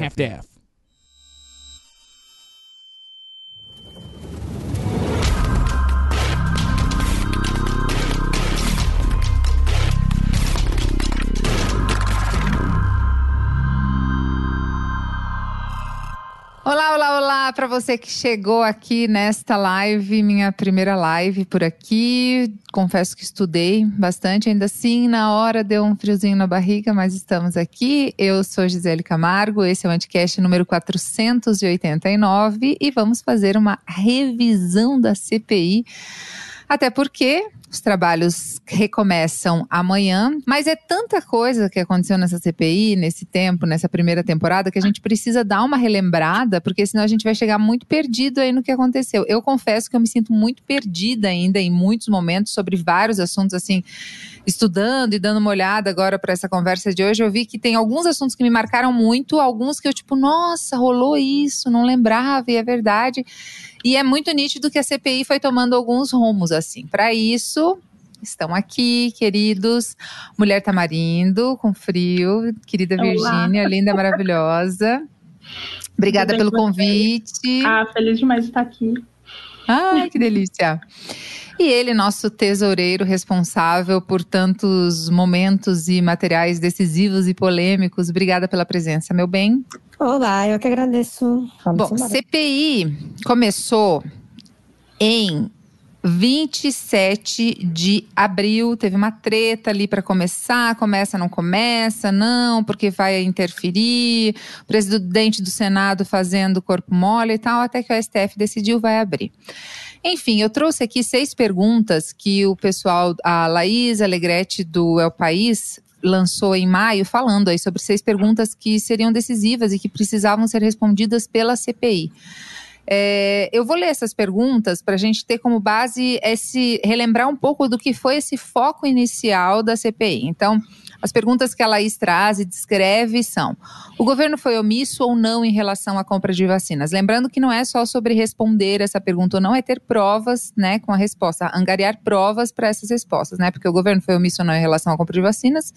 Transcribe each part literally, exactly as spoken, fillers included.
half-daff. Olá, olá, olá para você que chegou aqui nesta live, minha primeira live por aqui. Confesso que estudei bastante, ainda assim na hora deu um friozinho na barriga, mas estamos aqui. Eu sou Gisele Camargo, esse é o Anticast número quatrocentos e oitenta e nove e vamos fazer uma revisão da C P I. Até porque os trabalhos recomeçam amanhã, mas é tanta coisa que aconteceu nessa C P I, nesse tempo, nessa primeira temporada, que a gente precisa dar uma relembrada, porque senão a gente vai chegar muito perdido aí no que aconteceu. Eu confesso que eu me sinto muito perdida ainda em muitos momentos sobre vários assuntos, assim, estudando e dando uma olhada agora para essa conversa de hoje. Eu vi que tem alguns assuntos que me marcaram muito, alguns que eu tipo, nossa, rolou isso, não lembrava, e é verdade. E é muito nítido que a C P I foi tomando alguns rumos, assim. Para isso, estão aqui, queridos. Mulher Tamarindo, com frio. Querida Virgínia, linda, maravilhosa. Obrigada pelo convite. Ah, feliz demais de estar aqui. Ai, que delícia. E ele, nosso tesoureiro responsável por tantos momentos e materiais decisivos e polêmicos. Obrigada pela presença, meu bem. Olá, eu que agradeço. Vamos Bom, embora. C P I começou em vinte e sete de abril, teve uma treta ali para começar, começa, não começa, não, porque vai interferir, o presidente do Senado fazendo corpo mole e tal, até que o S T F decidiu, vai abrir. Enfim, eu trouxe aqui seis perguntas que o pessoal, a Laís Alegrete do El País, lançou em maio, falando aí sobre seis perguntas que seriam decisivas e que precisavam ser respondidas pela C P I. É, eu vou ler essas perguntas para a gente ter como base esse, relembrar um pouco do que foi esse foco inicial da C P I. Então, as perguntas que a Laís traz e descreve são: o governo foi omisso ou não em relação à compra de vacinas? Lembrando que não é só sobre responder essa pergunta ou não, é ter provas, né, com a resposta, angariar provas para essas respostas, né? Porque o governo foi omisso ou não em relação à compra de vacinas,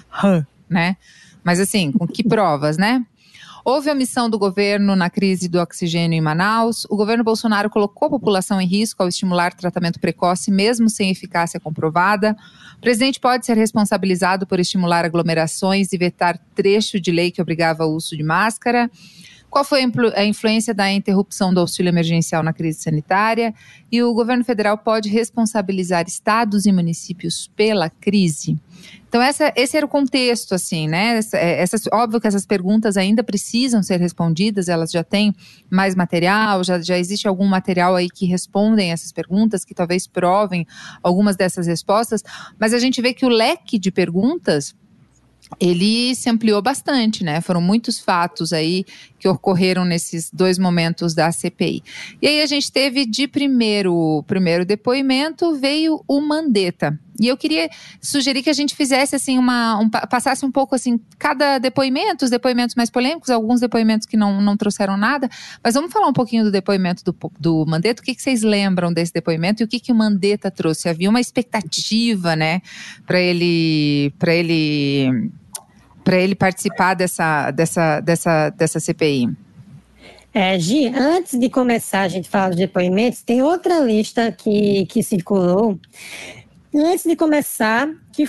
né? Mas assim, com que provas, né? Houve omissão do governo na crise do oxigênio em Manaus. O governo Bolsonaro colocou a população em risco ao estimular tratamento precoce, mesmo sem eficácia comprovada. O presidente pode ser responsabilizado por estimular aglomerações e vetar trecho de lei que obrigava o uso de máscara. Qual foi a influência da interrupção do auxílio emergencial na crise sanitária? E o governo federal pode responsabilizar estados e municípios pela crise? Então, essa, esse era o contexto, assim, né? Essas, óbvio que essas perguntas ainda precisam ser respondidas, elas já têm mais material, já, já existe algum material aí que respondem essas perguntas, que talvez provem algumas dessas respostas, mas a gente vê que o leque de perguntas, ele se ampliou bastante, né? Foram muitos fatos aí que ocorreram nesses dois momentos da C P I. E aí a gente teve de primeiro, primeiro depoimento, veio o Mandetta. E eu queria sugerir que a gente fizesse assim uma, um, passasse um pouco assim, cada depoimento, os depoimentos mais polêmicos, alguns depoimentos que não, não trouxeram nada, mas vamos falar um pouquinho do depoimento do, do Mandetta. O que, que vocês lembram desse depoimento e o que, que o Mandetta trouxe? Havia uma expectativa, né, para ele, para ele, para ele participar dessa, dessa, dessa, dessa C P I. É, Gi, antes de começar a gente falar dos depoimentos, tem outra lista que, que circulou antes de começar, que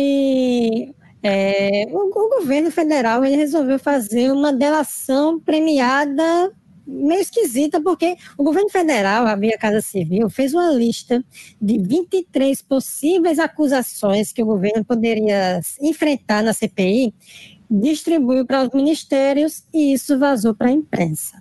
foi é, o, o governo federal, ele resolveu fazer uma delação premiada meio esquisita, porque o governo federal, a Via Casa Civil, fez uma lista de vinte e três possíveis acusações que o governo poderia enfrentar na C P I, distribuiu para os ministérios e isso vazou para a imprensa.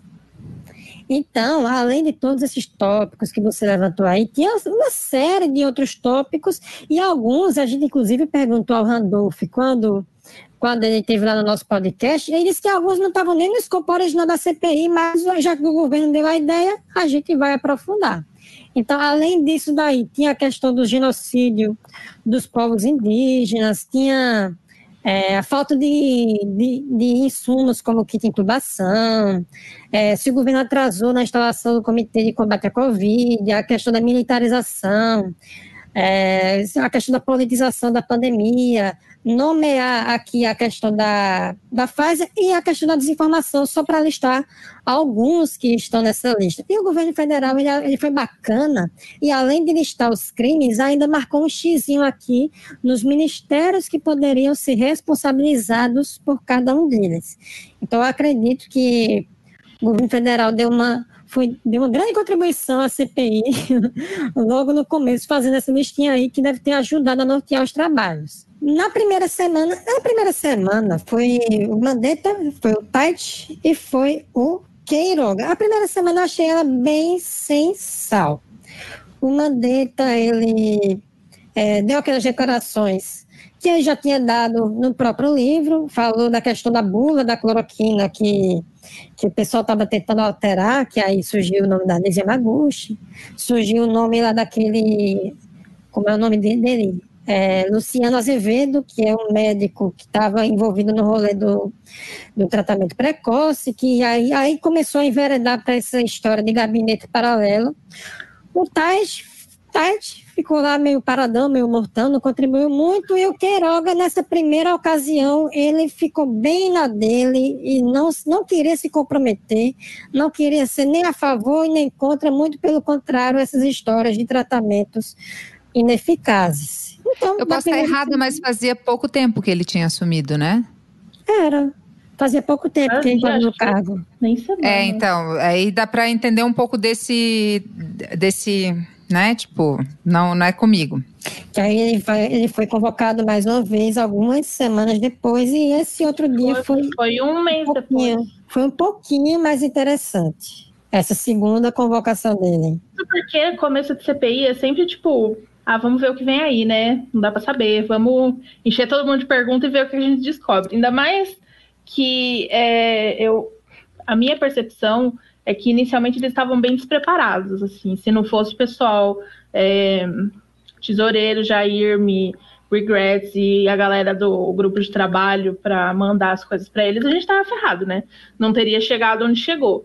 Então, além de todos esses tópicos que você levantou aí, tinha uma série de outros tópicos e alguns, a gente inclusive perguntou ao Randolph quando, quando ele esteve lá no nosso podcast, ele disse que alguns não estavam nem no escopo original da C P I, mas já que o governo deu a ideia, a gente vai aprofundar. Então, além disso daí, tinha a questão do genocídio dos povos indígenas, tinha É, a falta de, de, de insumos como kit de intubação, é, se o governo atrasou na instalação do Comitê de Combate à Covid, a questão da militarização, É, a questão da politização da pandemia, nomear aqui a questão da, da Pfizer e a questão da desinformação, só para listar alguns que estão nessa lista. E o governo federal, ele, ele foi bacana, e além de listar os crimes, ainda marcou um xizinho aqui nos ministérios que poderiam ser responsabilizados por cada um deles. Então, eu acredito que o governo federal deu uma... Foi, deu uma grande contribuição à C P I, logo no começo, fazendo essa listinha aí, que deve ter ajudado a nortear os trabalhos. Na primeira semana, na primeira semana, foi o Mandetta, foi o Tait e foi o Queiroga. A primeira semana eu achei ela bem sem sal. O Mandetta, ele é, deu aquelas declarações que ele já tinha dado no próprio livro, falou da questão da bula da cloroquina, que, que o pessoal estava tentando alterar, que aí surgiu o nome da Nise Yamaguchi, surgiu o nome lá daquele, como é o nome dele? É, Luciano Azevedo, que é um médico que estava envolvido no rolê do, do tratamento precoce, que aí, aí começou a enveredar para essa história de gabinete paralelo. O Tais Tais ficou lá meio paradão, meio mortão, não contribuiu muito, e o Queiroga, nessa primeira ocasião, ele ficou bem na dele e não, não queria se comprometer, não queria ser nem a favor e nem contra, muito pelo contrário, essas histórias de tratamentos ineficazes. Então, Eu posso estar errada, mas fazia pouco tempo que ele tinha assumido, né? Era. Fazia pouco tempo ah, que ele estava no cargo. Nem semana. É, então, aí dá para entender um pouco desse, desse, né, tipo, não, não é comigo. Que aí ele foi, ele foi convocado mais uma vez, algumas semanas depois, e esse outro dia foi... Foi, foi um mês um depois. Foi um pouquinho mais interessante, essa segunda convocação dele. Porque começo de C P I é sempre tipo... Ah, vamos ver o que vem aí, né? Não dá para saber. Vamos encher todo mundo de perguntas e ver o que a gente descobre. Ainda mais que é, eu, a minha percepção é que inicialmente eles estavam bem despreparados. Assim, se não fosse o pessoal é, tesoureiro, Jair, me Regrets e a galera do grupo de trabalho para mandar as coisas para eles, a gente estava ferrado, né? Não teria chegado onde chegou.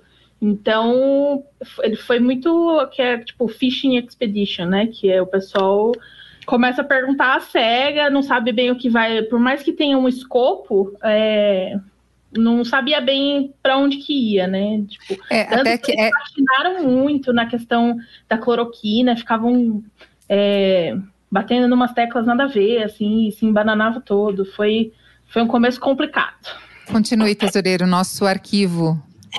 Então, ele foi muito, que é tipo fishing expedition, né? Que é o pessoal começa a perguntar a cega, não sabe bem o que vai, por mais que tenha um escopo, é, não sabia bem para onde que ia, né? Tipo, é, até que, que eles patinaram é... muito na questão da cloroquina, ficavam é, batendo numas teclas nada a ver, assim, e se embananava todo. Foi, foi um começo complicado. Continue, tesoureiro, nosso arquivo.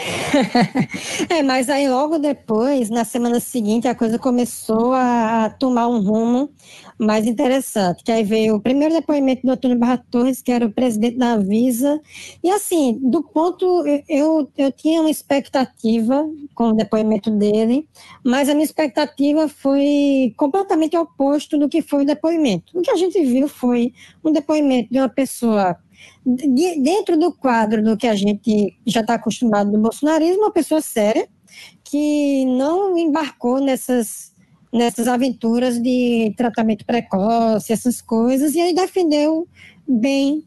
É, mas aí logo depois, na semana seguinte, a coisa começou a tomar um rumo mais interessante, que aí veio o primeiro depoimento do Antônio Barra Torres, que era o presidente da Anvisa, e assim, do ponto, eu, eu tinha uma expectativa com o depoimento dele, mas a minha expectativa foi completamente oposto do que foi o depoimento. O que a gente viu foi um depoimento de uma pessoa de, dentro do quadro do que a gente já está acostumado do bolsonarismo, uma pessoa séria, que não embarcou nessas, nessas aventuras de tratamento precoce, essas coisas, e ele defendeu bem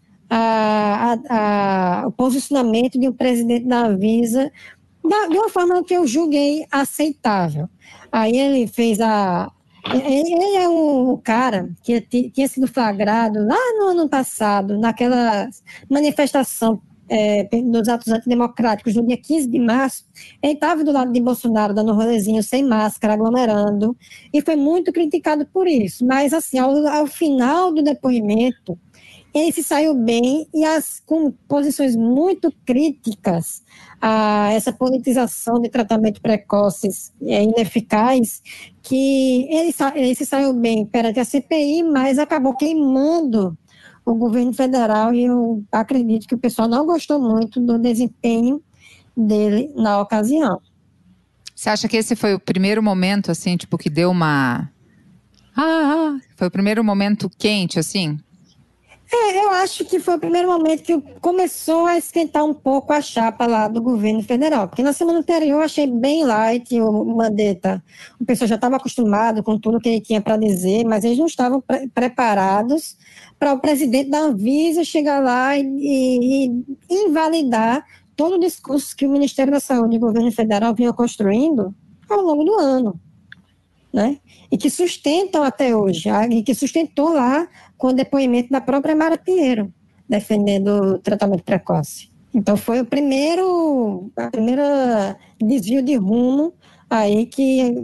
a, a, a, o posicionamento de um presidente da Anvisa da, de uma forma que eu julguei aceitável. Aí ele fez a... Ele é um cara que tinha sido flagrado lá no ano passado, naquela manifestação é, dos atos antidemocráticos, no dia quinze de março. Ele estava do lado de Bolsonaro, dando um rolezinho sem máscara, aglomerando, e foi muito criticado por isso. Mas, assim, ao, ao final do depoimento, ele se saiu bem e as, com posições muito críticas a essa politização de tratamento precoces é, ineficaz, que ele, ele se saiu bem perante a C P I, mas acabou queimando o governo federal, e eu acredito que o pessoal não gostou muito do desempenho dele na ocasião. Você acha que esse foi o primeiro momento, assim, tipo, que deu uma... Ah, ah, foi o primeiro momento quente, assim? É, eu acho que foi o primeiro momento que começou a esquentar um pouco a chapa lá do governo federal, porque na semana anterior eu achei bem light o Mandetta. O pessoal já estava acostumado com tudo que ele tinha para dizer, mas eles não estavam pre- preparados para o presidente da Anvisa chegar lá e, e, e invalidar todo o discurso que o Ministério da Saúde e o governo federal vinham construindo ao longo do ano. né? E que sustentam até hoje, e que sustentou lá com o depoimento da própria Mara Pinheiro, defendendo o tratamento precoce. Então foi o primeiro, a primeira desvio de rumo aí que,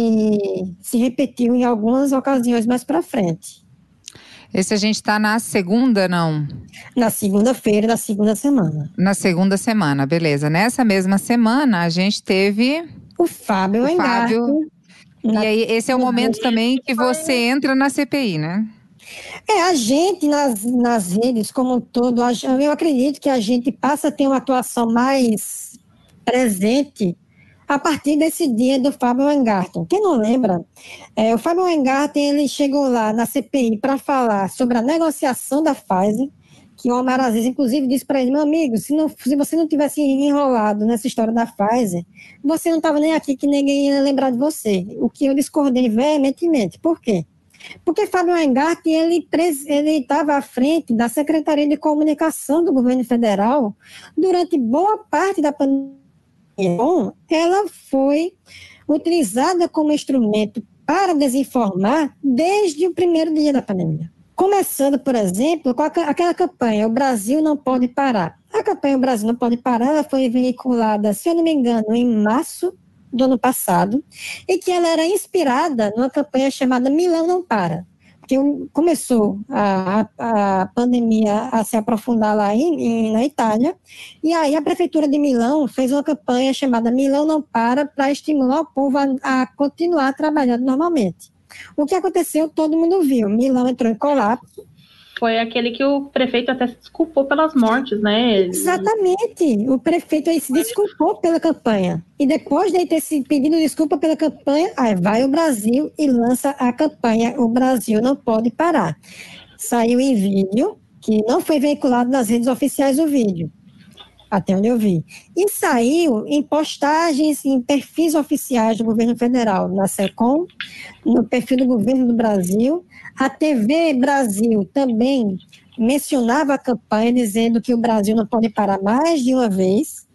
que se repetiu em algumas ocasiões mais para frente. Esse a gente está na segunda, não? Na segunda-feira da segunda semana. Na segunda semana, beleza. Nessa mesma semana, a gente teve o Fábio o Weingarten. Fábio. E aí, esse é o momento também que você entra na C P I, né? É, a gente nas, nas redes como um todo, eu acredito que a gente passa a ter uma atuação mais presente a partir desse dia do Fábio Weingarten. Quem não lembra, é, o Fábio Weingarten, ele chegou lá na C P I para falar sobre a negociação da Pfizer, que o Omar Aziz, inclusive, disse para ele, meu amigo, se, não, se você não tivesse enrolado nessa história da Pfizer, você não estava nem aqui, que ninguém ia lembrar de você. O que eu discordei veementemente. Por quê? Porque Fábio Weingarten, ele estava à frente da Secretaria de Comunicação do governo federal durante boa parte da pandemia. Então, ela foi utilizada como instrumento para desinformar desde o primeiro dia da pandemia. Começando, por exemplo, com aquela campanha, o Brasil não pode parar. A campanha O Brasil não pode parar, ela foi veiculada, se eu não me engano, em março do ano passado, e que ela era inspirada numa campanha chamada Milão Não Para, porque começou a, a, a pandemia a se aprofundar lá em, em, na Itália, e aí a prefeitura de Milão fez uma campanha chamada Milão Não Para, para estimular o povo a, a continuar trabalhando normalmente. O que aconteceu, todo mundo viu. Milão entrou em colapso. Foi aquele que o prefeito até se desculpou pelas mortes, né? Exatamente. O prefeito aí se desculpou pela campanha. E depois de ter se pedido desculpa pela campanha, aí vai o Brasil e lança a campanha O Brasil Não Pode Parar. Saiu em vídeo, que não foi veiculado nas redes oficiais o vídeo, até onde eu vi. E saiu em postagens, em perfis oficiais do governo federal, na SECOM, no perfil do governo do Brasil. A T V Brasil também mencionava a campanha, dizendo que o Brasil não pode parar mais de uma vez.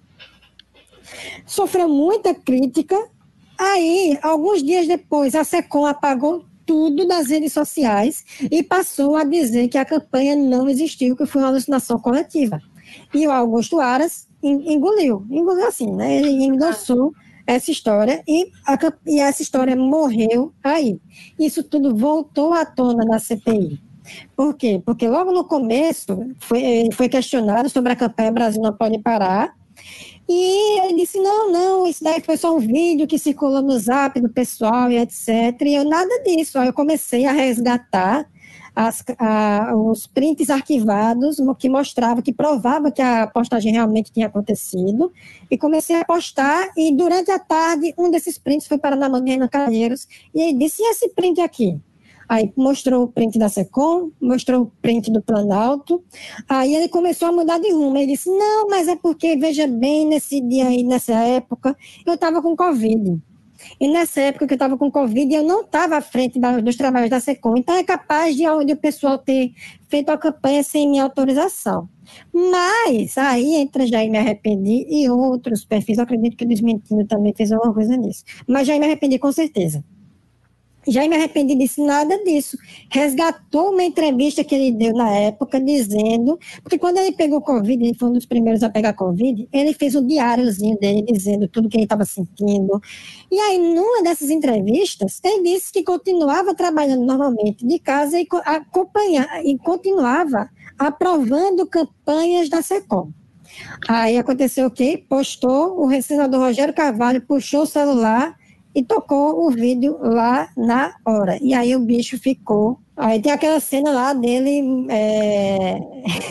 Sofreu muita crítica. Aí, alguns dias depois, a SECOM apagou tudo das redes sociais e passou a dizer que a campanha não existiu, que foi uma alucinação coletiva. E o Augusto Aras engoliu, engoliu assim, né? Ele endossou essa história e, a, e essa história morreu aí. Isso tudo voltou à tona na C P I. Por quê? Porque logo no começo foi, foi questionado sobre a campanha Brasil Não Pode Parar, e ele disse, não, não, isso daí foi só um vídeo que circulou no zap do pessoal e etcétera. E eu, nada disso. Aí eu comecei a resgatar As, a, os prints arquivados que mostrava, que provava que a postagem realmente tinha acontecido, e comecei a postar, e durante a tarde um desses prints foi para na mão de Renan Calheiros, e ele disse, e esse print aqui? Aí mostrou o print da SECOM, mostrou o print do Planalto, aí ele começou a mudar de rumo, ele disse, não, mas é porque, veja bem, nesse dia aí, nessa época, eu estava com Covid. E nessa época que eu estava com Covid, eu não estava à frente da, dos trabalhos da SECOM. Então, é capaz de, de o pessoal ter feito a campanha sem minha autorização. Mas, aí entra Jair Me Arrependi e outros perfis. Eu acredito que o Desmentindo também fez alguma coisa nisso. Mas Jair Me Arrependi, com certeza. Jair Me Arrependi disse nada disso. Resgatou uma entrevista que ele deu na época, dizendo... Porque quando ele pegou Covid, ele foi um dos primeiros a pegar Covid, ele fez um diáriozinho dele, dizendo tudo que ele estava sentindo. E aí, numa dessas entrevistas, ele disse que continuava trabalhando normalmente de casa e, acompanha, e continuava aprovando campanhas da SECOM. Aí aconteceu o quê? Postou, o senador Rogério Carvalho puxou o celular e tocou o vídeo lá na hora. E aí o bicho ficou... Aí tem aquela cena lá dele é...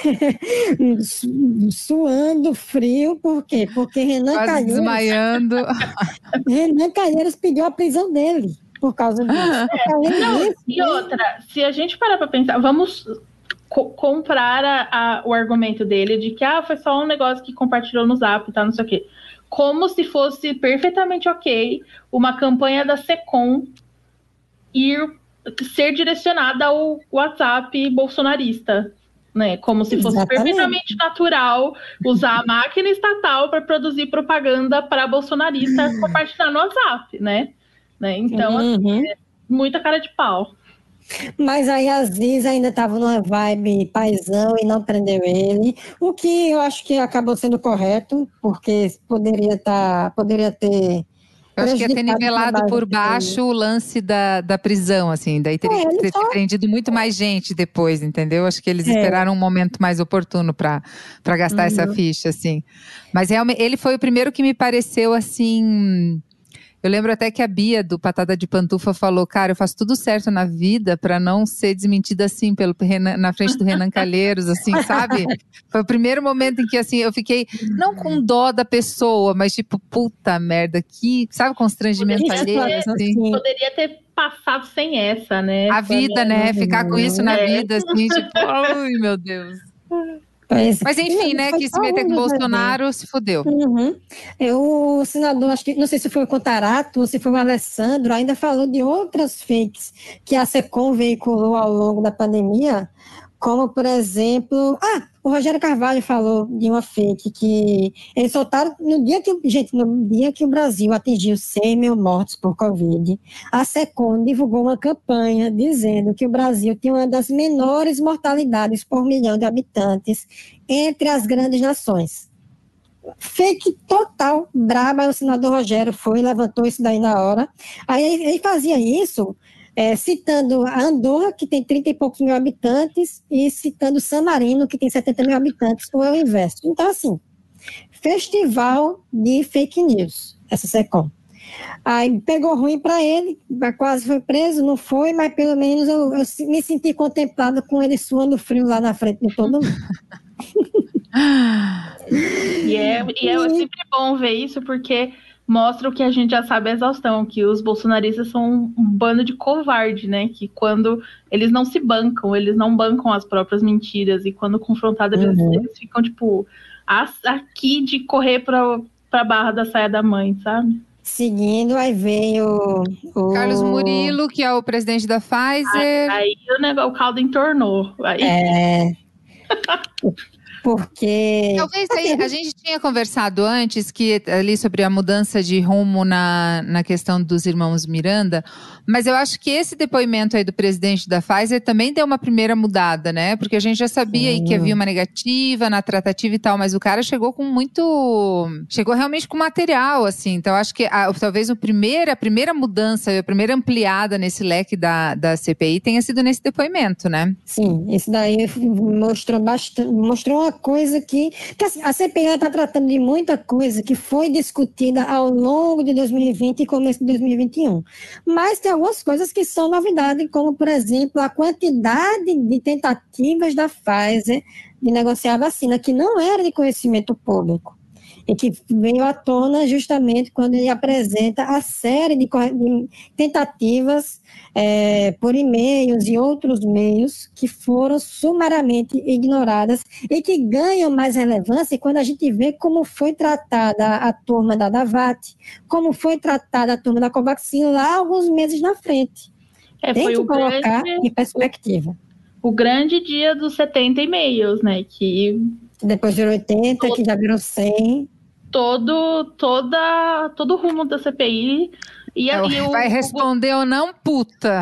suando frio, por quê? Porque Renan Quase Calheiros... desmaiando. Renan Calheiros pediu a prisão dele por causa disso. Não, disso, e outra, se a gente parar para pensar, vamos co comprar a, a, o argumento dele de que ah, foi só um negócio que compartilhou no Zap e tal, não sei o quê. Como se fosse perfeitamente ok uma campanha da SECOM ir ser direcionada ao WhatsApp bolsonarista, né? Como se fosse Exatamente. perfeitamente natural usar a máquina estatal para produzir propaganda para bolsonarista compartilhar no WhatsApp, né? né? Então, assim, é muita cara de pau. Mas aí a Aziz ainda estava numa vibe paizão e não prendeu ele, o que eu acho que acabou sendo correto, porque poderia tá, poderia ter Eu acho que ia ter prejudicado o nivelado trabalho por da C P I. baixo o lance da, da prisão, assim. Daí teria É, que ele ter, ter só- prendido muito mais gente depois, entendeu? Acho que eles É. esperaram um momento mais oportuno para para gastar essa Uhum. ficha, assim. Mas realmente, ele foi o primeiro que me pareceu, assim… Eu lembro até que a Bia, do Patada de Pantufa, falou: cara, eu faço tudo certo na vida pra não ser desmentida assim pelo Renan- na frente do Renan Calheiros, assim, sabe? Foi o primeiro momento em que, assim, eu fiquei, não com dó da pessoa, mas tipo, puta merda, que, sabe, constrangimento Poderia alheio, ter, assim. Sim. poderia ter passado sem essa, né? A vida, né? Ficar com isso na É. vida, assim, tipo, ai meu Deus. Pois- Mas enfim, Não, né, foi que se só meter um com dos Bolsonaro, se fudeu. Uhum. Eu, o senador, acho que, não sei se foi o Contarato ou se foi o Alessandro, ainda falou de outras fakes que a SECOM veiculou ao longo da pandemia, como, por exemplo… Ah, o Rogério Carvalho falou de uma fake que eles soltaram no dia que, gente, no dia que o Brasil atingiu cem mil mortos por Covid, a SECOM divulgou uma campanha dizendo que o Brasil tinha uma das menores mortalidades por milhão de habitantes entre as grandes nações. Fake total, braba. O senador Rogério foi, levantou isso daí na hora. Aí ele fazia isso, é, citando a Andorra, que tem trinta e poucos mil habitantes, e citando San Marino, que tem setenta mil habitantes, ou é o inverso. Então, assim, festival de fake news, essa SECOM. Aí pegou ruim para ele, quase foi preso, não foi, mas pelo menos eu, eu me senti contemplada com ele suando frio lá na frente de todo mundo. E é, e é sempre bom ver isso, porque mostra o que a gente já sabe a exaustão, que os bolsonaristas são um bando de covarde, né? Que quando eles não se bancam, eles não bancam as próprias mentiras, e quando confrontados, eles, Uhum. eles ficam, tipo, as- aqui de correr pra, pra barra da saia da mãe, sabe? Seguindo, aí veio o… Carlos Murilo, que é o presidente da Pfizer. Aí o, negócio, o caldo entornou. Aí, É, porque… Talvez aí, a gente tinha conversado antes que ali sobre a mudança de rumo na, na questão dos irmãos Miranda, mas eu acho que esse depoimento aí do presidente da Pfizer também deu uma primeira mudada, né? Porque a gente já sabia aí que havia uma negativa na tratativa e tal, mas o cara chegou com muito… Chegou realmente com material, assim. Então eu acho que a, talvez o primeiro, a primeira mudança, a primeira ampliada nesse leque da, da C P I tenha sido nesse depoimento, né? Sim, isso daí mostrou bastante, mostrou uma coisa que, que assim, a C P I está tratando de muita coisa que foi discutida ao longo de dois mil e vinte e começo de dois mil e vinte e um. Mas tem algumas coisas que são novidade, como, por exemplo, a quantidade de tentativas da Pfizer de negociar a vacina, que não era de conhecimento público. E que veio à tona justamente quando ele apresenta a série de, de tentativas é, por e-mails e outros meios que foram sumariamente ignoradas e que ganham mais relevância quando a gente vê como foi tratada a turma da Davat, como foi tratada a turma da Covaxin lá alguns meses na frente. é, Tem foi que o colocar grande, em perspectiva. o grande dia dos setenta e-mails, né? Que Depois virou oitenta, que já virou cem. todo, toda, todo o rumo da C P I. E, É, e o, vai o, responder ou não, puta.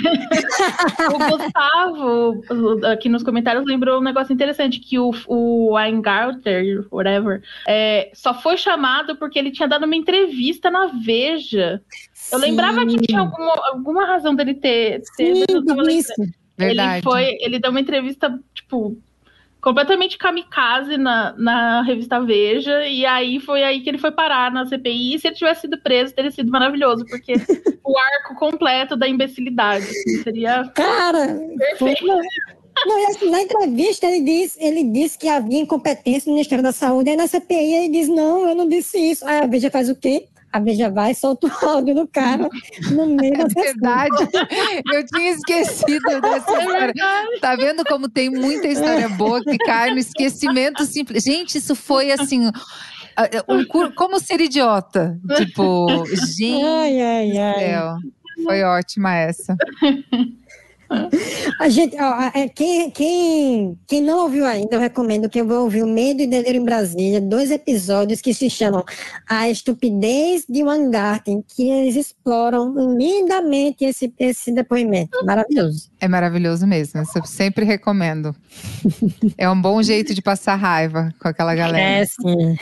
o Gustavo, aqui nos comentários, lembrou um negócio interessante, que o, o Weingarten, whatever, é, só foi chamado porque ele tinha dado uma entrevista na Veja. Eu lembrava que tinha alguma, alguma razão dele ter, ter Sim, mas eu tava lembrando. isso. Ele Verdade. foi, ele deu uma entrevista, tipo, completamente kamikaze na, na revista Veja, e aí foi aí que ele foi parar na C P I, e se ele tivesse sido preso, teria sido maravilhoso, porque o arco completo da imbecilidade, assim, seria Cara, foi, perfeito. não, não, e assim, na entrevista ele disse, ele disse que havia incompetência no Ministério da Saúde, aí na C P I ele diz, não, eu não disse isso. Aí a Veja faz o quê? A Veja vai e solta o áudio do cara no meio da É sessão. verdade. Eu tinha esquecido dessa história. Tá vendo como tem muita história boa que cai no esquecimento simples. Gente, isso foi assim. Um, como ser idiota. Tipo, gente Ai, ai, do ai. céu. Foi ótima essa. A gente, ó, é, quem, quem, quem não ouviu ainda, eu recomendo que eu vou ouvir o Medo e Delírio em Brasília, dois episódios que se chamam A Estupidez de Weingarten, que eles exploram lindamente esse, esse depoimento. Maravilhoso. É maravilhoso mesmo, eu sempre recomendo. É um bom jeito de passar raiva com aquela galera. É, sim.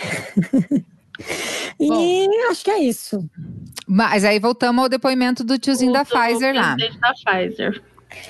E Bom, acho que é isso. Mas aí voltamos ao depoimento do tiozinho O da do Pfizer lá. presidente da Pfizer.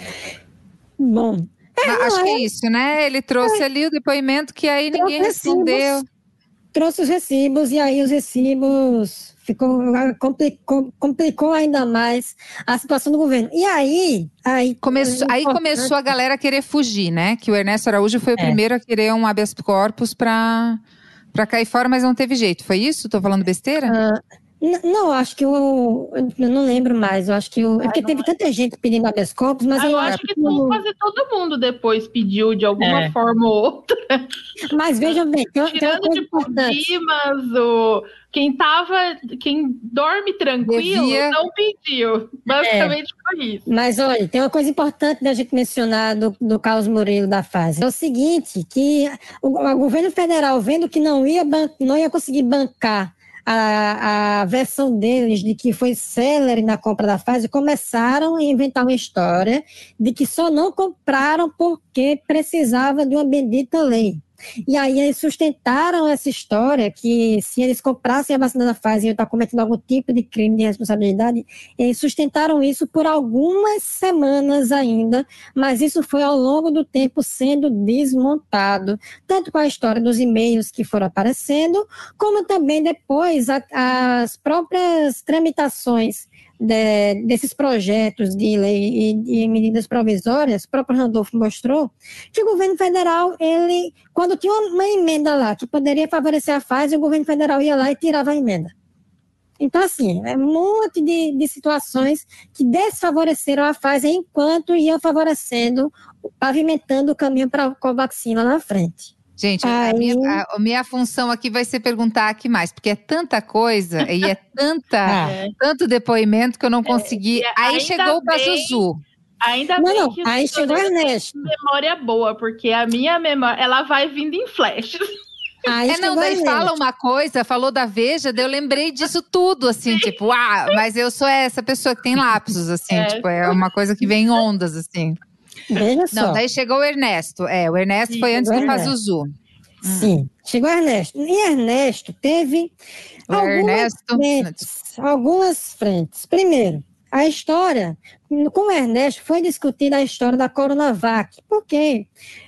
Bom, é, Mas não, acho que é, é isso, né? Ele trouxe é, ali o depoimento que aí ninguém respondeu. Recibos, trouxe os recibos e aí os recibos ficou, complicou, complicou ainda mais a situação do governo. E aí… Aí começou, aí começou a galera a querer fugir, né? Que o Ernesto Araújo foi o é. primeiro a querer um habeas corpus para para cair fora, mas não teve jeito. Foi isso? Tô falando besteira? Uh, não, acho que eu, eu não lembro mais. Eu acho que eu, é porque teve tanta gente pedindo habeas corpus, mas ah, eu, eu acho que tudo, quase todo mundo depois pediu de alguma é. forma ou outra. Mas veja bem, tem, tirando tem tipo Dimas, o quem tava, quem dorme tranquilo Devia. não pediu. Basicamente é. foi isso. Mas olha, tem uma coisa importante da gente mencionar do, do Carlos Murilo da fase. É o seguinte, que o, o governo federal, vendo que não ia, não ia conseguir bancar A, a versão deles de que foi célere na compra da Pfizer, começaram a inventar uma história de que só não compraram porque precisava de uma bendita lei. E aí eles sustentaram essa história que se eles comprassem a vacina da Pfizer iam estar cometendo algum tipo de crime de responsabilidade. Eles sustentaram isso por algumas semanas ainda, mas isso foi ao longo do tempo sendo desmontado, tanto com a história dos e-mails que foram aparecendo, como também depois a, as próprias tramitações De, desses projetos de lei e de medidas provisórias. O próprio Randolfo mostrou que o governo federal, ele, quando tinha uma emenda lá que poderia favorecer a Pfizer, o governo federal ia lá e tirava a emenda. Então, assim, é um monte de, de situações que desfavoreceram a Pfizer enquanto iam favorecendo, pavimentando o caminho para a Covaxin lá na frente. Gente, a minha, a, a minha função aqui vai ser perguntar aqui mais, porque é tanta coisa e é tanta, é. tanto depoimento que eu não consegui. É, aí chegou o Pazuzu. Ainda não, bem não, que aí chegou o Ernesto. Memória boa, porque a minha memória, ela vai vindo em flashes. Aí é, não, daí fala uma coisa, falou da Veja, daí eu lembrei disso tudo, assim, Sim. tipo, ah, mas eu sou essa pessoa que tem lapsos, assim, é. tipo, é uma coisa que vem em ondas, assim. Veja só. Não, daí chegou o Ernesto. É, o Ernesto Sim, foi antes do Pazuzu. Sim, hum. chegou o Ernesto. E Ernesto teve o algumas, Ernesto... frentes, algumas frentes. Primeiro, a história, com o Ernesto, foi discutida a história da Coronavac. Porque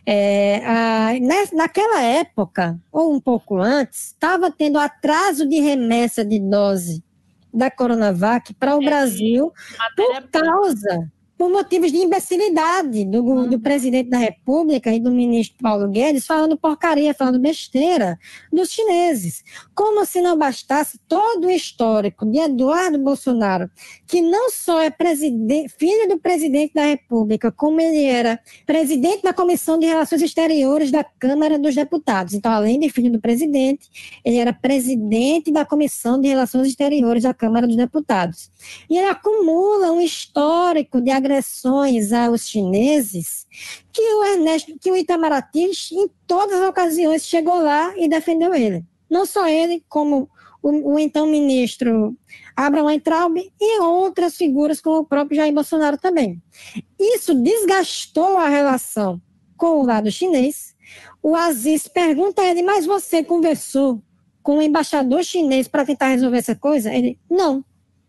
é, a, naquela época, ou um pouco antes, estava tendo atraso de remessa de dose da Coronavac para o é, Brasil por causa... por motivos de imbecilidade do, uhum. do presidente da República e do ministro Paulo Guedes falando porcaria, falando besteira dos chineses. Como se não bastasse todo o histórico de Eduardo Bolsonaro, que não só é filho do presidente da República, como ele era presidente da Comissão de Relações Exteriores da Câmara dos Deputados. Então, além de filho do presidente, ele era presidente da Comissão de Relações Exteriores da Câmara dos Deputados. E ele acumula um histórico de agressões aos chineses que o Ernesto, que o Itamaraty, em todas as ocasiões, chegou lá e defendeu ele. Não só ele, como o, o então ministro Abraham Weintraub e outras figuras, como o próprio Jair Bolsonaro também. Isso desgastou a relação com o lado chinês. O Aziz pergunta a ele, mas você conversou com o embaixador chinês para tentar resolver essa coisa? Ele, não.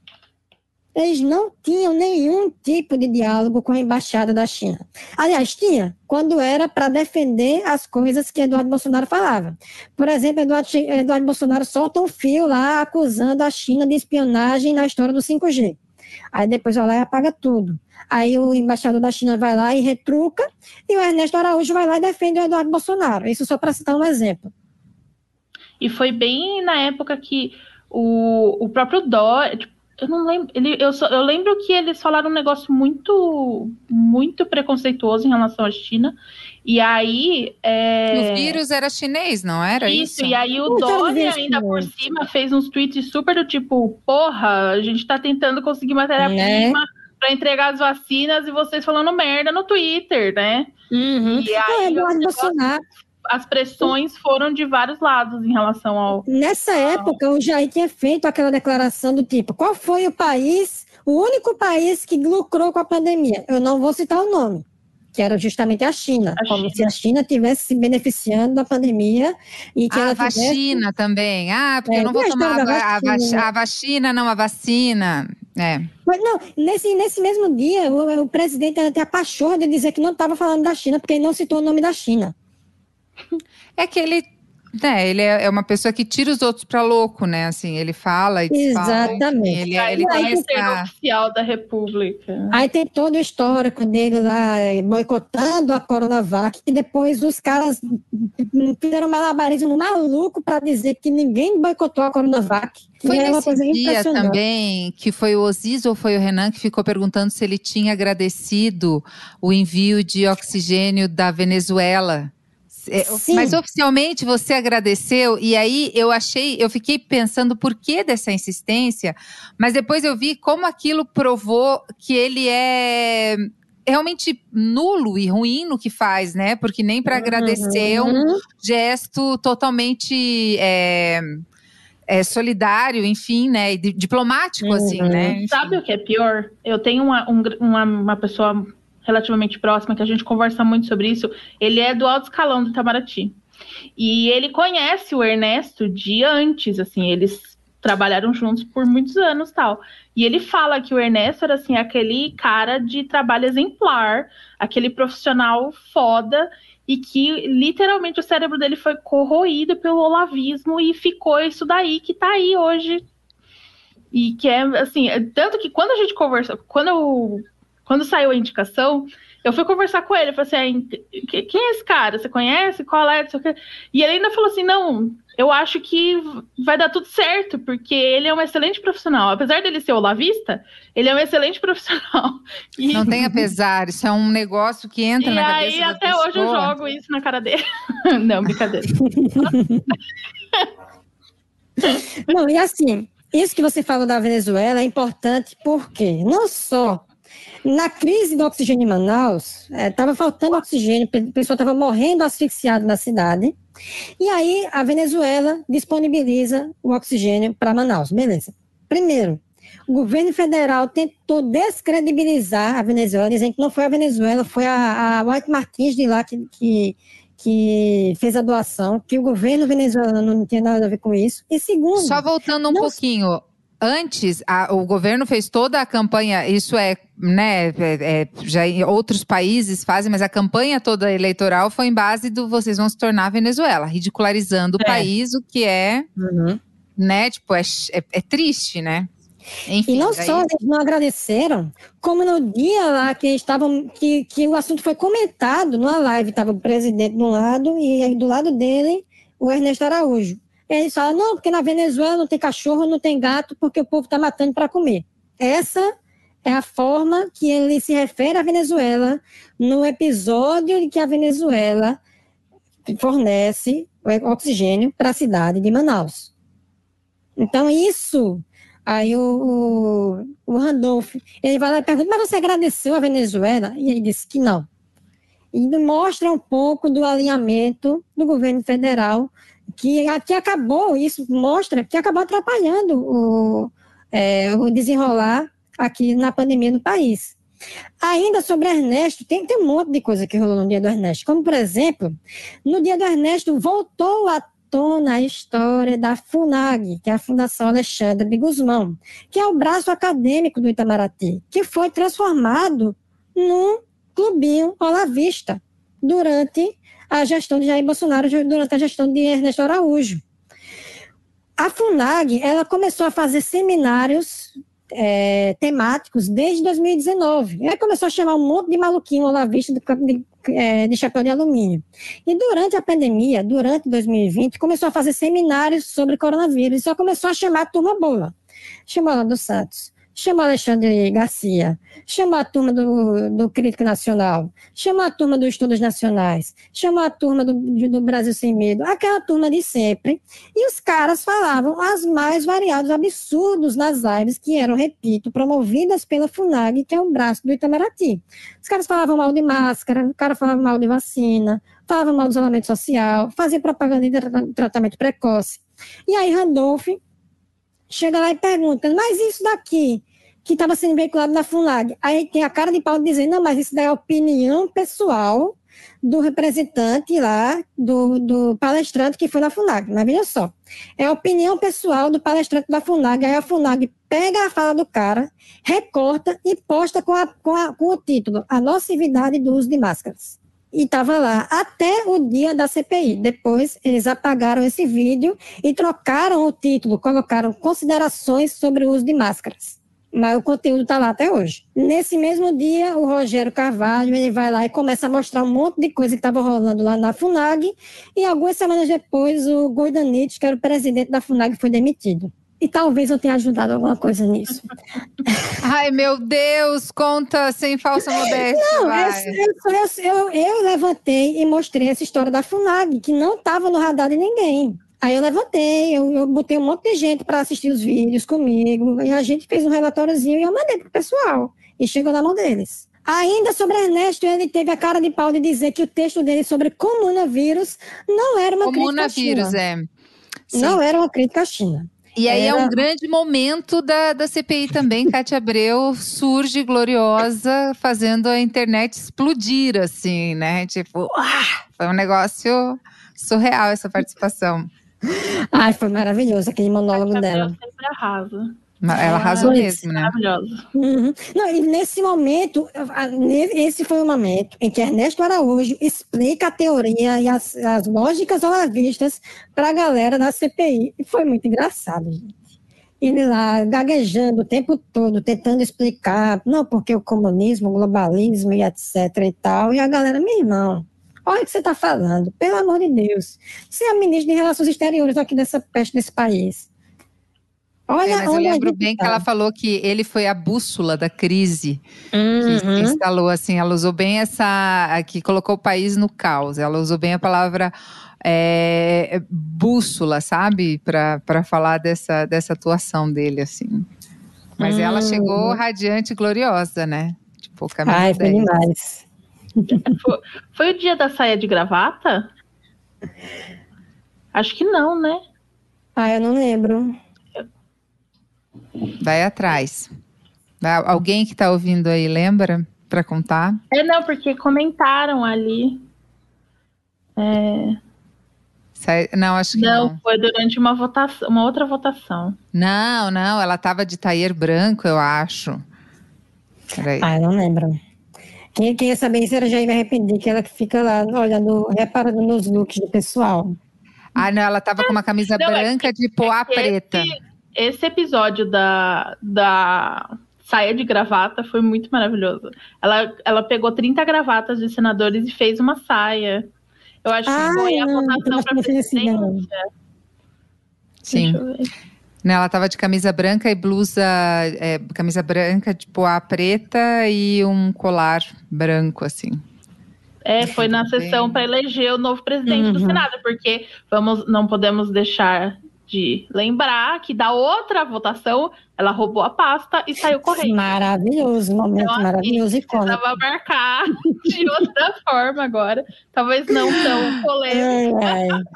Eles não tinham nenhum tipo de diálogo com a embaixada da China. Aliás, tinha, quando era para defender as coisas que Eduardo Bolsonaro falava. Por exemplo, Eduardo, Eduardo Bolsonaro solta um fio lá acusando a China de espionagem na história do cinco G. Aí depois vai lá e apaga tudo. Aí o embaixador da China vai lá e retruca, e o Ernesto Araújo vai lá e defende o Eduardo Bolsonaro. Isso só para citar um exemplo. E foi bem na época que o, o próprio Dória... Tipo, eu não lembro, ele, eu, só, eu lembro que eles falaram um negócio muito, muito preconceituoso em relação à China, e aí... É... O vírus era chinês, não era isso? Isso, e aí o Dória ainda por cima fez uns tweets super do tipo, porra, a gente tá tentando conseguir matéria-prima... É. para entregar as vacinas e vocês falando merda no Twitter, né? Uhum. E aí, Eduardo Bolsonaro. As pressões foram de vários lados em relação ao... Nessa época, o Jair tinha feito aquela declaração do tipo, qual foi o país, o único país que lucrou com a pandemia? Eu não vou citar o nome, que era justamente a China, a como China. se a China estivesse se beneficiando da pandemia. E que ah, ela a tivesse... vacina também. Ah, porque é, eu não vou tomar a, vacina. a, vacina, a vacina, não, a vacina. É. Mas não, nesse, nesse mesmo dia, o, o presidente até a pachorra de dizer que não estava falando da China, porque ele não citou o nome da China. É que ele, né, ele é uma pessoa que tira os outros para louco, né? Assim, ele fala e desfala. Exatamente. Ele, Aí ele tem ser essa... oficial da República. Aí tem todo o histórico dele lá boicotando a Coronavac, e depois os caras fizeram malabarismo maluco para dizer que ninguém boicotou a Coronavac. Foi é uma nesse coisa dia também que foi o Osiris ou foi o Renan que ficou perguntando se ele tinha agradecido o envio de oxigênio da Venezuela. Sim. Mas oficialmente você agradeceu, e aí eu achei, eu fiquei pensando o porquê dessa insistência, mas depois eu vi como aquilo provou que ele é realmente nulo e ruim no que faz, né? Porque nem para agradecer Uhum. um gesto totalmente é, é, solidário, enfim, né? E diplomático, uhum. assim, né? Enfim. Sabe o que é pior? Eu tenho uma, um, uma, uma pessoa relativamente próxima, que a gente conversa muito sobre isso. Ele é do alto escalão do Itamaraty. E ele conhece o Ernesto de antes, assim, eles trabalharam juntos por muitos anos e tal. E ele fala que o Ernesto era, assim, aquele cara de trabalho exemplar, aquele profissional foda, e que, literalmente, o cérebro dele foi corroído pelo olavismo e ficou isso daí, que tá aí hoje. E que é, assim, tanto que quando a gente conversa, quando eu... Quando saiu a indicação, eu fui conversar com ele. Eu falei assim, quem é esse cara? Você conhece? Qual é? E ele ainda falou assim, não, eu acho que vai dar tudo certo, porque ele é um excelente profissional. Apesar dele ser olavista, ele é um excelente profissional. E... Não tem apesar, isso é um negócio que entra e na cabeça aí, da até pessoa. hoje eu jogo isso na cara dele. Não, brincadeira. Não, e assim, isso que você falou da Venezuela é importante porque não só na crise do oxigênio em Manaus, estava é, faltando oxigênio, a pessoa estava morrendo asfixiada na cidade, e aí a Venezuela disponibiliza o oxigênio para Manaus. Beleza. Primeiro, o governo federal tentou descredibilizar a Venezuela, dizendo que não foi a Venezuela, foi a, a White Martins de lá que, que, que fez a doação, que o governo venezuelano não tinha nada a ver com isso. E segundo... Só voltando um não... pouquinho... Antes, a, o governo fez toda a campanha, isso é, né, é, é, já em outros países fazem, mas a campanha toda eleitoral foi em base do vocês vão se tornar Venezuela, ridicularizando é. o país, o que é, uhum. né, tipo, é, é, é triste, né? Enfim, e não daí... só eles não agradeceram, como no dia lá que estavam, que, que o assunto foi comentado numa live, estava o presidente de um lado e aí do lado dele o Ernesto Araújo. Eles falam, não, porque na Venezuela não tem cachorro, não tem gato, porque o povo está matando para comer. Essa é a forma que ele se refere à Venezuela no episódio em que a Venezuela fornece oxigênio para a cidade de Manaus. Então, isso... Aí o, o, o Randolph, ele vai lá e pergunta, mas você agradeceu a Venezuela? E ele disse que não. E mostra um pouco do alinhamento do governo federal que, que acabou, isso mostra que acabou atrapalhando o, é, o desenrolar aqui na pandemia no país. Ainda sobre Ernesto, tem, tem um monte de coisa que rolou no dia do Ernesto, como por exemplo, no dia do Ernesto voltou a tona a história da FUNAG, que é a Fundação Alexandre de Gusmão, que é o braço acadêmico do Itamaraty, que foi transformado num clubinho olavista durante a gestão de Jair Bolsonaro, durante a gestão de Ernesto Araújo. A FUNAG, ela começou a fazer seminários é, temáticos desde dois mil e dezenove. Ela começou a chamar um monte de maluquinho olavista de, de, é, de chapéu de alumínio. E durante a pandemia, durante dois mil e vinte, começou a fazer seminários sobre coronavírus. E só começou a chamar a turma boa. Chamou a dos Santos, Chamou Alexandre Garcia, chamou a turma do, do Crítico Nacional, chamou a turma dos Estudos Nacionais, chamou a turma do, do Brasil Sem Medo, aquela turma de sempre. E os caras falavam as mais variados absurdos nas lives que eram, repito, promovidas pela FUNAG, que é o braço do Itamaraty. Os caras falavam mal de máscara, o cara falava mal de vacina, falavam mal do isolamento social, faziam propaganda de tratamento precoce. E aí Randolph chega lá e pergunta, mas isso daqui, que estava sendo veiculado na FUNAG, aí tem a cara de pau de dizer, não, mas isso daí é a opinião pessoal do representante lá, do, do palestrante que foi na FUNAG, mas veja só, é a opinião pessoal do palestrante da FUNAG, aí a FUNAG pega a fala do cara, recorta e posta com, a, com, a, com o título, a nocividade do uso de máscaras. E estava lá até o dia da C P I. Depois, eles apagaram esse vídeo e trocaram o título, colocaram considerações sobre o uso de máscaras. Mas o conteúdo está lá até hoje. Nesse mesmo dia, o Rogério Carvalho ele vai lá e começa a mostrar um monte de coisa que estava rolando lá na FUNAG. E algumas semanas depois, o Gordanich, que era o presidente da FUNAG, foi demitido. E talvez eu tenha ajudado alguma coisa nisso. Ai, meu Deus, conta sem falsa modéstia. Não, vai. eu, eu, eu, eu levantei e mostrei essa história da FUNAG, que não estava no radar de ninguém. Aí eu levantei, eu, eu botei um monte de gente para assistir os vídeos comigo, e a gente fez um relatóriozinho e eu mandei pro pessoal. E chegou na mão deles. Ainda sobre Ernesto, ele teve a cara de pau de dizer que o texto dele sobre comunavírus não era uma crítica à China. Comunavírus, é. Sim. Não era uma crítica à China. E aí Era... é um grande momento da, da C P I também. Cátia Abreu surge gloriosa, fazendo a internet explodir, assim, né? Tipo, ah, foi um negócio surreal essa participação. Ai, foi maravilhoso aquele monólogo Cátia dela. Abreu sempre arrasa. Ela arrasou é mesmo, né? Maravilhosa. Uhum. Não, e nesse momento, esse foi o momento em que Ernesto Araújo explica a teoria e as, as lógicas olavistas para a galera da C P I. E foi muito engraçado, gente. Ele lá, gaguejando o tempo todo, tentando explicar, não, porque o comunismo, o globalismo e etc e tal. E a galera, meu irmão, olha o que você está falando, pelo amor de Deus. Você é ministro de Relações Exteriores aqui dessa peste desse país. Olha, é, mas eu lembro bem tá. que ela falou que ele foi a bússola da crise uhum. que instalou, assim, ela usou bem essa, que colocou o país no caos, ela usou bem a palavra é, bússola, sabe, para falar dessa, dessa atuação dele, assim. Mas uhum. ela chegou radiante e gloriosa, né? Tipo, caminho Ai, foi demais. Foi, foi o dia da saia de gravata? Acho que não, né? Ah, eu não lembro. Vai atrás. Alguém que tá ouvindo aí, lembra? Pra contar? É, não, porque comentaram ali. É... Sai... Não, acho que não. Não, foi durante uma votação, uma outra votação. Não, não, ela tava de taier branco, eu acho. Peraí. Ah, eu não lembro. Quem quer saber isso, ela já ia me arrepender, que ela fica lá, olhando, reparando nos looks do pessoal. Ah, não, ela tava com uma camisa não, branca é que, de poá é preta. Esse, esse episódio da, da saia de gravata foi muito maravilhoso. Ela, ela pegou trinta gravatas de senadores e fez uma saia. Eu acho que Ai, foi a não, votação para presidência. Assim, sim. Não, ela tava de camisa branca e blusa, é, camisa branca de poá preta e um colar branco, assim. É, foi na sessão para eleger o novo presidente uhum. do Senado, porque vamos, não podemos deixar de lembrar que da outra votação ela roubou a pasta e saiu correndo. Maravilhoso, momento então, maravilhoso e cômico. Precisava marcar de outra forma agora, talvez não tão polêmica. Ai, ai.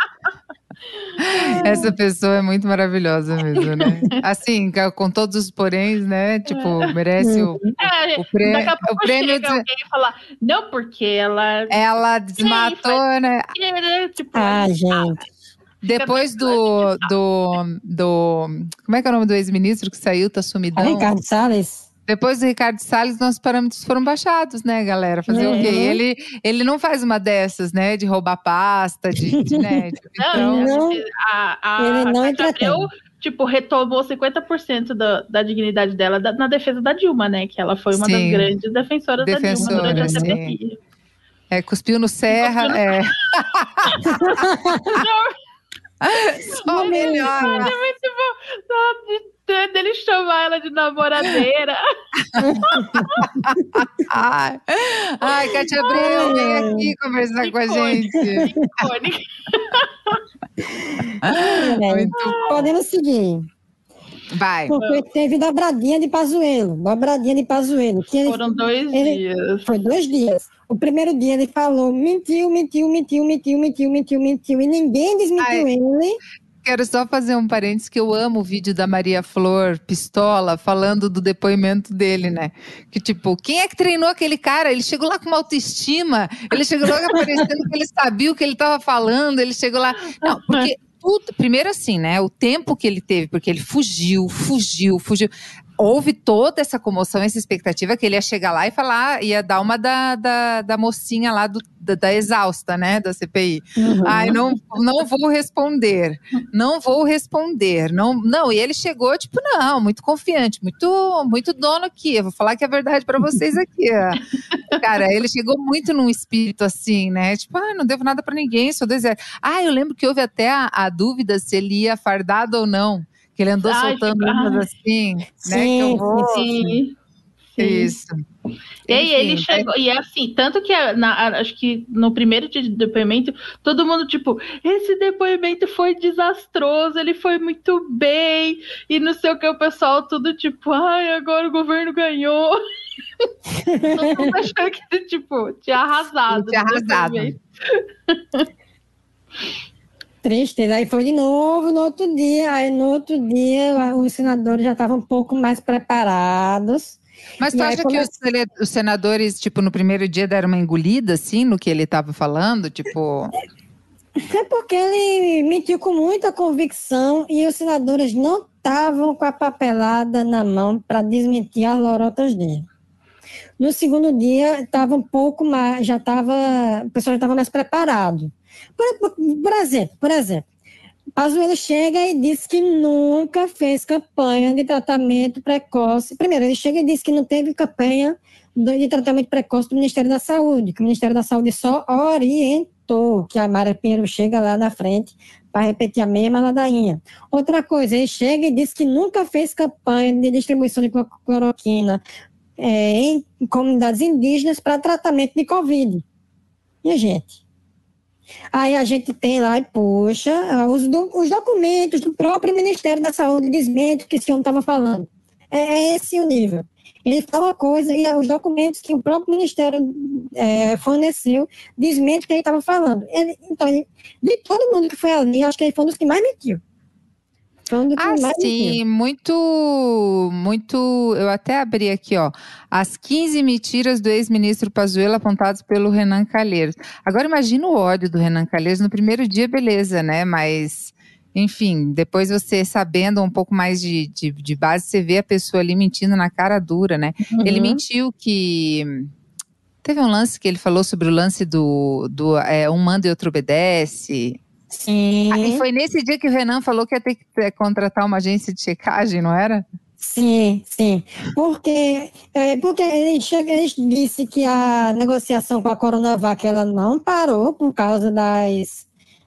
Essa pessoa é muito maravilhosa mesmo, né? Assim, com todos os poréns, né? Tipo, merece o, é, o, prê, daqui a pouco o prêmio. Chega de... alguém e falar, não, porque ela. Ela desmatou, Sim, né? Tipo, ah, gente. Depois do, do, do. Como é que é o nome do ex-ministro que saiu, tá sumidão? O Ricardo Salles. Depois do Ricardo Salles, nossos parâmetros foram baixados, né, galera? Fazer uhum. o quê? Ele, ele não faz uma dessas, né? De roubar pasta, de, de né? Tipo, não, então, não, a, a, ele não a Abreu, tipo, retomou cinquenta por cento da, da dignidade dela da, na defesa da Dilma, né? Que ela foi uma sim. das grandes defensoras Defensora, da Dilma durante a C P I. É, cuspiu no Serra, cuspiu no... é... Só melhor. É muito bom. dele chamar ela de namoradeira. Ai, ai Cátia Abreu, vem aqui conversar icônica, com a gente. Icônica. Muito Podemos seguir. Vai. Porque teve dobradinha de Pazuello. Dobradinha de Pazuello. Que ele, Foram dois ele, dias. Foi dois dias. O primeiro dia ele falou, mentiu, mentiu, mentiu, mentiu, mentiu, mentiu, mentiu. E ninguém desmentiu Ai. ele. Quero só fazer um parênteses que eu amo o vídeo da Maria Flor Pistola falando do depoimento dele, né? Que tipo, quem é que treinou aquele cara? Ele chegou lá com uma autoestima, ele chegou lá parecendo que ele sabia o que ele estava falando, ele chegou lá... Não, porque tudo... Primeiro assim, né? O tempo que ele teve, porque ele fugiu, fugiu, fugiu... Houve toda essa comoção, essa expectativa que ele ia chegar lá e falar, ia dar uma da, da, da mocinha lá, do, da, da exausta, né, da C P I. Uhum. Ai, não, não vou responder, não vou responder. Não, não, e ele chegou, tipo, não, muito confiante, muito, muito dono aqui, eu vou falar que é verdade pra vocês aqui. Ó. Cara, ele chegou muito num espírito assim, né, tipo, ah, não devo nada pra ninguém, sou deserto. Ah, eu lembro que houve até a, a dúvida se ele ia fardado ou não. Que ele andou ai, soltando tipo, umas assim, sim, né? Que eu vou. Sim, sim. Isso. E aí ele chegou, e é assim, tanto que na, acho que no primeiro dia de depoimento, todo mundo, tipo, esse depoimento foi desastroso, ele foi muito bem, e não sei o que, o pessoal tudo tipo, ai, agora o governo ganhou. Todo mundo achou que ele, tipo, tinha arrasado. Tinha arrasado. Triste, aí foi de novo no outro dia, aí no outro dia os senadores já estavam um pouco mais preparados. Mas tu acha come... que os, os senadores, tipo, no primeiro dia deram uma engolida, assim, no que ele estava falando, tipo... É porque ele mentiu com muita convicção e os senadores não estavam com a papelada na mão para desmentir as lorotas dele. No segundo dia, estava um pouco mais, já estava, o pessoal já estava mais preparado. Por, por, por exemplo, por exemplo, Pazuello chega e diz que nunca fez campanha de tratamento precoce. Primeiro, ele chega e diz que não teve campanha de tratamento precoce do Ministério da Saúde, que o Ministério da Saúde só orientou, que a Mara Pinheiro chega lá na frente para repetir a mesma ladainha. Outra coisa, ele chega e diz que nunca fez campanha de distribuição de cloroquina é, em comunidades indígenas para tratamento de Covid. E a gente? Aí a gente tem lá e puxa os, do, os documentos do próprio Ministério da Saúde desmente o que esse homem estava falando. É, é esse o nível. Ele fala uma coisa e os documentos que o próprio Ministério é, forneceu desmente o que ele estava falando. Ele, então, ele, de todo mundo que foi ali, acho que ele foi um dos que mais mentiu. Ah, sim, muito, muito, eu até abri aqui, ó, as quinze mentiras do ex-ministro Pazuello apontados pelo Renan Calheiros. Agora imagina o ódio do Renan Calheiros, no primeiro dia, beleza, né, mas, enfim, depois você sabendo um pouco mais de, de, de base, você vê a pessoa ali mentindo na cara dura, né, uhum. Ele mentiu que... Teve um lance que ele falou sobre o lance do, do é, um manda e outro obedece... Sim. Ah, e foi nesse dia que o Renan falou que ia ter que é, contratar uma agência de checagem, não era? Sim, sim. Porque, é, porque ele, chega, ele disse que a negociação com a Coronavac ela não parou por causa das,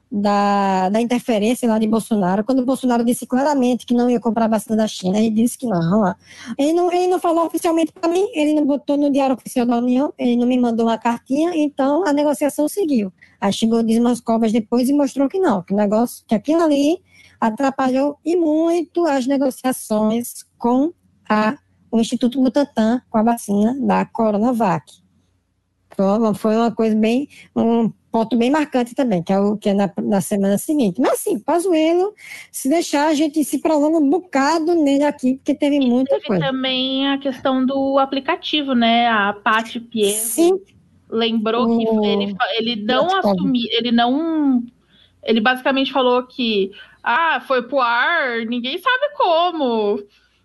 da, da interferência lá de Bolsonaro. Quando o Bolsonaro disse claramente que não ia comprar vacina da China, ele disse que não. Ele não, ele não falou oficialmente para mim, ele não botou no Diário Oficial da União, ele não me mandou uma cartinha, então a negociação seguiu. Aí chegou Dimas Covas depois e mostrou que não, que o negócio, que aquilo ali atrapalhou e muito as negociações com a, o Instituto Butantan, com a vacina da Coronavac. Então, foi uma coisa bem, um ponto bem marcante também, que é, o, que é na, na semana seguinte. Mas sim, Pazuello, se deixar, a gente se prolonga um bocado nele aqui, porque teve e muita teve coisa. Também a questão do aplicativo, né? A Paty Pierro. Sim. Lembrou o... que ele, ele não assumiu, ele não, ele basicamente falou que, ah, foi pro ar, ninguém sabe como.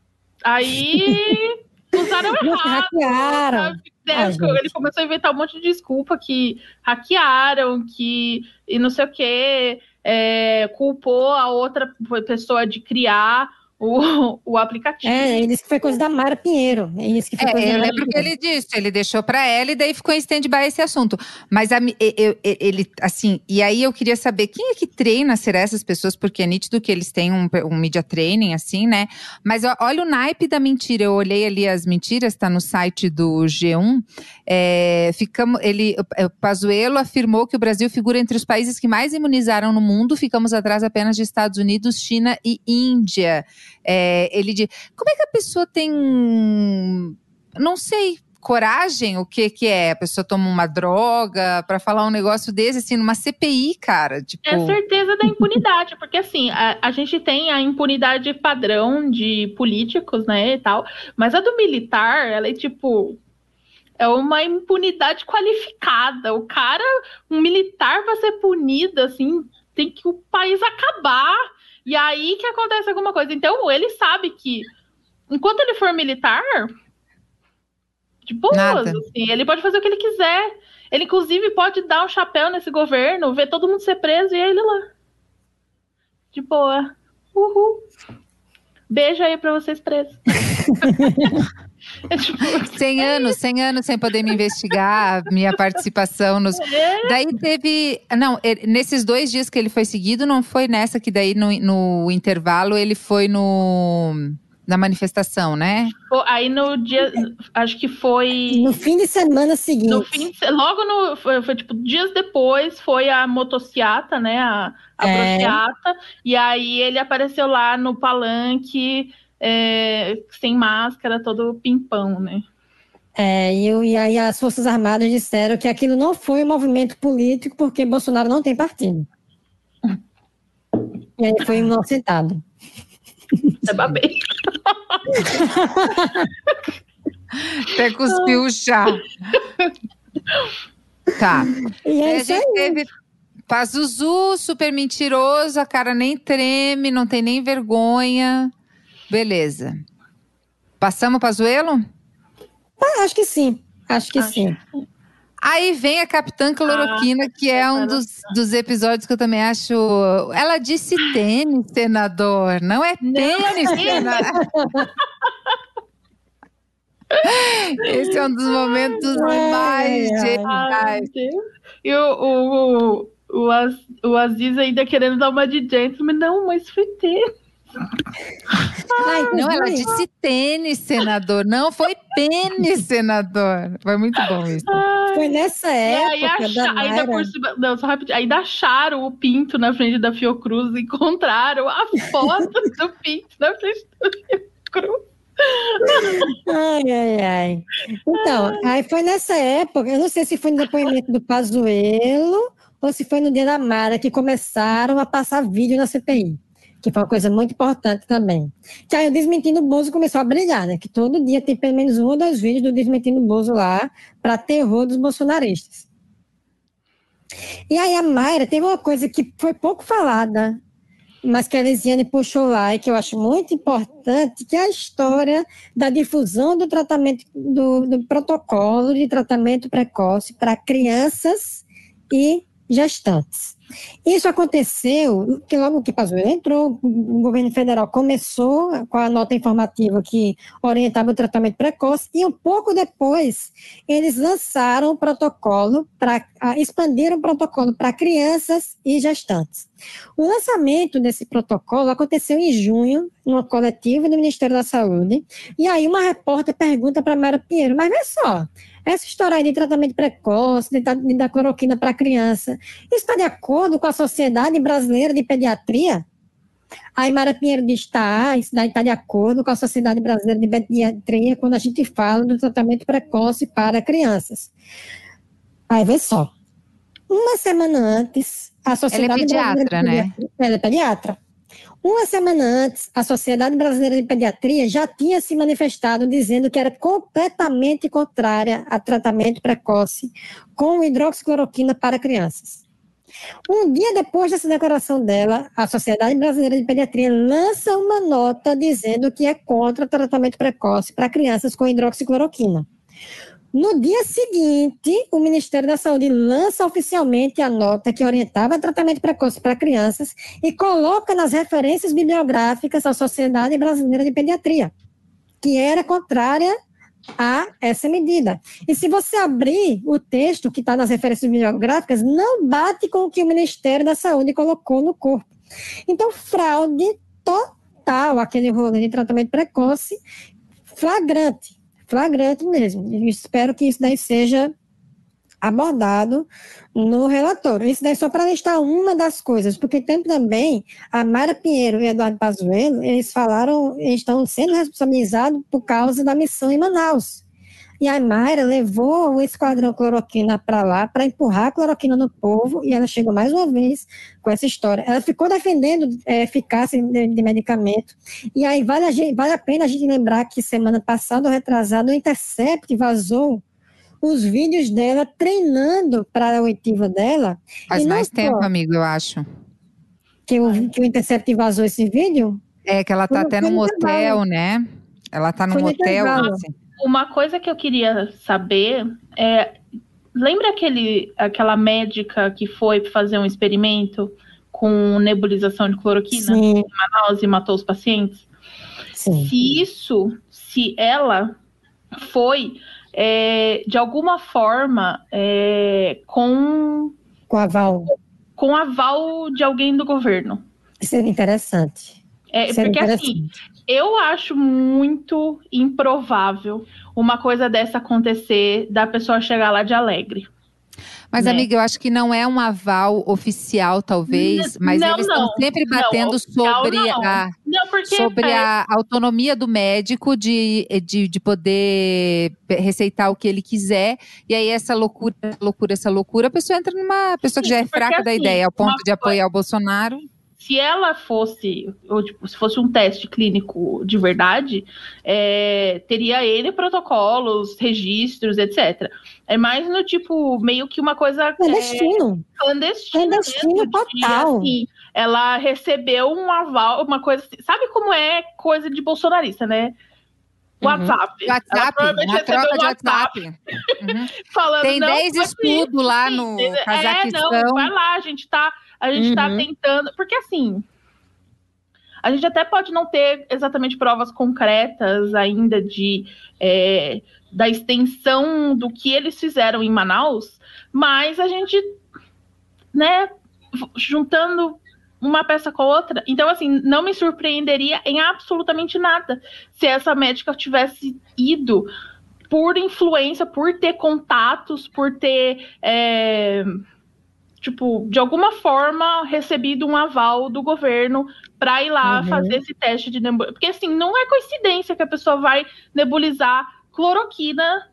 Aí usaram errado. Hackearam. É, ele começou a inventar um monte de desculpa que hackearam, que e não sei o que, é, culpou a outra pessoa de criar o, o aplicativo. É, ele disse que foi coisa da Mara Pinheiro. Ele disse que foi É, coisa da eu Mara lembro que Pinheiro. ele disse, ele deixou pra ela e daí ficou em stand-by esse assunto. Mas a, mi- eu- eu- ele, assim, e aí eu queria saber quem é que treina será essas pessoas, porque é nítido que eles têm um, um media training, assim, né? Mas ó, olha o naipe da mentira. Eu olhei ali as mentiras, tá no site do G um. É, ficamos, ele, o Pazuello afirmou que o Brasil figura entre os países que mais imunizaram no mundo. Ficamos atrás apenas de Estados Unidos, China e Índia. É, ele diz, como é que a pessoa tem, não sei, coragem, o que que é? A pessoa toma uma droga pra falar um negócio desse, assim, numa C P I, cara, tipo... É certeza da impunidade, porque assim, a, a gente tem a impunidade padrão de políticos, né, e tal, mas a do militar, ela é tipo, é uma impunidade qualificada. O cara, um militar vai ser punido, assim, tem que o país acabar, e aí que acontece alguma coisa. Então, ele sabe que, enquanto ele for militar, de boas, Nada. assim, ele pode fazer o que ele quiser. Ele, inclusive, pode dar um chapéu nesse governo, ver todo mundo ser preso e ele lá. De boa. Uhul. Beijo aí pra vocês presos. É tipo, cem anos, cem anos sem poder me investigar, minha participação nos… é, Daí teve… Não, ele- nesses dois dias que ele foi seguido, não foi nessa que daí no, no intervalo ele foi no… Na manifestação, né? pô, aí no dia, acho que foi No fim de semana seguinte. no fim, de se- logo no, foi, foi, tipo dias depois foi a motociata, né, a, a É. brocheata, e aí ele apareceu lá no palanque, é, sem máscara, todo pimpão, né? É, e, eu- e aí as Forças Armadas disseram que aquilo não foi um movimento político porque Bolsonaro não tem partido. E aí foi inocentado. É babei. Até cuspiu o chá. Tá. E Aí é a isso gente aí. teve Pazuzu, super mentiroso, a cara nem treme, não tem nem vergonha. Beleza. Passamos Pazuello? Ah, acho que sim. Acho que Acho. sim. Aí vem a Capitã Cloroquina, que é um dos, dos episódios que eu também acho… Ela disse tênis, senador. Não é tênis, senador. Esse é um dos momentos Ai, mais ai, ai. geniais. Ai, meu Deus. E o, o, o, o, Az- o Aziz ainda querendo dar uma de gentleman. Não, mas foi ter. Ai, Não, ela inclusive, disse tênis, senador. Não, foi pênis, senador. Foi muito bom isso. foi nessa E aí época da acha, ainda Mayra. por cima, não, só rapidinho, ainda acharam o pinto na frente da Fiocruz, encontraram a foto do pinto na frente da Fiocruz. Ai, ai, ai. Então, aí foi nessa época, eu não sei se foi no depoimento do Pazuello ou se foi no dia da Mara que começaram a passar vídeo na C P I, que foi uma coisa muito importante também. Que aí o Desmentindo Bozo começou a brilhar, né? Que todo dia tem pelo menos um ou dois vídeos do Desmentindo Bozo lá, para terror dos bolsonaristas. E aí a Mayra teve uma coisa que foi pouco falada, mas que a Elisiane puxou lá e que eu acho muito importante, que é a história da difusão do tratamento, do, do protocolo de tratamento precoce para crianças e gestantes. Isso aconteceu que logo que Pazuello entrou, o governo federal começou com a nota informativa que orientava o tratamento precoce e um pouco depois eles lançaram o protocolo, para expandiram o protocolo para crianças e gestantes. O lançamento desse protocolo aconteceu em junho, numa coletiva do Ministério da Saúde, e aí uma repórter pergunta para a Mara Pinheiro, mas vê só, essa história aí de tratamento precoce, de, de dar cloroquina para criança, isso está de acordo com a Sociedade Brasileira de Pediatria? Aí Mara Pinheiro diz, tá, isso daí está de acordo com a Sociedade Brasileira de Pediatria quando a gente fala do tratamento precoce para crianças. Aí vê só, uma semana antes, a Sociedade pediatra, Brasileira de né? Pediatria, ela é pediatra. Uma semana antes, a Sociedade Brasileira de Pediatria já tinha se manifestado dizendo que era completamente contrária a tratamento precoce com hidroxicloroquina para crianças. Um dia depois dessa declaração dela, a Sociedade Brasileira de Pediatria lança uma nota dizendo que é contra tratamento precoce para crianças com hidroxicloroquina. No dia seguinte, o Ministério da Saúde lança oficialmente a nota que orientava tratamento precoce para crianças e coloca nas referências bibliográficas a Sociedade Brasileira de Pediatria, que era contrária a essa medida. E se você abrir o texto que está nas referências bibliográficas, não bate com o que o Ministério da Saúde colocou no corpo. Então, fraude total, aquele rolê de tratamento precoce, flagrante. Flagrante mesmo. E espero que isso daí seja abordado no relatório. Isso daí só para listar uma das coisas, porque tem também a Mayra Pinheiro e Eduardo Pazuello, eles falaram, eles estão sendo responsabilizados por causa da missão em Manaus. E a Mayra levou o esquadrão cloroquina para lá, para empurrar a cloroquina no povo, e ela chegou mais uma vez com essa história. Ela ficou defendendo é, eficácia de, de medicamento, e aí vale a, gente, vale a pena a gente lembrar que semana passada, ou retrasada, o Intercept vazou os vídeos dela treinando para a oitiva dela. Faz e mais só, tempo, amigo, eu acho. Que o, que o Intercept vazou esse vídeo? É, que ela tá Foi- até foi num no hotel, intervalo. né? Ela tá num Foi no hotel, intervalo. assim. Uma coisa que eu queria saber é, lembra aquele, aquela médica que foi fazer um experimento com nebulização de cloroquina Sim, em Manaus e matou os pacientes? sim. Se isso, se ela foi é, de alguma forma é, com, Com aval. com aval de alguém do governo. Seria interessante. É, Seria porque assim, interessante. eu acho muito improvável uma coisa dessa acontecer, da pessoa chegar lá de alegre. Mas, né? amiga, eu acho que não é um aval oficial, talvez, N- mas não, eles estão não. sempre Não, batendo oficial sobre não. a Não, porque sobre é, a autonomia do médico de, de, de poder receitar o que ele quiser, e aí essa loucura, loucura, essa loucura, a pessoa entra numa a pessoa que sim, já é porque, fraca da assim, ideia, ao ponto uma de coisa- apoiar o Bolsonaro. se ela fosse, ou tipo, se fosse um teste clínico de verdade, é, teria N protocolos, registros, etcétera. É mais no tipo, meio que uma coisa é, Clandestino. clandestina Clandestino mesmo, de, total. assim, ela recebeu um aval, uma coisa assim, sabe como é coisa de bolsonarista, né? WhatsApp. Ela WhatsApp, provavelmente uma recebeu troca um de WhatsApp WhatsApp. Uhum. falando, Tem não, dez pode ir. estudos lá Sim, no é, não, Cazaquistão. vai lá, a gente tá, a gente tá Uhum. tentando, porque assim, a gente até pode não ter exatamente provas concretas ainda de é, da extensão do que eles fizeram em Manaus, mas a gente, né, juntando uma peça com a outra, então assim, não me surpreenderia em absolutamente nada se essa médica tivesse ido por influência, por ter contatos, por ter é, tipo, de alguma forma recebido um aval do governo para ir lá Uhum. fazer esse teste de nebulização. Porque assim, não é coincidência que a pessoa vai nebulizar cloroquina,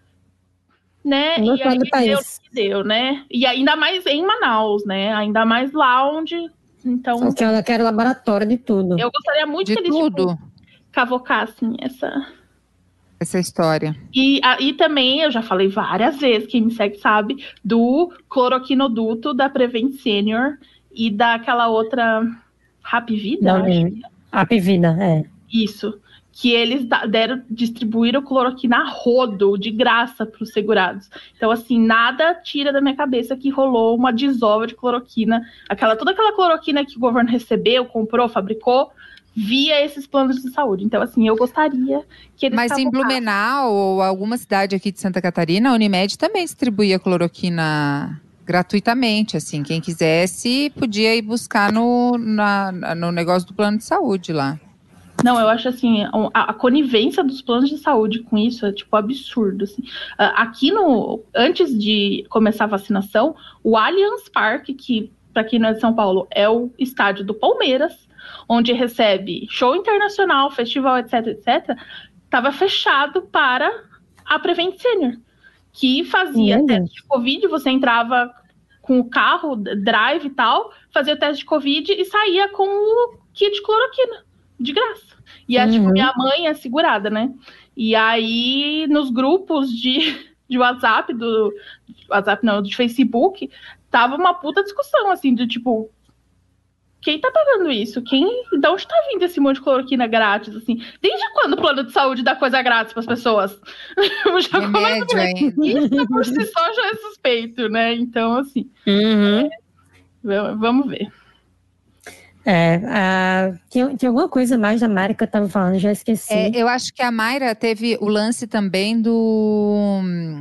né? No E aí outro lado do deu o país. que deu, né? E ainda mais em Manaus, né? Ainda mais lá onde. Então, Só que ela quer laboratório de tudo. eu gostaria muito De que eles tudo, tipo, cavocassem essa. essa história. E, a- e também, eu já falei várias vezes, quem me segue sabe, do cloroquinoduto da Prevent Senior e daquela outra Happy Vida, Não, acho. é. A Pivida, é. Isso. Que eles da- deram, distribuíram cloroquina a rodo, de graça, para os segurados. Então, assim, nada tira da minha cabeça que rolou uma desova de cloroquina. Aquela, toda aquela cloroquina que o governo recebeu, comprou, fabricou, via esses planos de saúde. Então, assim, eu gostaria que eles Mas em cavocassem. Blumenau ou alguma cidade aqui de Santa Catarina, a Unimed também distribuía cloroquina gratuitamente, assim, quem quisesse podia ir buscar no, na- no negócio do plano de saúde lá. Não, eu acho assim, a, a conivência dos planos de saúde com isso é tipo absurdo. Assim. Ah, aqui no, antes de começar a vacinação, o Allianz Parque, que para quem não é de São Paulo, é o estádio do Palmeiras, onde recebe show internacional, festival, etc, etc, estava fechado para a Prevent Senior, que fazia Meu teste Deus. de Covid, você entrava com o carro, drive e tal, fazia o teste de Covid e saía com o kit de cloroquina, de graça. E a, tipo, Uhum. minha mãe é segurada, né? E aí, nos grupos de, de WhatsApp, do WhatsApp não, de Facebook, tava uma puta discussão, assim, de tipo, quem tá pagando isso? Quem, de onde tá vindo esse monte de cloroquina grátis, assim? Desde quando o plano de saúde dá coisa grátis pras pessoas? Já Remédio ainda. Isso por si só já é suspeito, né? Então, assim, Uhum. é, vamos ver. É, a, tinha, tinha alguma coisa mais da Mari que eu tava falando, já esqueci. É, eu acho que a Mayra teve o lance também do,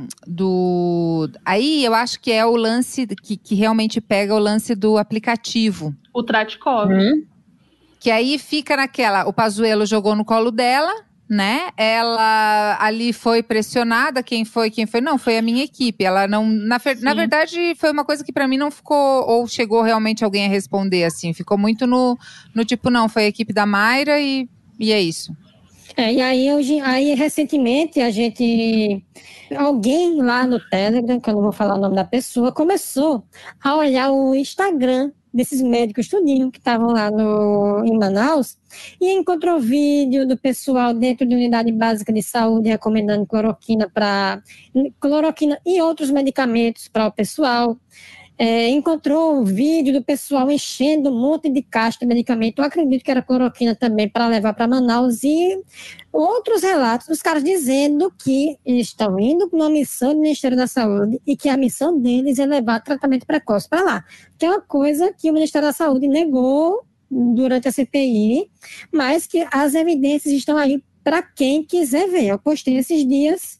do... Aí eu acho que é o lance que, que realmente pega o lance do aplicativo. O Tratikov. Hum? Que aí fica naquela, o Pazuello jogou no colo dela, né? Ela ali foi pressionada, quem foi, quem foi? Não, foi a minha equipe. Ela não, na, na verdade, foi uma coisa que pra mim não ficou, ou chegou realmente alguém a responder, assim. Ficou muito no, no tipo, não, foi a equipe da Mayra e, e é isso. É, e aí, hoje, aí, recentemente, a gente... Alguém lá no Telegram, que eu não vou falar o nome da pessoa, começou a olhar o Instagram desses médicos tudinho que estavam lá no, em Manaus e encontrou vídeo do pessoal dentro de unidade básica de saúde recomendando cloroquina para cloroquina e outros medicamentos para o pessoal. É, encontrou um vídeo do pessoal enchendo um monte de caixa de medicamento, eu acredito que era cloroquina também, para levar para Manaus, e outros relatos dos caras dizendo que eles estão indo para uma missão do Ministério da Saúde e que a missão deles é levar tratamento precoce para lá, que é uma coisa que o Ministério da Saúde negou durante a C P I, mas que as evidências estão aí para quem quiser ver. Eu postei esses dias,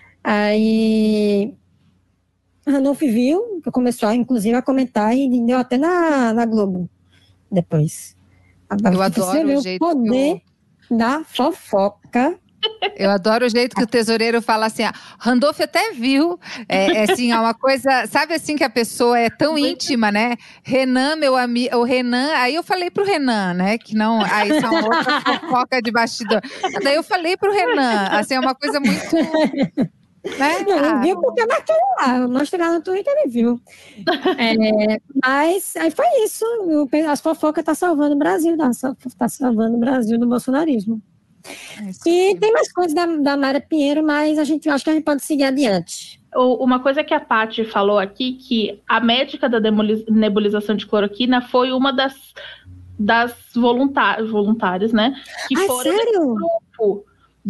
aí... Ranulf viu, começou inclusive a comentar e deu até na, na Globo depois. Eu adoro o jeito o poder eu... da fofoca. Eu adoro o jeito que o tesoureiro fala assim, ah, Randolph até viu, é, é assim, é uma coisa, sabe assim que a pessoa é tão íntima, né? Renan, meu amigo, o Renan, aí eu falei pro Renan, né, que não, aí isso é uma outra fofoca de bastidor. Daí eu falei pro Renan, assim, é uma coisa muito... Né? Não, ele ah, viu porque eu marquei lá, eu mostrei lá no Twitter, ele viu. É, mas aí foi isso, as fofocas tá salvando o Brasil, tá, tá salvando o Brasil do bolsonarismo. É e tem mais coisas da, da Mara Pinheiro, mas a gente acho que a gente pode seguir adiante. Uma coisa que a Paty falou aqui, que a médica da nebulização de cloroquina foi uma das, das voluntárias, voluntárias, né? Que Ai, foram sério? nesse grupo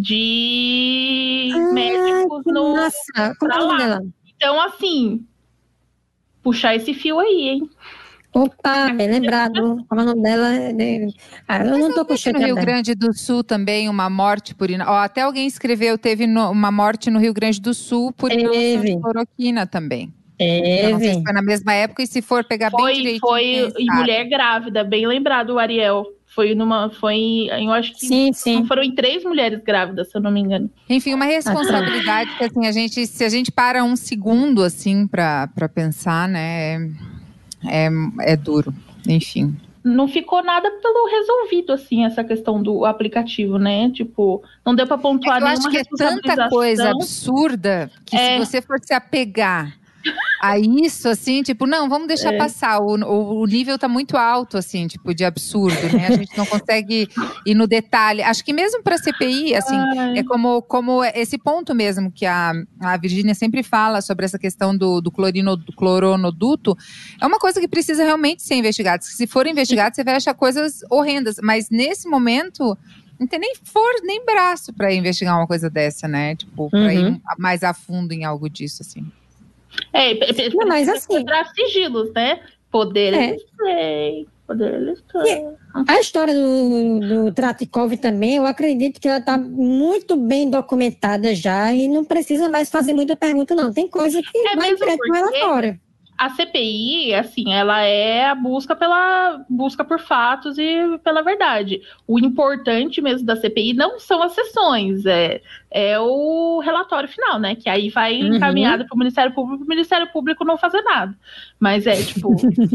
de ah, médicos no nossa, como é o nome dela? Então, assim, puxar esse fio aí, hein? Opa, bem lembrado. Como é o nome dela? Ah, eu Mas não tô puxando. No Rio Grande do Sul também uma morte por inalação. Até alguém escreveu, teve no, uma morte no Rio Grande do Sul por inalação de cloroquina também. Teve. Eu não sei se foi na mesma época e se for pegar foi, bem direitinho. Foi em mulher grávida, bem lembrado o Ariel. Foi numa, foi em, eu acho que sim, sim. foram em três mulheres grávidas, se eu não me engano. Enfim, uma responsabilidade que assim, a gente, se a gente para um segundo assim para pensar, né, é, é duro, enfim. Não ficou nada pelo resolvido, assim, essa questão do aplicativo, né? Tipo, não deu para pontuar é nenhuma responsabilização. Eu acho que é tanta coisa absurda que é. se você for se apegar a isso, assim, tipo, não, vamos deixar é. passar. O, o, o nível tá muito alto, assim, tipo, de absurdo, né? A gente não consegue ir no detalhe. Acho que mesmo para C P I, assim, Ai. é como, como esse ponto mesmo que a, a Virgínia sempre fala sobre essa questão do, do, clorino, do cloronoduto. É uma coisa que precisa realmente ser investigada. Se for investigado, você vai achar coisas horrendas. Mas nesse momento... não tem nem força, nem braço para investigar uma coisa dessa, né? Tipo, para uhum. ir mais a fundo em algo disso, assim. É, não, mas assim, para sigilos, né? Poder é. eles têm, poder eles têm. A história do, do Tratikov também, eu acredito que ela está muito bem documentada já e não precisa mais fazer muita pergunta, não. Tem coisa que é vai direto com ela fora. A C P I, assim, ela é a busca pela busca por fatos e pela verdade. O importante mesmo da C P I não são as sessões, é, é o relatório final, né? Que aí vai uhum. encaminhado para o Ministério Público, o Ministério Público não fazer nada. Mas é, tipo,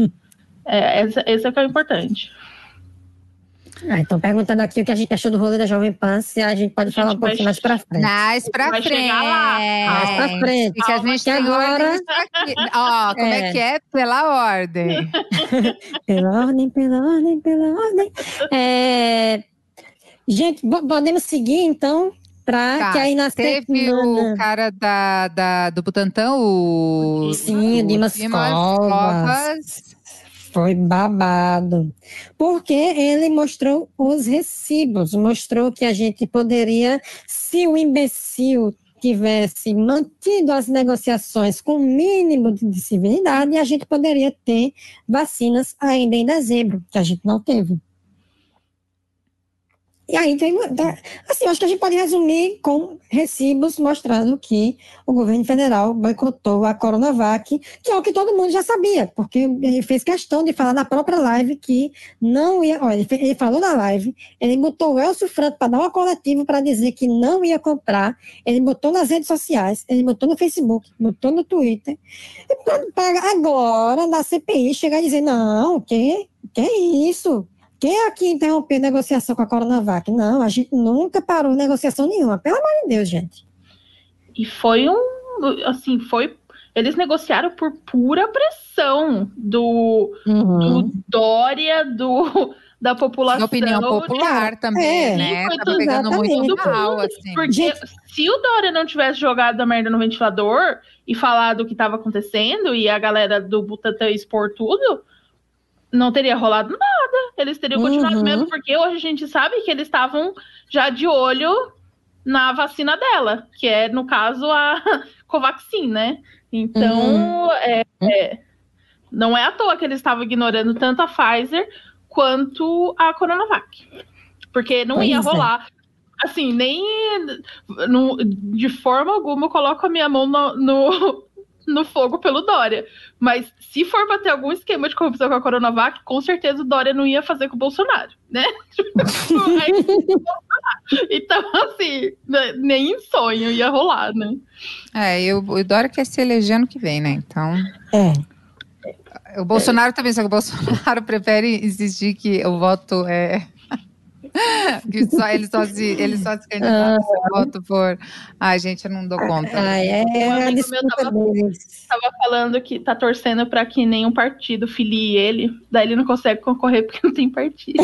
é, esse, esse é o que é o importante. Ah, então, perguntando aqui o que a gente achou do rolê da Jovem Pan, se a gente pode a falar gente um pouquinho mais pra frente. Mais pra vai frente. Lá. Mais pra frente. Porque a gente tem agora... Ó, como é. é que é? Pela ordem. Pela ordem, pela ordem, pela ordem. É... Gente, podemos seguir, então, pra tá. que aí na Teve semana... o cara da, da, do Butantan, o... Sim, o Dimas Covas. Foi babado, porque ele mostrou os recibos, mostrou que a gente poderia, se o imbecil tivesse mantido as negociações com o mínimo de civilidade, a gente poderia ter vacinas ainda em dezembro, que a gente não teve. E aí, tem, assim, eu acho que a gente pode resumir com recibos mostrando que o governo federal boicotou a Coronavac, que é o que todo mundo já sabia, porque ele fez questão de falar na própria live que não ia... Olha, ele, ele falou na live, ele botou o Elcio Franco para dar uma coletiva para dizer que não ia comprar, ele botou nas redes sociais, ele botou no Facebook, botou no Twitter, e para agora, na C P I, chegar e dizer, não, que, que isso? Quem aqui interrompeu a negociação com a Coronavac? Não, a gente nunca parou negociação nenhuma. Pelo amor de Deus, gente. E foi um... Assim, foi... Eles negociaram por pura pressão do, uhum. do Dória, do, da população. Da opinião popular de... também, é, né? Foi Tava pegando muito mal, assim. Porque gente... se o Dória não tivesse jogado a merda no ventilador e falado o que estava acontecendo e a galera do Butantan expor tudo... não teria rolado nada, eles teriam continuado uhum. mesmo, porque hoje a gente sabe que eles estavam já de olho na vacina dela, que é, no caso, a Covaxin, né? Então, uhum. é, é, não é à toa que eles estavam ignorando tanto a Pfizer quanto a Coronavac, porque não pois ia rolar. É. Assim, nem no, de forma alguma eu coloco a minha mão no... no no fogo pelo Dória. Mas se for para ter algum esquema de corrupção com a Coronavac, com certeza o Dória não ia fazer com o Bolsonaro, né? Então, assim, nem em sonho ia rolar, né? É, e o, o Dória quer se eleger ano que vem, né? Então... É. O Bolsonaro é. também, só que o Bolsonaro prefere insistir que o voto é... que só, ele, só se, ele só se candidata ah. se voto por... Ai, gente, eu não dou conta. Ah, é, um amigo meu tava, tava falando que tá torcendo para que nenhum partido filie ele, daí ele não consegue concorrer porque não tem partido.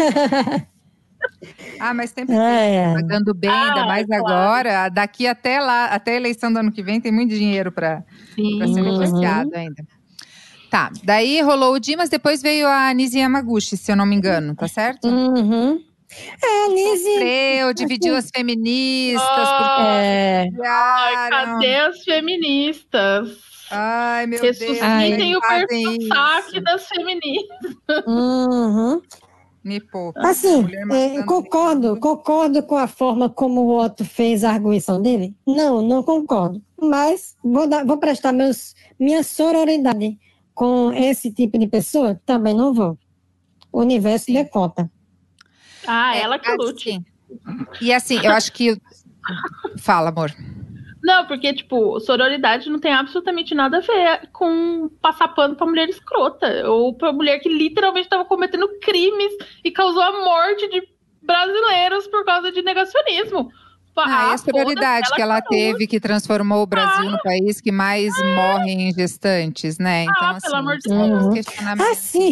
Ah, mas sempre é. pagando bem, ah, ainda mais claro. Agora, daqui até lá, até a eleição do ano que vem, tem muito dinheiro para ser negociado uhum. ainda. Tá, daí rolou o Dimas, depois veio a Anise Yamaguchi, se eu não me engano, tá certo? Uhum. É, a Anise... Sofreu, dividiu as feministas. Oh, porque... é. Ai, cadê as feministas? Ai, meu Ressuscitem Deus. Ressuscitem o saque das feministas. Uhum. Me poupa. Assim, é, concordo, concordo com a forma como o Otto fez a arguição dele? Não, não concordo. Mas vou, dar, vou prestar meus, minha sororidade com esse tipo de pessoa? Também não vou. O universo Sim. dê conta. Ah, ela que lute. Assim, e assim, eu acho que... Fala, amor. Não, porque, tipo, sororidade não tem absolutamente nada a ver com passar pano pra mulher escrota. Ou pra mulher que literalmente estava cometendo crimes e causou a morte de brasileiros por causa de negacionismo. Ah, ah, e a sororidade que ela teve, que transformou o Brasil ah, no país que mais é. morre em gestantes, né? Então, ah, assim, pelo amor de Deus. Questionamento. Ah, sim.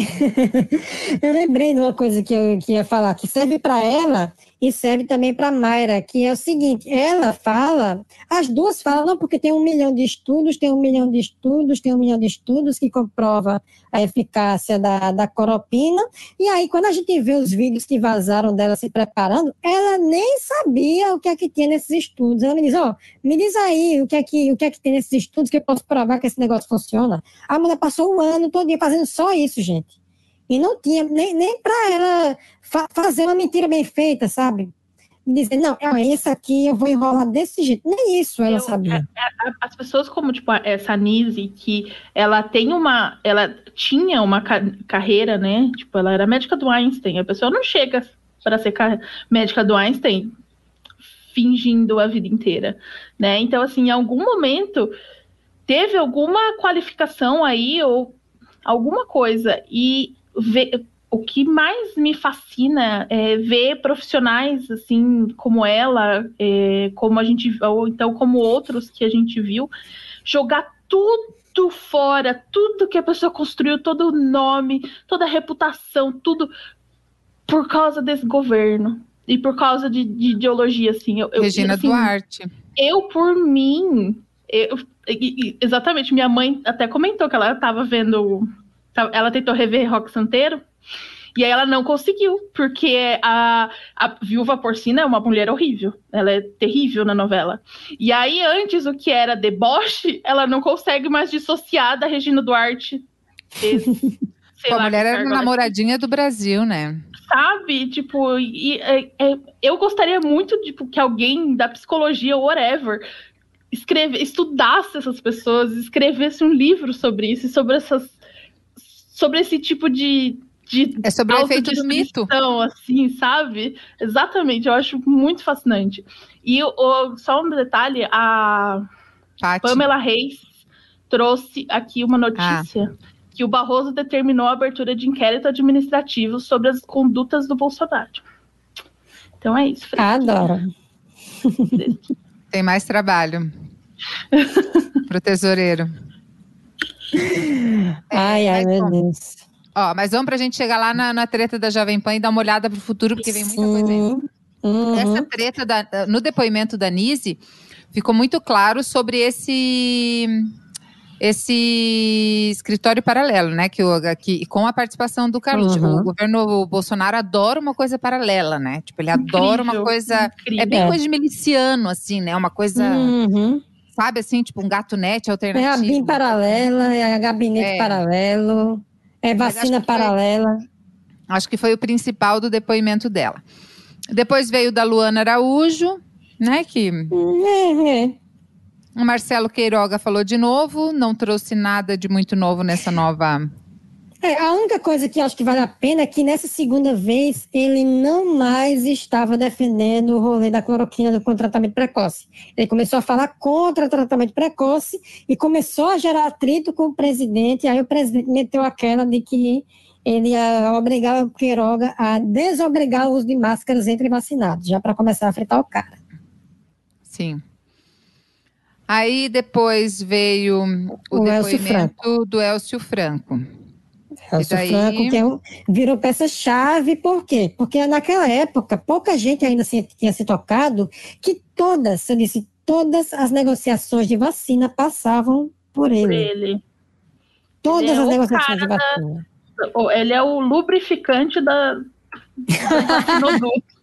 Eu lembrei de uma coisa que eu que ia falar, que serve para ela e serve também para Mayra, que é o seguinte, ela fala, as duas falam, não, porque tem um milhão de estudos, tem um milhão de estudos, tem um milhão de estudos que comprova a eficácia da, da coropina, e aí quando a gente vê os vídeos que vazaram dela se preparando, ela nem sabia o que é que tinha nesses estudos. Ela me diz, ó, oh, me diz aí o que, é que, o que é que tem nesses estudos que eu posso provar que esse negócio funciona. A mulher passou o ano todo dia fazendo só isso, gente. E não tinha nem, nem para ela fa- fazer uma mentira bem feita, sabe? Dizer, não, é esse aqui eu vou enrolar desse jeito. Nem isso ela eu, sabia. A, a, as pessoas como, tipo, essa Anise, que ela tem uma... Ela tinha uma ca- carreira, né? Tipo, ela era médica do Einstein. A pessoa não chega para ser ca- médica do Einstein fingindo a vida inteira, né? Então, assim, em algum momento teve alguma qualificação aí ou alguma coisa e... Ver, o que mais me fascina é ver profissionais assim como ela, é, como a gente, ou então como outros que a gente viu, jogar tudo fora, tudo que a pessoa construiu, todo o nome, toda a reputação, tudo por causa desse governo e por causa de, de ideologia, assim. Eu, Regina assim, Duarte. Eu, por mim, eu, exatamente, minha mãe até comentou que ela estava vendo... ela tentou rever Roque Santeiro, e aí ela não conseguiu, porque a, a Viúva Porcina é uma mulher horrível. Ela é terrível na novela. E aí, antes, o que era deboche, ela não consegue mais dissociar da Regina Duarte. Esse, Pô, a mulher era namoradinha do Brasil, né? Sabe? Tipo, e, é, é, eu gostaria muito tipo, que alguém da psicologia, whatever, escreve, estudasse essas pessoas, escrevesse um livro sobre isso, sobre essas, sobre esse tipo de De é sobre o efeito do mito. Assim, sabe? Exatamente, eu acho muito fascinante. E o, só um detalhe, a Pati. Pamela Reis trouxe aqui uma notícia ah. que o Barroso determinou a abertura de inquérito administrativo sobre as condutas do Bolsonaro. Então é isso. Adoro. Tem mais trabalho pro tesoureiro. Ai, é, ai, meu bom. Deus. Ó, mas vamos pra gente chegar lá na, na treta da Jovem Pan e dar uma olhada pro futuro, porque vem muita coisa aí. Uhum. Essa treta, da, no depoimento da Nise, ficou muito claro sobre esse, esse escritório paralelo, né? Que, que, com a participação do Carlos. Uhum. O governo Bolsonaro adora uma coisa paralela, né? Tipo, ele incrível, adora uma coisa… Incrível. É bem coisa de miliciano, assim, né? Uma coisa… Uhum. Sabe, assim, tipo um gatunete alternativo. É a B I M paralela, é a gabinete é. paralelo… É vacina paralela. Foi, acho que foi o principal do depoimento dela. Depois veio da Luana Araújo, né? Que é, é. o Marcelo Queiroga falou de novo, não trouxe nada de muito novo nessa nova. É, a única coisa que acho que vale a pena é que nessa segunda vez ele não mais estava defendendo o rolê da cloroquina do contra tratamento precoce. Ele começou a falar contra o tratamento precoce e começou a gerar atrito com o presidente, e aí o presidente meteu aquela de que ele ia obrigar o Queiroga a desobrigar o uso de máscaras entre vacinados, já para começar a fritar o cara. Sim. Aí depois veio o, o depoimento do Elcio Franco. Elcio daí... Franco, que é um, virou peça-chave, por quê? Porque naquela época, pouca gente ainda se, tinha se tocado que todas, eu disse, todas as negociações de vacina passavam por ele. Por ele. Todas ele as é negociações de vacina. Da, ele é o lubrificante da, do vacinoduto.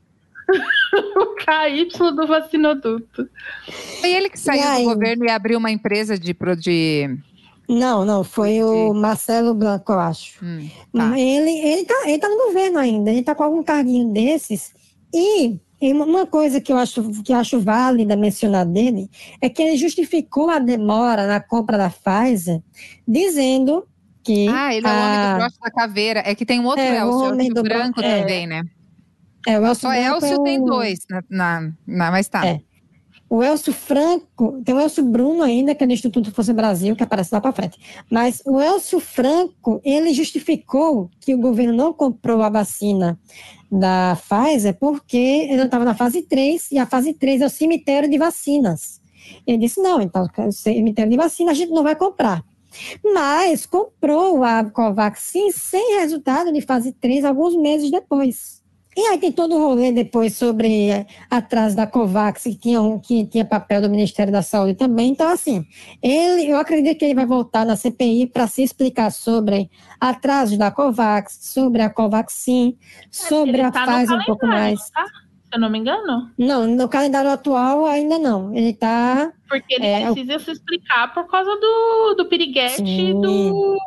O K Y do vacinoduto. Foi ele que saiu do governo e abriu uma empresa de... de... Não, não, foi o Marcelo Blanco, eu acho. Hum, tá. Ele, ele, tá, ele tá no governo ainda, ele tá com algum carguinho desses. E, e uma coisa que eu acho, que eu acho válida mencionar dele é que ele justificou a demora na compra da Pfizer, dizendo que… Ah, ele é o a, homem do broche da caveira. É que tem um outro é, Elcio, o homem Elcio do Branco é, também, né? É, o Elcio Só Branco Elcio é o, tem dois, na, na, na, mas tá. É. O Elcio Franco, tem o Elcio Bruno ainda, que é do Instituto Força Brasil, que aparece lá para frente. Mas o Elcio Franco, ele justificou que o governo não comprou a vacina da Pfizer porque ele não estava na fase três, e a fase três é o cemitério de vacinas. Ele disse, não, então, o cemitério de vacina a gente não vai comprar. Mas comprou a Covaxin sem resultado de fase três alguns meses depois. E aí tem todo o rolê depois sobre é, atrás da Covax, que tinha, um, que tinha papel do Ministério da Saúde também. Então, assim, ele, eu acredito que ele vai voltar na C P I para se explicar sobre atrasos da Covax, sobre a Covaxin, sobre ele a tá Pfizer um pouco mais. Tá? Se eu não me engano? Não, no calendário atual ainda não. Ele está… Porque ele é, precisa se explicar por causa do, do piriguete e do…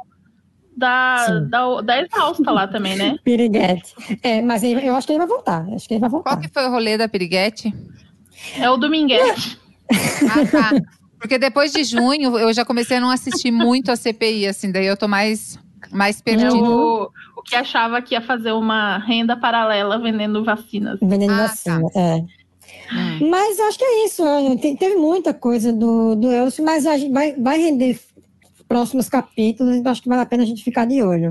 Da, da, da exausta lá também, né? Piriguete. É, mas ele, eu acho que ele vai voltar. Acho que ele vai voltar. Qual que foi o rolê da Piriguete? É o Dominguete. Ah, tá. Porque depois de junho, eu já comecei a não assistir muito a C P I, assim. Daí eu tô mais, mais perdida. É o, o que achava que ia fazer uma renda paralela vendendo vacinas. Vendendo ah, vacina, tá. é. Hum. Mas acho que é isso. Teve muita coisa do, do Elcio, mas a gente vai, vai render próximos capítulos, então acho que vale a pena a gente ficar de olho.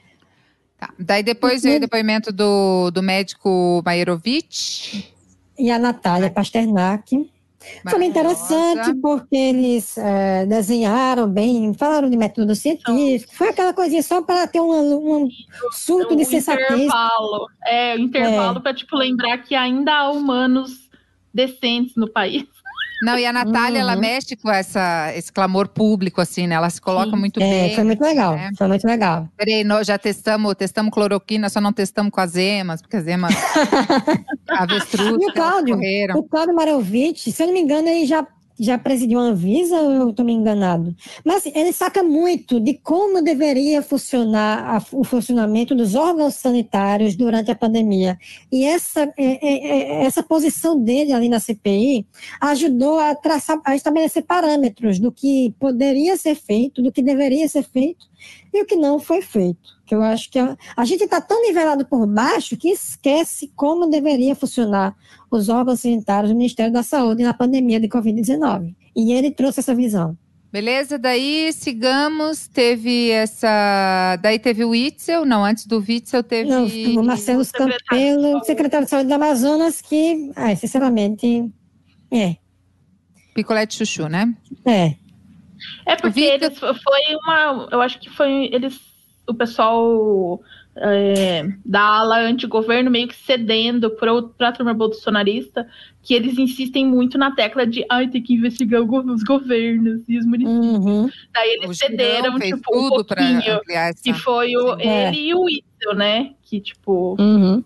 Tá. Daí depois veio o depoimento do, do médico Maierovitch. E a Natália Pasternak. Foi bem interessante porque eles é, desenharam bem, falaram de método científico. Foi aquela coisinha só para ter um, um surto um de sensatez. Intervalo. É, o intervalo é. para tipo, lembrar que ainda há humanos decentes no país. Não, e a Natália, ela Uhum. mexe com essa, esse clamor público, assim, né? Ela se coloca Sim. muito É, bem. foi muito legal, né? foi muito legal. Peraí, nós já testamos, testamos cloroquina, só não testamos com as emas, porque as emas, avestruz, E o que elas Cláudio, correram. o Cláudio Marovitch, se eu não me engano, ele já, já presidiu a Anvisa ou eu estou me enganado? Mas assim, ele saca muito de como deveria funcionar a- o funcionamento dos órgãos sanitários durante a pandemia. E essa, é, é, é, essa posição dele ali na C P I ajudou a, traçar, a estabelecer parâmetros do que poderia ser feito, do que deveria ser feito e o que não foi feito. Que eu acho que a, a gente está tão nivelado por baixo que esquece como deveria funcionar os órgãos sanitários do Ministério da Saúde na pandemia de covid dezenove. E ele trouxe essa visão. Beleza, daí sigamos, teve essa, daí teve o Witzel, não, antes do Witzel teve… Não, o Marcelo o secretário de Campelo, saúde. secretário de Saúde do Amazonas, que, ai, sinceramente, é, Picolé de chuchu, né? é. É porque O Victor- eles foi uma. Eu acho que foi eles. O pessoal é, da ala antigoverno meio que cedendo para a turma bolsonarista, que eles insistem muito na tecla de ai, tem que investigar os governos e os municípios. Uhum. Daí O eles Girão cederam, fez tipo, um tudo para pouquinho. ampliar essa… Que foi o, Sim. ele e o Witzel, né? Que, tipo. Uhum.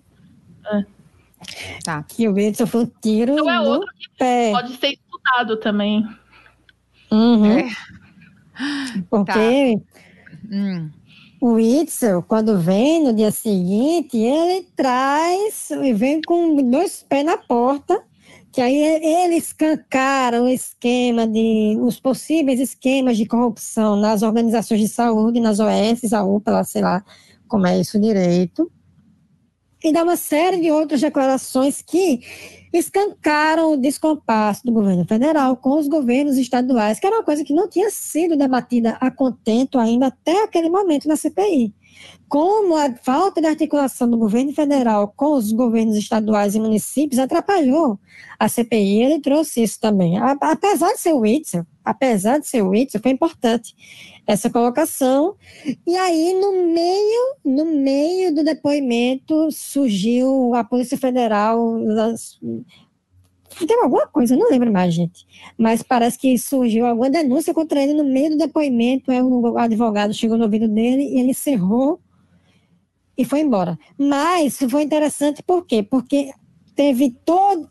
Tá. Que o Wilson foi um tiro Então é no outro pé. Pode ser estudado também. Uhum. É. Porque Hum. o Witzel, quando vem no dia seguinte, ele traz e vem com dois pés na porta, que aí ele escancara o esquema de os possíveis esquemas de corrupção nas organizações de saúde, nas O S, a U P A, sei lá como é isso direito. E dá uma série de outras declarações que escancaram o descompasso do governo federal com os governos estaduais, que era uma coisa que não tinha sido debatida a contento ainda até aquele momento na C P I. Como a falta de articulação do governo federal com os governos estaduais e municípios atrapalhou a C P I, ele trouxe isso também. Apesar de ser o Witzel, apesar de ser o Witzel, foi importante essa colocação. E aí, no meio, no meio do depoimento, surgiu a Polícia Federal. Tem alguma coisa, não lembro mais, gente. Mas parece que surgiu alguma denúncia contra ele no meio do depoimento. Aí o advogado chegou no ouvido dele e ele cerrou e foi embora. Mas foi interessante por quê? Porque teve todo,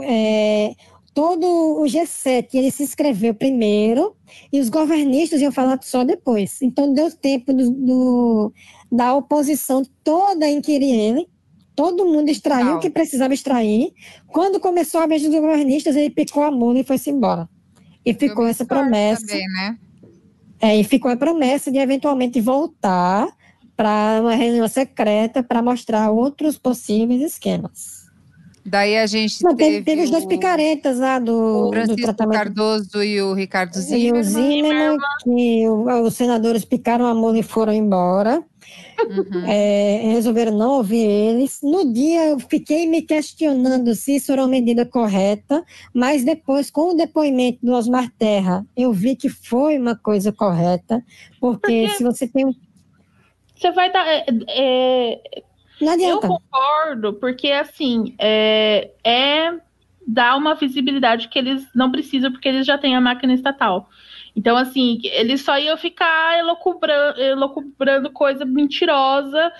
é, todo o G sete, ele se inscreveu primeiro e os governistas iam falar só depois. Então deu tempo do, do, da oposição toda inquirir ele. Todo mundo extraiu o que precisava extrair. Quando começou a vez dos governistas, ele picou a mula e foi-se embora. E ficou essa promessa. Também, né? É, e ficou a promessa de eventualmente voltar para uma reunião secreta para mostrar outros possíveis esquemas. Daí a gente Não, teve, teve, teve os dois o picaretas lá do, o do Francisco tratamento. Cardoso e o Ricardo E o Zimmermann. Zimmermann, que o- os senadores picaram a mula e foram embora. Uhum. É, resolveram não ouvir eles. No dia eu fiquei me questionando se isso era uma medida correta, mas depois, com o depoimento do Osmar Terra, eu vi que foi uma coisa correta, porque, Porque se você tem um. você vai dar. É, é, Não eu adianta. concordo, porque assim, é, é dar uma visibilidade que eles não precisam, porque eles já têm a máquina estatal. Então, assim, eles só iam ficar elocubrando, elocubrando coisa mentirosa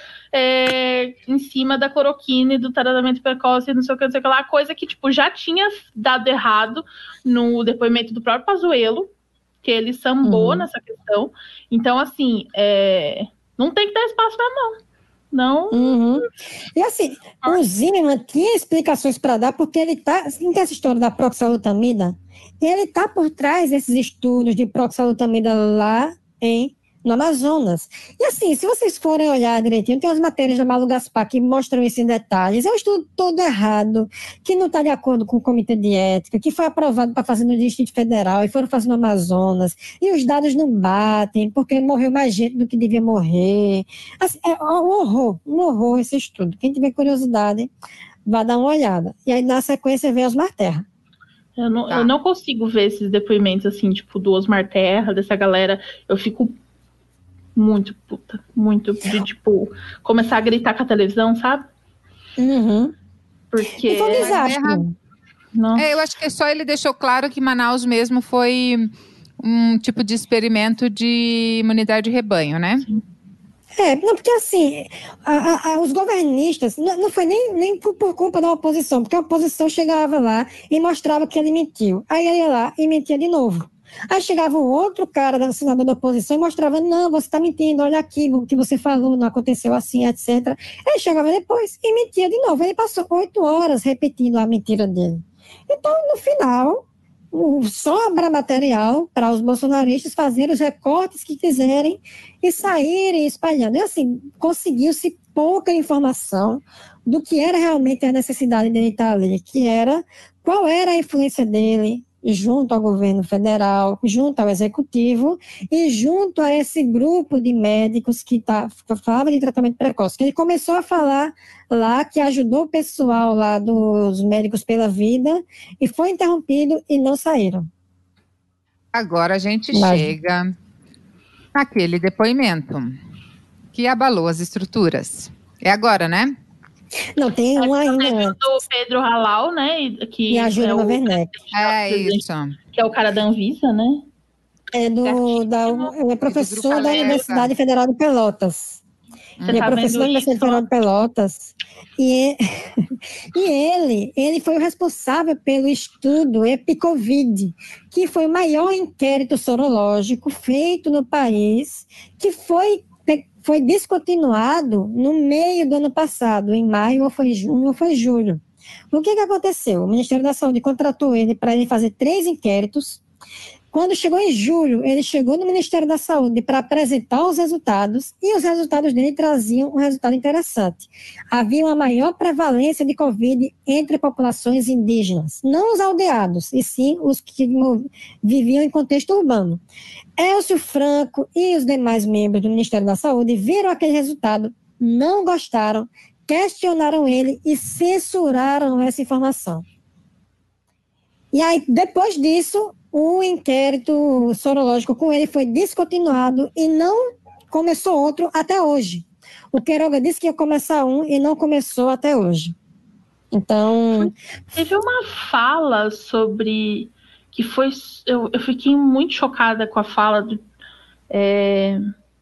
é, em cima da cloroquina e do tratamento precoce e não sei o que, não sei o que lá, coisa que, tipo, já tinha dado errado no depoimento do próprio Pazuello, que ele sambou Uhum. nessa questão. Então, assim, é, não tem que dar espaço para mão. Não. Uhum. E assim, o Zimmermann tinha explicações para dar, porque ele está. Não tem essa história da proxalutamida? Ele está por trás desses estudos de proxalutamida lá em, no Amazonas. E assim, se vocês forem olhar direitinho, tem umas matérias da Malu Gaspar que mostram isso em detalhes. É um estudo todo errado, que não está de acordo com o Comitê de Ética, que foi aprovado para fazer no Distrito Federal e foram fazer no Amazonas. E os dados não batem, porque morreu mais gente do que devia morrer. Assim, é um horror, um horror esse estudo. Quem tiver curiosidade, vá dar uma olhada. E aí, na sequência, vem Osmar Terra. Eu não, Tá. eu não consigo ver esses depoimentos assim, tipo, do Osmar Terra, dessa galera. Eu fico muito puta, muito de, tipo, começar a gritar com a televisão, sabe? Uhum. Porque. E foi um desastre. Terra- Nossa. É, eu acho que só ele deixou claro que Manaus mesmo foi um tipo de experimento de imunidade de rebanho, né? Sim. É, não, porque assim, a, a, a, os governistas, não, não foi nem, nem por, por culpa da oposição, porque a oposição chegava lá e mostrava que ele mentiu. Aí ele ia lá e mentia de novo. Aí chegava um outro cara, da senador da oposição, e mostrava, não, você está mentindo, olha aqui o que você falou, não aconteceu assim, etcétera. Ele chegava depois e mentia de novo. Ele passou oito horas repetindo a mentira dele. Então, no final, sobra material para os bolsonaristas fazerem os recortes que quiserem e saírem espalhando. E assim, conseguiu-se pouca informação do que era realmente a necessidade dele estar ali, que era qual era a influência dele junto ao governo federal, junto ao executivo e junto a esse grupo de médicos que tá, falava de tratamento precoce. Ele começou a falar lá que ajudou o pessoal lá dos Médicos pela Vida e foi interrompido e não saíram. Agora a gente Mas... chega naquele depoimento que abalou as estruturas. É agora, né? Não, tem um ainda antes. Do Pedro Halal, né? Que e a Júlia é Werneck. É isso. Que é o cara da Anvisa, né? É, do, da, é professor da Universidade Federal de Pelotas. Você Ele é tá professor da Universidade Federal de Pelotas. E, e ele, ele foi o responsável pelo estudo EpiCovid, que foi o maior inquérito sorológico feito no país, que foi foi descontinuado no meio do ano passado, em maio, ou foi junho, ou foi julho. O que que aconteceu? O Ministério da Saúde contratou ele para ele fazer três inquéritos. Quando chegou em julho, ele chegou no Ministério da Saúde para apresentar os resultados, e os resultados dele traziam um resultado interessante. Havia uma maior prevalência de Covid entre populações indígenas, não os aldeados, e sim os que viviam em contexto urbano. Elcio Franco e os demais membros do Ministério da Saúde viram aquele resultado, não gostaram, questionaram ele e censuraram essa informação. E aí, depois disso, o inquérito sorológico com ele foi descontinuado e não começou outro até hoje. O Queiroga disse que ia começar um e não começou até hoje. Então... Teve uma fala sobre... que foi... Eu, eu fiquei muito chocada com a fala do, é,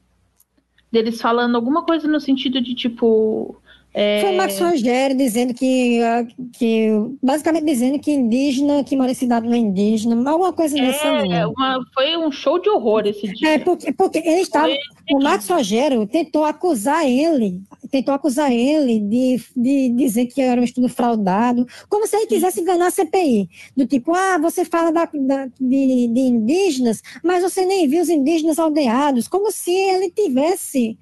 deles falando alguma coisa no sentido de, tipo... É... Foi o Max Rogério dizendo que, que, basicamente dizendo que indígena, que mora em cidade não é indígena, alguma coisa é, nessa linha. Uma, foi um show de horror esse dia. É, porque, porque ele estava, o Max Rogério tentou acusar ele, tentou acusar ele de, de dizer que era um estudo fraudado, como se ele quisesse enganar a C P I, do tipo, ah, você fala da, da, de, de indígenas, mas você nem viu os indígenas aldeados, como se ele tivesse...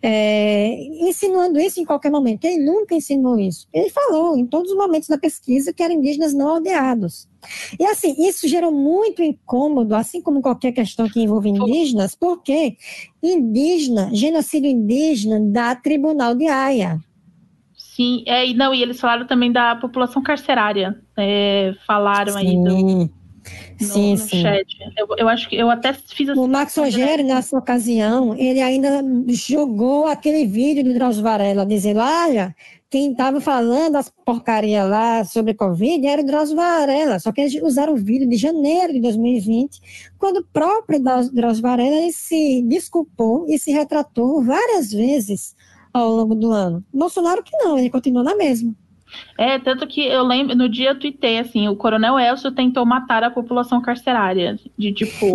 É, insinuando isso em qualquer momento. Ele nunca insinuou isso. Ele falou em todos os momentos da pesquisa que eram indígenas não aldeados. E assim, isso gerou muito incômodo, assim como qualquer questão que envolve indígenas, porque indígena, genocídio indígena dá Tribunal de Haia. Sim, é, e não, e eles falaram também da população carcerária. É, falaram Sim. aí do... No, sim, no sim. chat. Eu, eu acho que eu até fiz assim. O Max Rogério, nessa ocasião, ele ainda jogou aquele vídeo do Drauzio Varela, dizendo, olha, quem estava falando as porcarias lá sobre Covid era o Drauzio Varela, só que eles usaram o vídeo de janeiro de dois mil e vinte, quando o próprio Drauzio Varela ele se desculpou e se retratou várias vezes ao longo do ano. Bolsonaro que não, ele continuou na mesma. É, tanto que eu lembro, no dia eu tuitei, assim, o Coronel Elcio tentou matar a população carcerária, de tipo,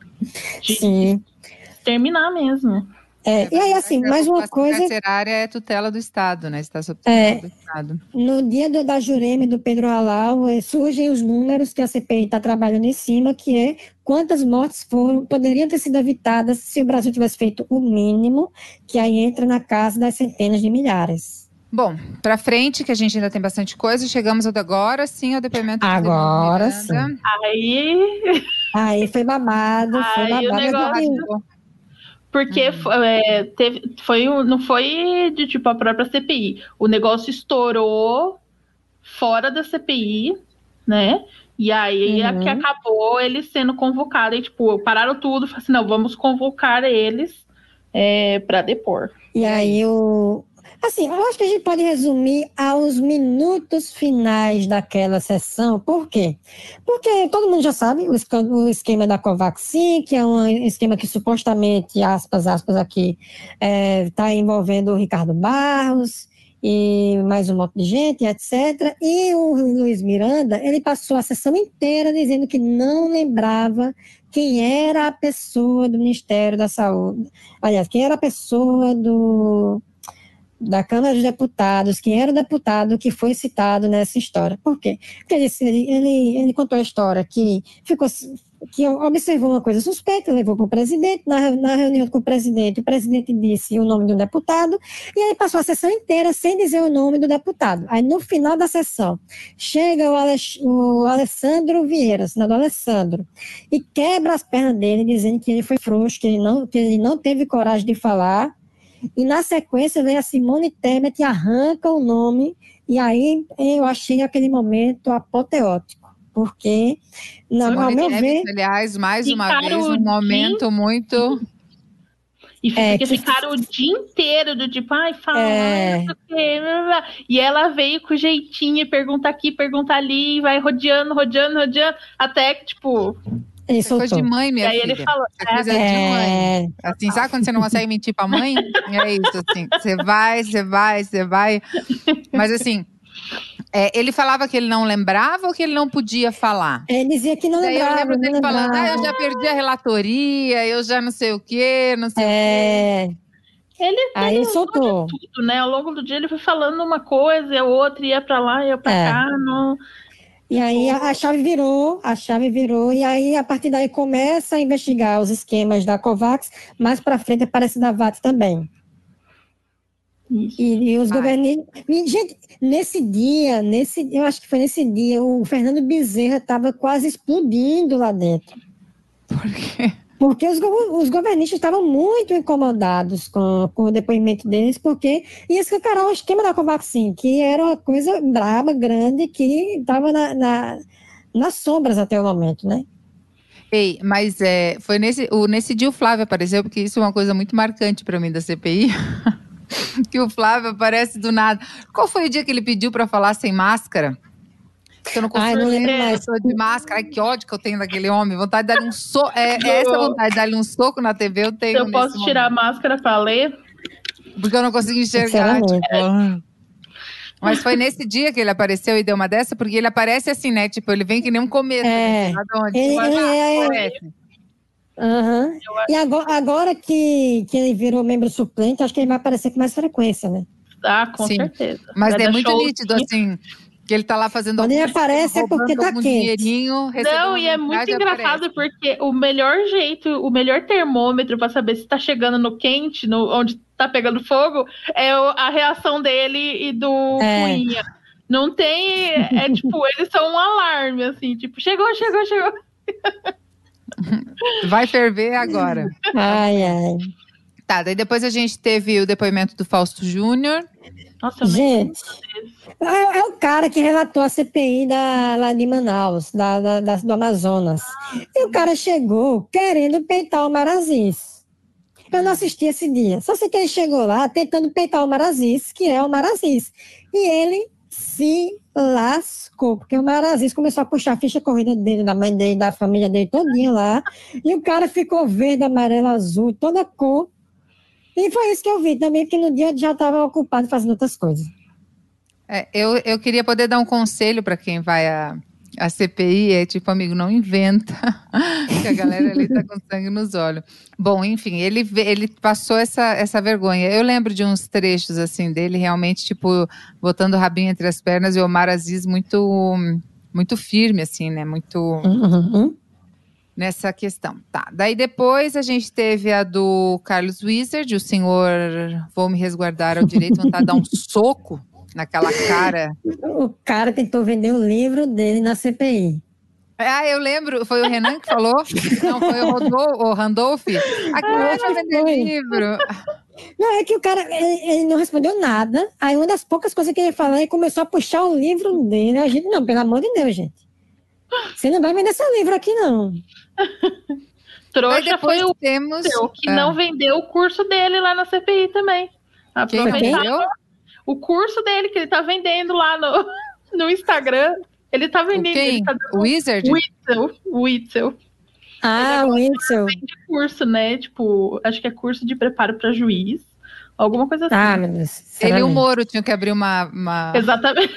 de Sim. terminar mesmo. É, e aí, assim, mais uma coisa... A carcerária é tutela do Estado, né? Está sob tutela é, do Estado. No dia do, da Jurema e do Pedro Halal, é, surgem os números que a C P I está trabalhando em cima, que é quantas mortes foram, poderiam ter sido evitadas se o Brasil tivesse feito o mínimo, que aí entra na casa das centenas de milhares. Bom, para frente, que a gente ainda tem bastante coisa, chegamos agora sim ao depoimento agora de sim. Aí... Aí foi babado, foi aí babado. O negócio... Porque uhum. é, teve, foi, não foi de tipo a própria C P I. O negócio estourou fora da C P I, né? E aí uhum. é que acabou eles sendo convocados. E, tipo, pararam tudo e falaram assim, não, vamos convocar eles é, para depor. E aí o... Assim, eu acho que a gente pode resumir aos minutos finais daquela sessão. Por quê? Porque todo mundo já sabe o esca- o esquema da Covaxin, que é um esquema que supostamente, aspas, aspas aqui, está envolvendo o Ricardo Barros e mais um monte de gente, etcétera. E o Luiz Miranda, ele passou a sessão inteira dizendo que não lembrava quem era a pessoa do Ministério da Saúde. Aliás, quem era a pessoa do da Câmara dos Deputados, quem era o deputado que foi citado nessa história. Por quê? Porque ele, ele, ele contou a história que ficou, que observou uma coisa suspeita, levou para o presidente, na, na reunião com o presidente, o presidente disse o nome do deputado, e aí passou a sessão inteira sem dizer o nome do deputado. Aí, no final da sessão, chega o, Alex, o Alessandro Vieira, senador Alessandro, e quebra as pernas dele, dizendo que ele foi frouxo, que ele não, que ele não teve coragem de falar. E na sequência vem a Simone Tebet e arranca o nome, e aí eu achei aquele momento apoteótico, porque, na, ao meu Tebet, ver... aliás, mais uma Ficaram vez, o um momento dia- muito... E É, porque que- ficaram o dia inteiro do tipo, ai, fala, É. ai, não sei o quê, blá, blá, blá. E ela veio com jeitinho, pergunta aqui, pergunta ali, e vai rodeando, rodeando, rodeando, até que, tipo, Ele Isso é coisa de soltou. mãe, minha e aí filha. ele falou, Isso é coisa de mãe. É, Assim, sabe quando você não consegue mentir pra mãe? É isso, assim. Você vai, você vai, você vai. Mas assim, é, ele falava que ele não lembrava ou que ele não podia falar? ele dizia que não Daí eu lembrava, lembro não dele falando, ah, eu lembrava. já perdi a relatoria, eu já não sei o quê, não sei o quê. É, ele, aí ele ele soltou. tudo, né? Ao longo do dia ele foi falando uma coisa, e a outra ia pra lá, ia pra É. cá, não... E aí a, a chave virou, a chave virou, e aí a partir daí começa a investigar os esquemas da Covax, mais para frente aparece da V A T também. Isso. E, e os Vai. governistas. Gente, nesse dia, nesse, eu acho que foi nesse dia, o Fernando Bezerra estava quase explodindo lá dentro. Por quê? Porque os, go- os governistas estavam muito incomodados com, com o depoimento deles, porque ia escancarar o esquema da Covaxin, que era uma coisa braba, grande, que estava na, na, nas sombras até o momento, né? Ei, mas é, foi nesse, o, nesse dia o Flávio apareceu, porque isso é uma coisa muito marcante pra mim da C P I. Que o Flávio aparece do nada. Qual foi o dia que ele pediu pra falar sem máscara? Que eu não consigo Ai, não lembro ler, mais. eu tô de máscara. Ai, que ódio que eu tenho daquele homem. Vontade de dar-lhe um soco. É, é essa vontade de dar-lhe um soco na T V, eu tenho. Se eu posso nesse tirar a momento. máscara pra ler, Porque eu não consigo enxergar. Sinceramente. Tipo, ah. Mas foi nesse dia que ele apareceu e deu uma dessa, porque ele aparece assim, né? Tipo, ele vem que nem um cometa. É. Né? Lá de onde? Ele, Tipo, ele ah, é. aparece. Aham. E agora, agora que, que ele virou membro suplente, acho que ele vai aparecer com mais frequência, né? ah, com Sim. certeza. Mas Vai é dar muito show. nítido, assim, que ele tá lá fazendo Quando ele alguma aparece é porque roubando tá algum quente. dinheirinho, recebendo Não, uma e é muito mensagem, engraçado aparece. porque o melhor jeito, o melhor termômetro pra saber se tá chegando no quente, no, onde tá pegando fogo, é o- a reação dele e do É. Fuinha. Não tem. É tipo, eles são um alarme, assim, tipo, chegou, chegou, chegou. Vai ferver agora. Ai, ai. Tá, daí depois a gente teve o depoimento do Fausto Júnior. Nossa, eu nem. Gente, é, é o cara que relatou a C P I da, lá de Manaus, da, da- da- do Amazonas. E o cara chegou querendo peitar o Marazis. Eu não assisti esse dia. Só sei que ele chegou lá tentando peitar o Marazis, que é o Marazis. E ele se lascou, porque o Marazis começou a puxar a ficha corrida dele, da mãe dele, da família dele todinha lá. E o cara ficou verde, amarelo, azul, toda cor. E foi isso que eu vi também, porque no dia eu já estava ocupado fazendo outras coisas. É, eu, eu queria poder dar um conselho para quem vai à, à C P I, é tipo, amigo, não inventa, que a galera ali tá com sangue nos olhos. Bom, enfim, ele, vê- ele passou essa, essa vergonha. Eu lembro de uns trechos, assim, dele realmente, tipo, botando o rabinho entre as pernas e o Omar Aziz muito, muito firme, assim, né, muito... Uhum. nessa questão. Tá. Daí depois a gente teve a do Carlos Wizard, o senhor, vou me resguardar ao direito, vontade de dar um soco naquela cara. O cara tentou vender o livro dele na C P I. Ah, eu lembro, foi o Renan que falou? Não, foi o, Rodolfo, o Randolph? Aqui Eu não acho é que vender foi. livro. Não, é que o cara, ele, ele não respondeu nada. Aí uma das poucas coisas que ele falou, ele começou a puxar o livro dele. A gente, não, pelo amor de Deus, gente. Você não vai vender esse livro aqui, não. Daí Trouxa depois foi o temos... seu, que Ah, não vendeu o curso dele lá na C P I também. quem Aproveitar. vendeu? o curso dele que ele tá vendendo lá no, no Instagram. Ele tá vendendo. Quem? Ele tá O Wizard? O Witzel. O Witzel. Ah, o Witzel. De curso, né? Tipo, acho que é curso de preparo para juiz. Alguma coisa assim. Ah, meu Deus. Ele e o Moro tinham que abrir uma... uma... Exatamente.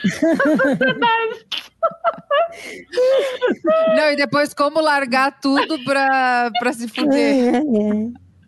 Não, e depois como largar tudo pra, pra se fuder. Ai, ai,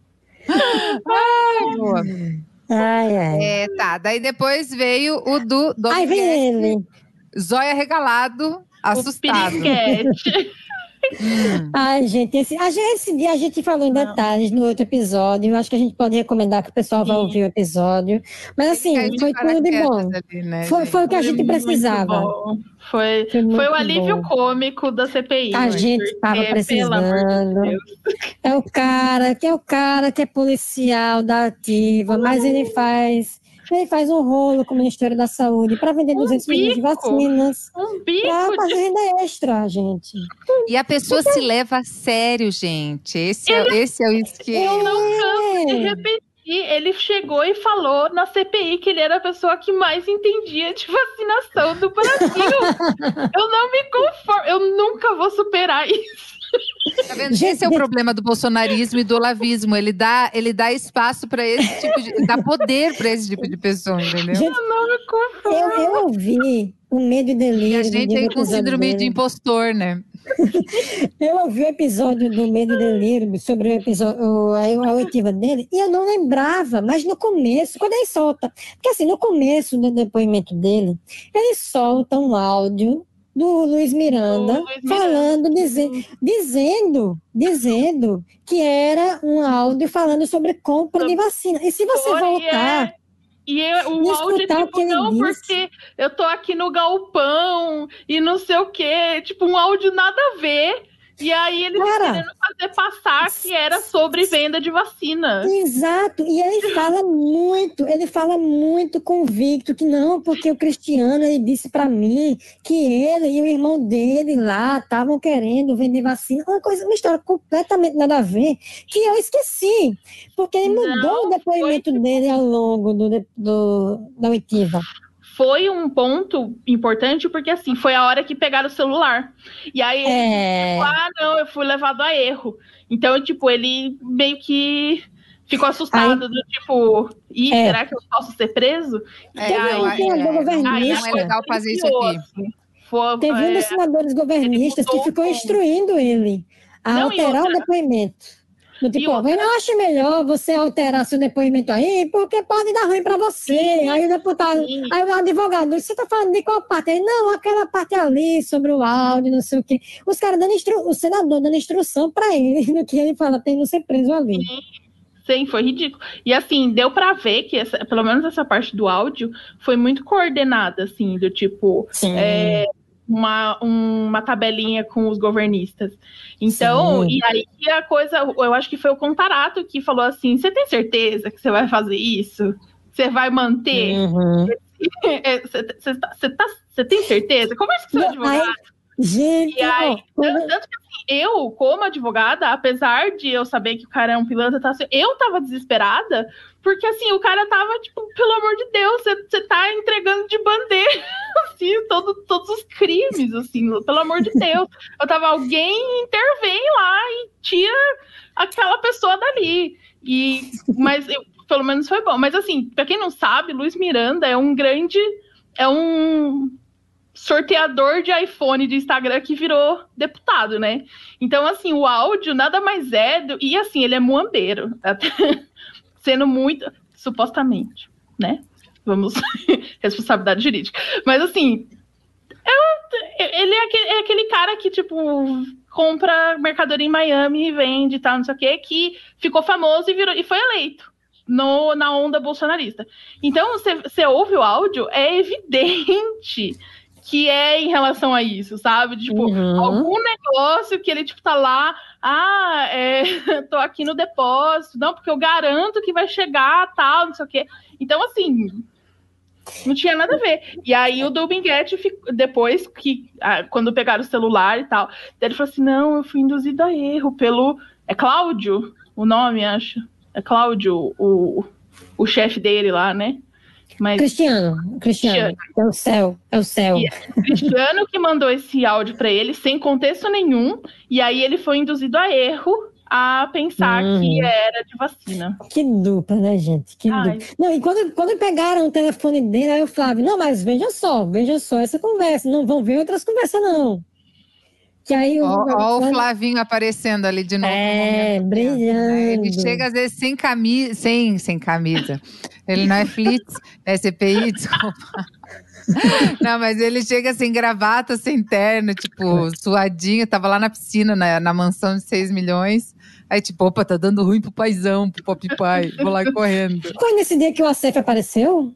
Ai, boa. ai. ai. É, tá, daí depois veio o do... do Ai, vem ele. Zóia regalado, assustado. O piriguete. Hum. Ai, gente, esse, a gente, esse dia a gente falou em detalhes no outro episódio. Eu acho que a gente pode recomendar que o pessoal vá Sim. ouvir o episódio. Mas assim, Ele caiu foi de tudo de bom. paraquedas ali, né, Foi, gente? foi o que a Foi gente muito precisava. bom. Foi, Foi muito foi o alívio bom. cômico da C P I. A mas gente porque, tava pelo amor de precisando. Deus. É o cara, que é o cara que é policial da ativa, mas ele faz, ele faz um rolo com o Ministério da Saúde para vender Um duzentos milhões de bico. vacinas, Um para bico fazer de... renda extra, gente. E a pessoa se leva a sério, gente. Esse é, esse é o isso que... Eu não canso de É. repetir. Ele chegou e falou na C P I que ele era a pessoa que mais entendia de vacinação do Brasil. Eu não me conformo. Eu nunca vou superar isso. Tá vendo? Esse é o problema do bolsonarismo e do olavismo. Ele dá, ele dá espaço para esse tipo de... dá poder para esse tipo de pessoa, entendeu? Gente, Eu não me conformo. eu, eu ouvi o Medo e Delírio. E a do gente dia aí do com episódio síndrome de dele. impostor, né? Eu ouvi o episódio do Medo e Delírio sobre o episódio, o- a, a oitiva dele, e eu não lembrava, mas no começo, quando ele solta, porque assim, no começo do depoimento dele, ele solta um áudio do Luiz Miranda, Do Luiz Miranda. falando, dize- dizendo, dizendo que era um áudio falando sobre compra de vacina. E se você Foi, voltar, é. E eu- o E áudio é escutar o tipo, que ele não, disse. porque eu tô aqui no galpão e não sei o quê. Tipo, um áudio nada a ver. E aí eles Cara, querendo fazer passar que era sobre venda de vacina. exato, e ele fala muito, ele fala muito convicto que não, porque o Cristiano ele disse pra mim que ele e o irmão dele lá estavam querendo vender vacina, uma coisa, uma história completamente nada a ver, que eu esqueci, porque ele mudou Não, o depoimento dele ao longo do, de- do, da oitiva. Foi um ponto importante, porque assim, foi a hora que pegaram o celular. E aí ele É, ah, não, eu fui levado a erro. Então, tipo, ele meio que ficou assustado, do tipo, ih, É. será que eu posso ser preso? É, E Teve aí, um é, senador é, não, governista. não é legal fazer isso aqui. Foi, teve um é, dos senadores governistas que mudou ficou o tom. instruindo ele a Não, e alterar o outra- depoimento. Do E tipo, ó, outra- eu acho melhor você alterar seu depoimento aí, porque pode dar ruim pra você. Sim, Aí o deputado, sim. aí o advogado, você tá falando de qual parte? Aí, não, aquela parte ali sobre o áudio, não sei o quê. Os caras dando instru... o senador dando instrução pra ele, no que ele fala, tem não ser preso ali. Sim, foi ridículo. E assim, deu pra ver que, essa- pelo menos essa parte do áudio, foi muito coordenada, assim, do tipo, Sim. é, uma, uma tabelinha com os governistas. Então, Sim. e aí que a coisa, eu acho que foi o Contarato que falou assim, você tem certeza que você vai fazer isso? Você vai manter? Uhum. Você tá, você tá, você tem certeza? Conversa com seu Não, advogado. aí, gente, E aí, ó, quando- tanto, tanto que assim, eu, como advogada, apesar de eu saber que o cara é um pilantra, tá, assim, eu tava desesperada, porque assim, o cara tava, tipo, pelo amor de Deus, você tá entregando de bandeira, assim, todo, todos os crimes, assim, pelo amor de Deus. Eu tava, alguém intervém lá e tira aquela pessoa dali. E, mas eu, pelo menos foi bom. Mas assim, pra quem não sabe, Luiz Miranda é um grande, é um sorteador de iPhone de Instagram que virou deputado, né? Então, assim, o áudio nada mais é do... E, assim, ele é muambeiro. Até sendo muito... Supostamente, né? Vamos... Responsabilidade jurídica. Mas, assim... é- ele é aquele, é aquele cara que, tipo... compra mercadoria em Miami e vende e tal, não sei o quê, que ficou famoso e, virou, e foi eleito. No, na onda bolsonarista. Então, você ouve o áudio, é evidente que é em relação a isso, sabe? Tipo, Uhum. algum negócio que ele, tipo, tá lá, ah, é, tô aqui no depósito, não, porque eu garanto que vai chegar, tal, não sei o quê. Então, assim, não tinha nada a ver. E aí o Dominguete, depois que, ah, quando pegaram o celular e tal, ele falou assim, não, eu fui induzido a erro pelo... É Cláudio o nome, acho? É Cláudio, o, o chefe dele lá, né? Mas Cristiano, Cristiano, é o céu, é o céu. E é o Cristiano que mandou esse áudio para ele sem contexto nenhum, e aí ele foi induzido a erro a pensar Uhum. que era de vacina. Que dupla, né, gente? Que Ai. dupla. Não, e quando, quando pegaram o telefone dele, aí o Flávio, não, mas veja só, veja só essa conversa, não vão ver outras conversas, não. Que aí Ó, ó o quando- Flavinho aparecendo ali de novo. no É, momento tenso, né? Ele brilhando. chega às vezes sem camisa, sem, sem camisa. Ele não é Flitz, é C P I, desculpa. Não, mas ele chega sem gravata, sem terno, tipo, suadinho. Tava lá na piscina, na, na mansão de seis milhões. Aí, tipo, opa, tá dando ruim pro paizão, pro Pop Pai. Vou lá correndo. Foi nesse dia que o Acef apareceu?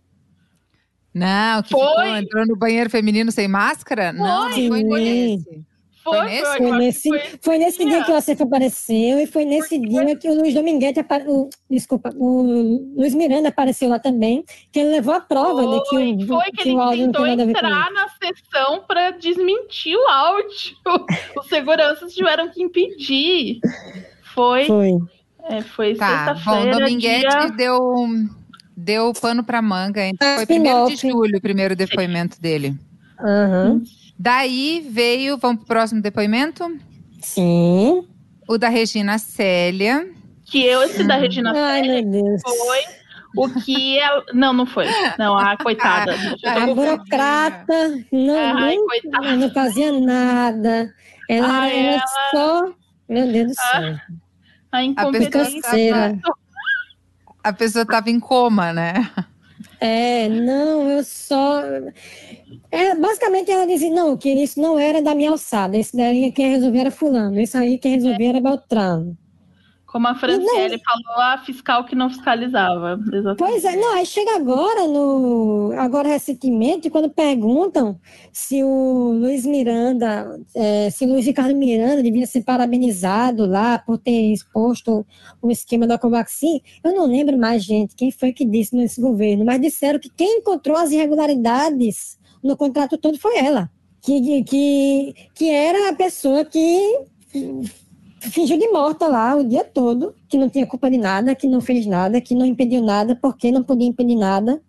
Não, que Foi. ficou, entrou no banheiro feminino sem máscara? Não, não foi Sim. nesse. Foi, Foi nesse? eu Foi acho nesse, que foi, foi nesse dia que o Acef apareceu e foi nesse dia que o Luiz Dominguete, apa- o, desculpa, o Luiz Miranda apareceu lá também, que ele levou a prova de que foi, o, foi que, que ele o áudio não tentou tem nada a ver com entrar isso. na sessão para desmentir o áudio. Os seguranças tiveram que impedir. Foi, Foi. é, foi Tá, bom, sexta-feira, Dominguete dia... deu, deu pano pra manga. Hein? Ah, Foi primeiro de spin-off. julho o primeiro depoimento dele. Aham. Daí veio, vamos pro próximo depoimento? Sim. O da Regina Célia. Que eu, esse da Regina Ai, Célia, meu Deus. foi o que ela... Não, não foi. Não, a coitada. Eu tô A com- burocrata não, Ai, não, coitada. não fazia nada. Ela, Ai, ela ela- só. Meu Deus do céu. A incompetência. Descanseira. A pessoa tava em coma, né? É, não, eu só. É, basicamente ela dizia, não, que isso não era da minha alçada. Isso daí quem resolvia era fulano. Isso aí quem resolvia era Beltrano. Como a Franciele falou, a fiscal que não fiscalizava. Exatamente. Pois é, não, aí chega agora, no, agora recentemente, quando perguntam se o Luiz Miranda, é, se o Luiz Ricardo Miranda devia ser parabenizado lá por ter exposto o esquema da Covaxin, eu não lembro mais, gente, quem foi que disse nesse governo, mas disseram que quem encontrou as irregularidades no contrato todo foi ela, que, que, que era a pessoa que fingiu de morta lá o dia todo, que não tinha culpa de nada, que não fez nada, que não impediu nada, porque não podia impedir nada.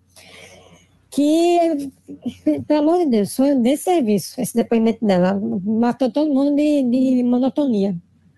Que, pelo amor de Deus, foi um desserviço esse depoimento dela. Matou todo mundo de, de monotonia.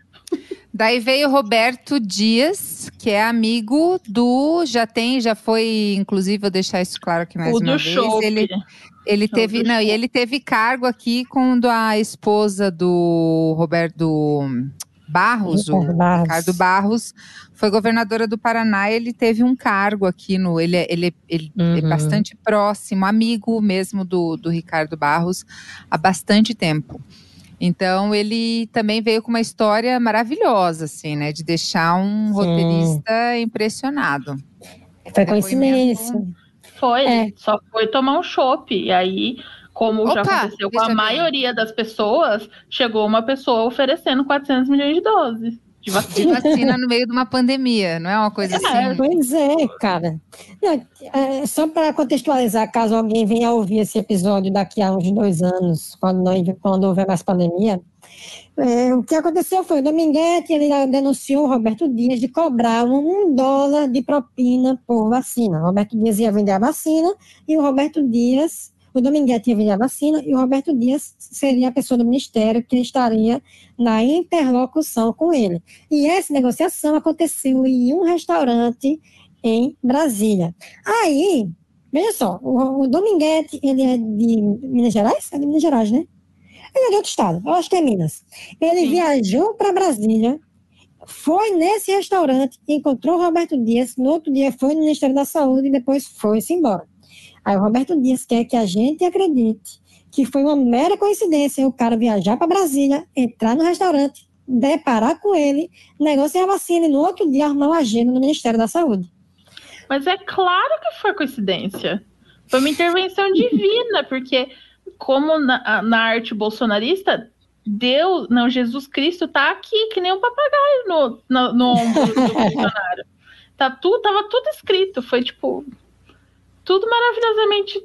Daí veio o Roberto Dias, que é amigo do... Já tem, já foi... Inclusive, vou deixar isso claro aqui mais O uma do vez. show. Ele, ele teve... Não, e ele teve cargo aqui quando a esposa do Roberto... Barros, o Ricardo Barros. Ricardo Barros, foi governadora do Paraná. Ele teve um cargo aqui no. Ele, é- ele, é- ele é Uhum. bastante próximo, amigo mesmo do, do Ricardo Barros há bastante tempo. Então ele também veio com uma história maravilhosa, assim, né? De deixar um Sim. roteirista impressionado. Foi Depoimento- coincidência. Foi, É. ele só foi tomar um chopp. E aí, como já Opa, aconteceu com deixa a eu ver. maioria das pessoas, chegou uma pessoa oferecendo quatrocentos milhões de doses de De vacina. vacina no meio de uma pandemia, não é uma coisa assim. Pois é, cara. Não, é, só para contextualizar, caso alguém venha a ouvir esse episódio daqui a uns dois anos, quando, não, quando houver mais pandemia, é, o que aconteceu foi, o Dominguete ele denunciou o Roberto Dias de cobrar um, um dólar de propina por vacina. O Roberto Dias ia vender a vacina e o Roberto Dias, o Dominguete ia vender a vacina e o Roberto Dias seria a pessoa do ministério que estaria na interlocução com ele. E essa negociação aconteceu em um restaurante em Brasília. Aí, veja só, o, o Dominguete, ele é de Minas Gerais? É de Minas Gerais, né? Ele é de outro estado, eu acho que é Minas. Ele Sim. viajou para Brasília, foi nesse restaurante, encontrou o Roberto Dias, no outro dia foi no Ministério da Saúde e depois foi-se embora. Aí o Roberto Dias quer que a gente acredite que foi uma mera coincidência o cara viajar para Brasília, entrar no restaurante, deparar com ele, negociar a vacina e no outro dia arrumar uma agenda no Ministério da Saúde. Mas é claro que foi coincidência. Foi uma intervenção divina, porque como na, na arte bolsonarista, Deus, não, Jesus Cristo tá aqui, que nem um papagaio no, no, no ombro do Bolsonaro. Tá tudo, tava tudo escrito, foi tipo, tudo maravilhosamente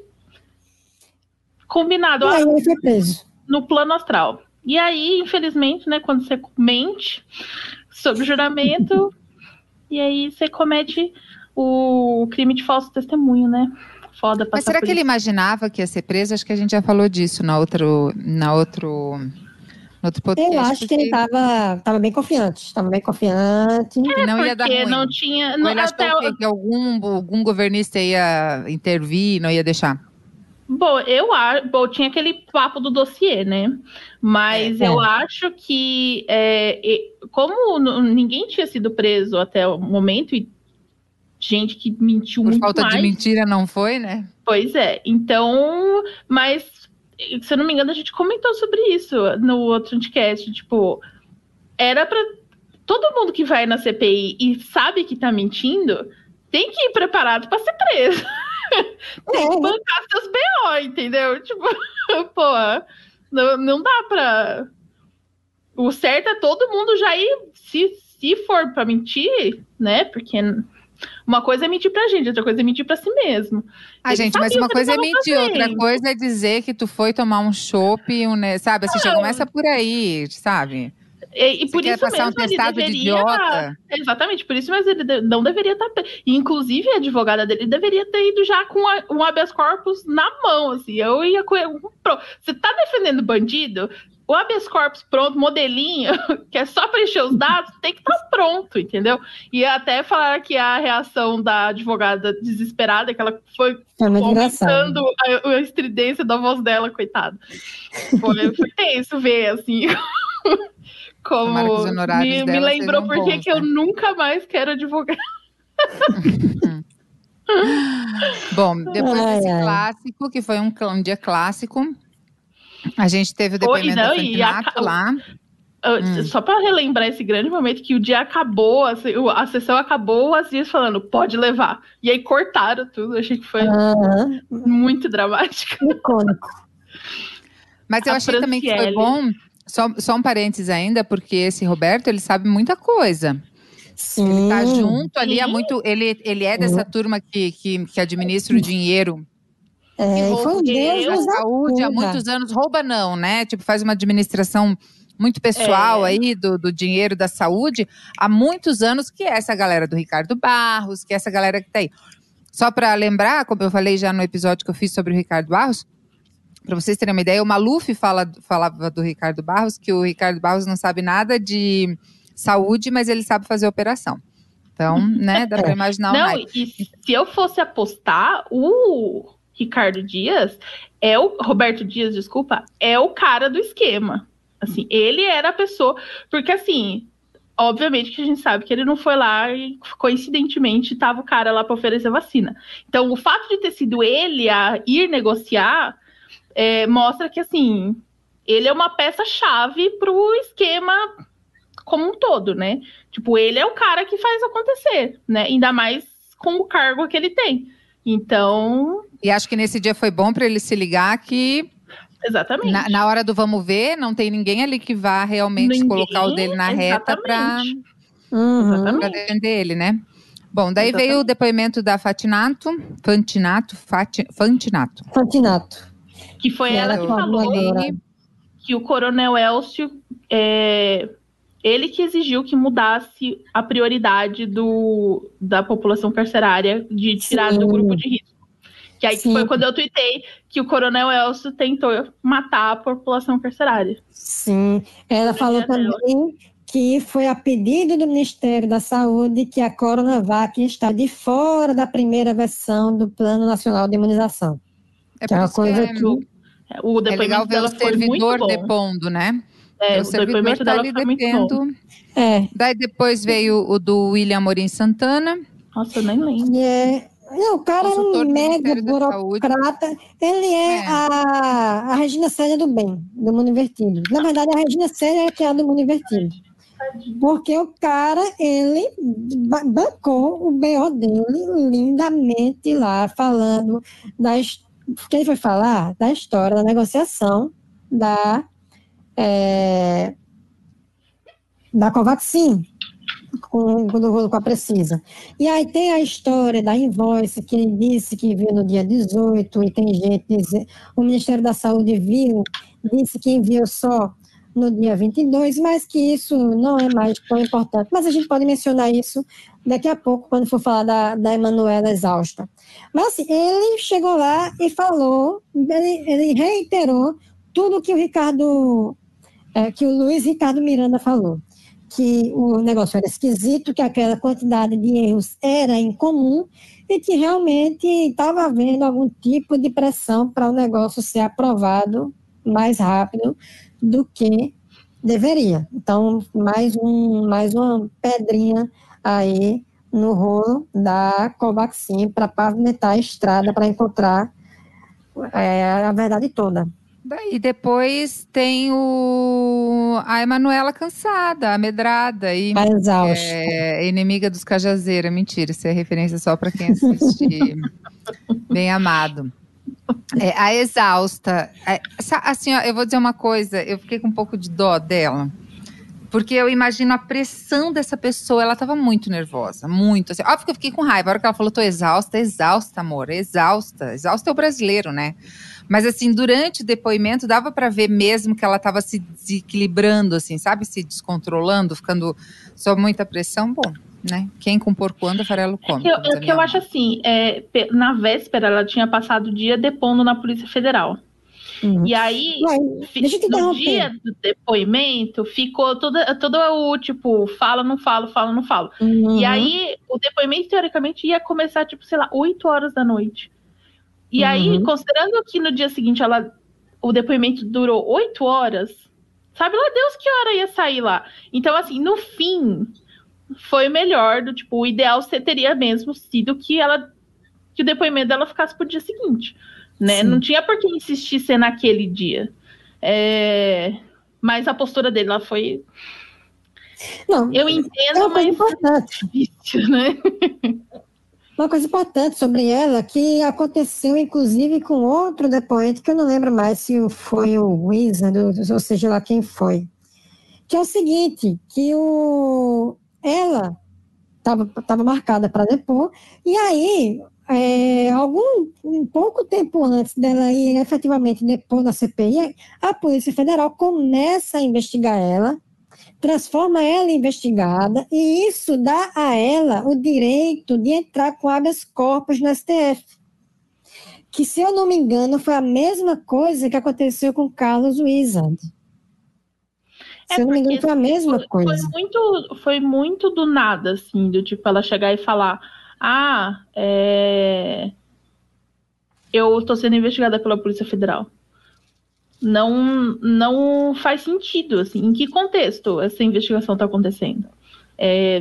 combinado. E aí ele foi preso. No plano astral. E aí, infelizmente, né, quando você mente sobre o juramento, e aí você comete o crime de falso testemunho, né? foda passar Mas será por que ele isso. imaginava que ia ser preso? Acho que a gente já falou disso na outro, na outro, no outro podcast. Eu acho que ele estava tava bem confiante, estava bem confiante. Que não ia dar Porque ruim. não tinha... Ou Não, ele achou até, que, que algum, algum governista ia intervir, não ia deixar? Bom, eu acho. Bom, tinha aquele papo do dossiê, né? Mas É. eu acho que, é, e- como n- ninguém tinha sido preso até o momento, e gente que mentiu Por muito falta mais. de mentira, não foi, né? Pois é. Então, mas, se eu não me engano, a gente comentou sobre isso no outro podcast. Tipo, era pra. Todo mundo que vai na C P I e sabe que tá mentindo tem que ir preparado pra ser preso. Tem É, que né? bancar seus B O, entendeu? Tipo, pô, não, não dá pra. O certo é todo mundo já ir, se, se for pra mentir, né? Porque uma coisa é mentir pra gente, outra coisa é mentir pra si mesmo. Ah, Ele gente, mas sabia o uma que coisa é ele tava mentir, outra fazendo. coisa é dizer que tu foi tomar um chopp, um, né, sabe? Assim, já começa por aí, sabe? E, e Você por quer isso passar um mesmo ele testado de deveria. idiota? Exatamente, por isso mesmo ele de- não deveria estar. pre- Inclusive, a advogada dele deveria ter ido já com a- um habeas corpus na mão, assim. Eu ia com ele. Pronto. Você tá defendendo bandido? O habeas corpus pronto, modelinho, que é só preencher os dados, tem que estar pronto, entendeu? E até falar que a reação da advogada desesperada, que ela foi Foi muito engraçado. aumentando a, a estridência da voz dela, coitada. Foi, foi tenso ver, assim. Tomara que os Como honorários me, me dela lembrou sejam porque bons, que eu né? nunca mais quero advogar. Bom, depois Ai, desse ai. clássico, que foi um, cl- um dia clássico, a gente teve o Pô, e depoimento não, da e Fantinato aca- lá. Ah, Hum. Só para relembrar esse grande momento que o dia acabou, assim, o- a sessão acabou, o Aziz falando, pode levar. E aí cortaram tudo, eu achei que foi Aham, muito dramático. icônico. Mas eu A achei também que foi Franciele. bom, só, só um parênteses ainda, porque esse Roberto, ele sabe muita coisa. Sim. Ele tá junto ali há Sim. muito. Ele, ele é dessa turma que, que, que administra o dinheiro É, e foi um Deus da nos saúde há acuda. muitos anos. Rouba, não, né? Tipo, faz uma administração muito pessoal É. aí do, do dinheiro da saúde há muitos anos, que é essa galera do Ricardo Barros, que é essa galera que tá aí. Só para lembrar, como eu falei já no episódio que eu fiz sobre o Ricardo Barros, para vocês terem uma ideia, o Maluf fala, falava do Ricardo Barros, que o Ricardo Barros não sabe nada de saúde, mas ele sabe fazer operação. Então, né, dá para imaginar o Não, naipe. e se eu fosse apostar, o Ricardo Dias é o Roberto Dias, desculpa, é o cara do esquema. Assim, ele era a pessoa, porque assim, obviamente que a gente sabe que ele não foi lá e coincidentemente estava o cara lá para oferecer vacina. Então, o fato de ter sido ele a ir negociar é, mostra que assim, ele é uma peça-chave para o esquema como um todo, né? Tipo, ele é o cara que faz acontecer, né? Ainda mais com o cargo que ele tem. Então, E acho que nesse dia foi bom para ele se ligar que exatamente. na, na hora do vamos ver, não tem ninguém ali que vá realmente Ninguém, colocar o dele na reta para exatamente. Uhum. Exatamente. defender ele, né? Bom, daí Exatamente. veio o depoimento da Fatinato, Fantinato, Fati, Fantinato. Fantinato. Que foi Que ela era que a falou coordenadora. que o Coronel Elcio, é, ele que exigiu que mudasse a prioridade do, da população carcerária de tirar Sim. do grupo de risco. Que aí que Sim. foi quando eu tuitei que o Coronel Elcio tentou matar a população carcerária. Sim. Ela falou dia dela. também que foi a pedido do Ministério da Saúde que a Coronavac está de fora da primeira versão do Plano Nacional de Imunização. É Que é por uma isso que coisa é, que O é depoimento legal ver dela o foi muito servidor bom. depondo, né? É, Então, o o servidor depoimento tá dela ali foi muito bom. dependo. é, Daí depois veio o do William Amorim Santana. Nossa, eu nem lembro. que é não, o cara é Consultor um do mega Ministério da Saúde. burocrata. Ele é, É. A, a Regina Célia do bem, do Mundo Invertido. Na verdade, a Regina Célia é que é a do Mundo Invertido. Porque o cara, ele ba- bancou o B O dele lindamente lá, falando da his- que ele foi falar da história da negociação da, é, da Covaxin com, com, com a Precisa. E aí tem a história da invoice, que ele disse que viu no dia dezoito, e tem gente dizendo, o Ministério da Saúde viu, disse que enviou só no dia vinte e dois, mas que isso não é mais tão importante. Mas a gente pode mencionar isso daqui a pouco, quando for falar da, da Emanuela exausta. Mas assim, ele chegou lá e falou, ele, ele reiterou tudo que o Ricardo, é, que o Luiz Ricardo Miranda falou. Que o negócio era esquisito, que aquela quantidade de erros era incomum e que realmente estava havendo algum tipo de pressão para o negócio ser aprovado mais rápido do que deveria. Então, mais, um, mais uma pedrinha aí no rolo da Covaxin para pavimentar a estrada para encontrar é, a verdade toda. E depois tem o, a Emanuela cansada, amedrada e a exausta. É, inimiga dos Cajazeiras. Mentira, isso é referência só para quem assiste Bem Amado. É, a exausta. É, assim, ó, eu vou dizer uma coisa, eu fiquei com um pouco de dó dela. Porque eu imagino a pressão dessa pessoa, ela estava muito nervosa, muito. Assim, óbvio que eu fiquei com raiva, a hora que ela falou, tô exausta, exausta, amor, exausta. Exausta é o brasileiro, né? Mas assim, durante o depoimento, dava para ver mesmo que ela estava se desequilibrando, assim, sabe? Se descontrolando, ficando sob muita pressão. Bom, né? Quem com porco anda, farelo come. É que eu, é que eu acho assim, é, na véspera ela tinha passado o dia depondo na Polícia Federal. Uhum. E aí, Mas, no dia do depoimento, ficou todo, todo o tipo, fala, não falo, fala, não falo. Uhum. E aí, o depoimento, teoricamente, ia começar, tipo, sei lá, oito horas da noite. E uhum. aí, considerando que no dia seguinte ela, o depoimento durou oito horas, sabe lá Deus que hora ia sair lá. Então, assim, no fim, foi melhor, do tipo, o ideal teria mesmo sido que ela, que o depoimento dela ficasse pro dia seguinte. Né? Não tinha por que insistir ser naquele dia. É... Mas a postura dele lá foi... Não, eu entendo, é mas importante. difícil, né? Uma coisa importante sobre ela, que aconteceu inclusive com outro depoente, que eu não lembro mais se foi o Wizard, ou seja lá quem foi. Que é o seguinte, que o... ela estava marcada para depor, e aí... É, algum um pouco tempo antes dela ir efetivamente depor na C P I, a Polícia Federal começa a investigar ela, transforma ela em investigada, e isso dá a ela o direito de entrar com habeas corpus no S T F. Que, se eu não me engano, foi a mesma coisa que aconteceu com Carlos Wizard. Se é eu não me engano, foi a mesma foi, coisa. Foi muito, foi muito do nada, assim, do tipo, ela chegar e falar... Ah, é... eu estou sendo investigada pela Polícia Federal. Não, não faz sentido, assim. Em que contexto essa investigação está acontecendo? É...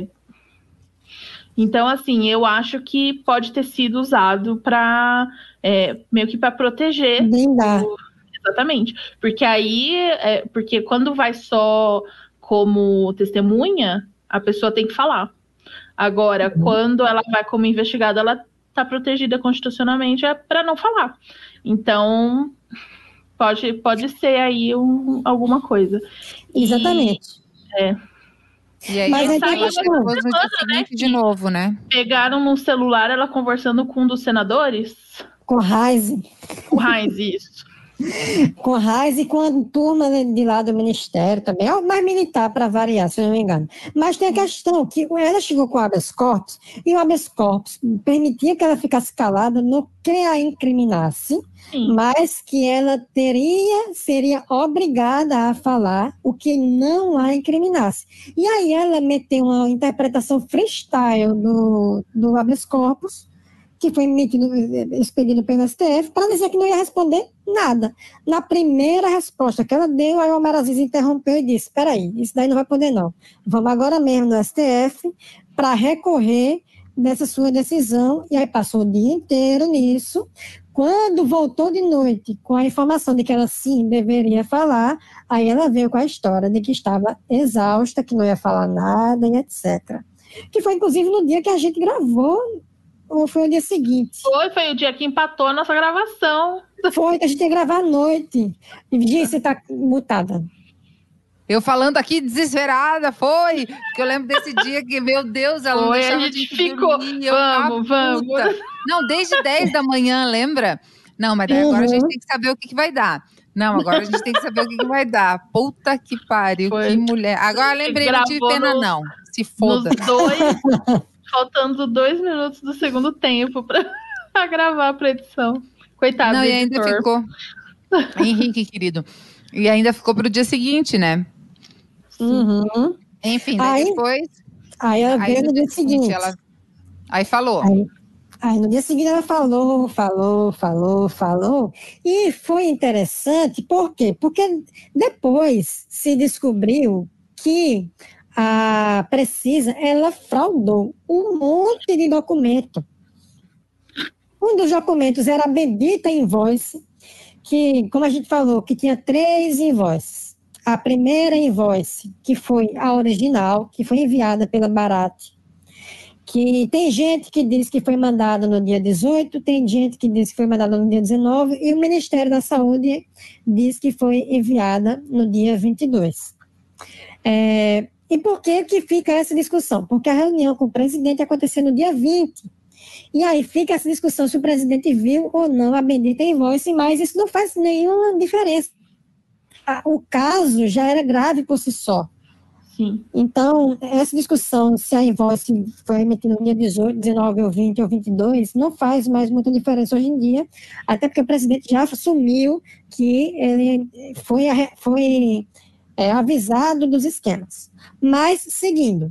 Então, assim, eu acho que pode ter sido usado para é, meio que para proteger. O... Exatamente. Porque aí, é, porque quando vai só como testemunha, a pessoa tem que falar. Agora, uhum. quando ela vai como investigada, ela está protegida constitucionalmente é para não falar. Então, pode, pode ser aí um, alguma coisa. Exatamente. E, é. E aí, Mas saiu no dia seguinte de novo, né? Pegaram no celular ela conversando com um dos senadores. Com o Reis. Com o Reis, isso. Com o Reis e com a turma de lá do Ministério também, é mais militar para variar, se eu não me engano. Mas tem a questão que ela chegou com o habeas corpus e o habeas corpus permitia que ela ficasse calada no que a incriminasse, Sim. mas que ela teria, seria obrigada a falar o que não a incriminasse. E aí ela meteu uma interpretação freestyle do, do habeas corpus, que foi emitido, expedido pelo S T F, para dizer que não ia responder nada. Na primeira resposta que ela deu, aí o Omar Aziz interrompeu e disse, espera aí, isso daí não vai poder não. Vamos agora mesmo no S T F para recorrer dessa sua decisão. E aí passou o dia inteiro nisso. Quando voltou de noite com a informação de que ela sim deveria falar, aí ela veio com a história de que estava exausta, que não ia falar nada e etcétera. Que foi inclusive no dia que a gente gravou. Ou foi o dia seguinte? Foi, foi o dia que empatou a nossa gravação. Foi, que a gente ia gravar à noite. E Gi, você tá mutada. Eu falando aqui desesperada, foi. Porque eu lembro desse dia que, meu Deus, ela não foi, deixava a gente, gente ficou. Dormir, vamos, vamos. Não, desde dez da manhã, lembra? Não, mas daí uhum. agora a gente tem que saber o que, que vai dar. Não, agora a gente tem que saber o que, que vai dar. Puta que pariu, Foi. que mulher. Agora eu lembrei, não tive Gravou pena no- não. Se foda. Nos dois, faltando dois minutos do segundo tempo pra, pra gravar pra edição. Coitado Não, do e ainda editor. ficou. Henrique, querido. E ainda ficou pro dia seguinte, né? Uhum. Enfim, daí Aí- depois. Aí ela Aí veio no no dia dia seguinte. ela. Aí falou. Aí, aí no dia seguinte ela falou, falou, falou, falou. E foi interessante, por quê? Porque depois se descobriu que a Precisa, ela fraudou um monte de documento. Um dos documentos era a bendita invoice, que, como a gente falou, que tinha três invoices. A primeira invoice, que foi a original, que foi enviada pela Barat, que tem gente que diz que foi mandada no dia dezoito, tem gente que diz que foi mandada no dia dezenove, e o Ministério da Saúde diz que foi enviada no dia vinte e dois. É, e por que que fica essa discussão? Porque a reunião com o presidente aconteceu no dia vinte. E aí fica essa discussão se o presidente viu ou não a bendita invoice, mas isso não faz nenhuma diferença. O caso já era grave por si só. Sim. Então, essa discussão se a invoice foi emitida no dia dezoito, dezenove ou vinte ou vinte e dois não faz mais muita diferença hoje em dia, até porque o presidente já assumiu que ele foi, foi é, avisado dos esquemas. Mas, seguindo,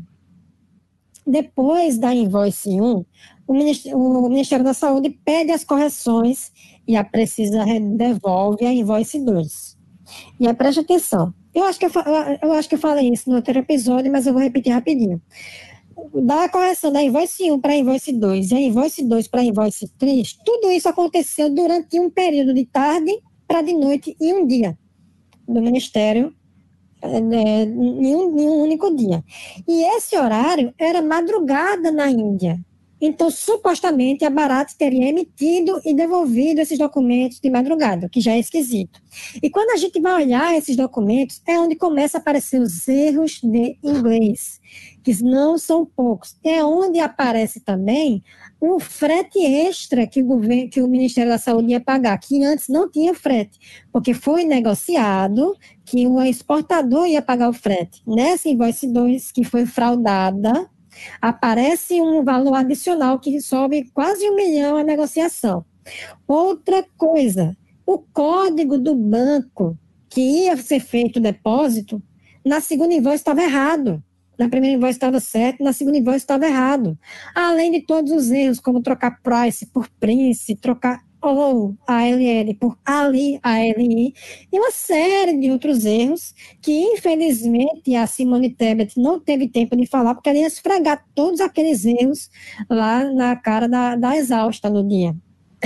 depois da invoice um, o Ministério, o Ministério da Saúde pede as correções e a Precisa devolve a invoice dois. E aí, preste atenção. Eu acho, que eu, eu acho que eu falei isso no outro episódio, mas eu vou repetir rapidinho. Da correção da invoice um para a invoice dois e a invoice dois para a invoice três, tudo isso aconteceu durante um período de tarde para de noite e um dia do Ministério, é, em, um, em um único dia. E esse horário era madrugada na Índia. Então, supostamente, a Bharat teria emitido e devolvido esses documentos de madrugada, o que já é esquisito. E quando a gente vai olhar esses documentos, é onde começam a aparecer os erros de inglês, que não são poucos. É onde aparece também o frete extra que o, governo, que o Ministério da Saúde ia pagar, que antes não tinha frete, porque foi negociado que o exportador ia pagar o frete. Nessa invoice dois, que foi fraudada, aparece um valor adicional que sobe quase um milhão a negociação. Outra coisa, o código do banco que ia ser feito o depósito, na segunda invoice estava errado. Na primeira invoice estava certo, na segunda invoice estava errado. Além de todos os erros, como trocar price por Prince, trocar ou A L L por Ali, A L I, e uma série de outros erros que, infelizmente, a Simone Tebet não teve tempo de falar, porque ela ia esfregar todos aqueles erros lá na cara da, da exausta no dia.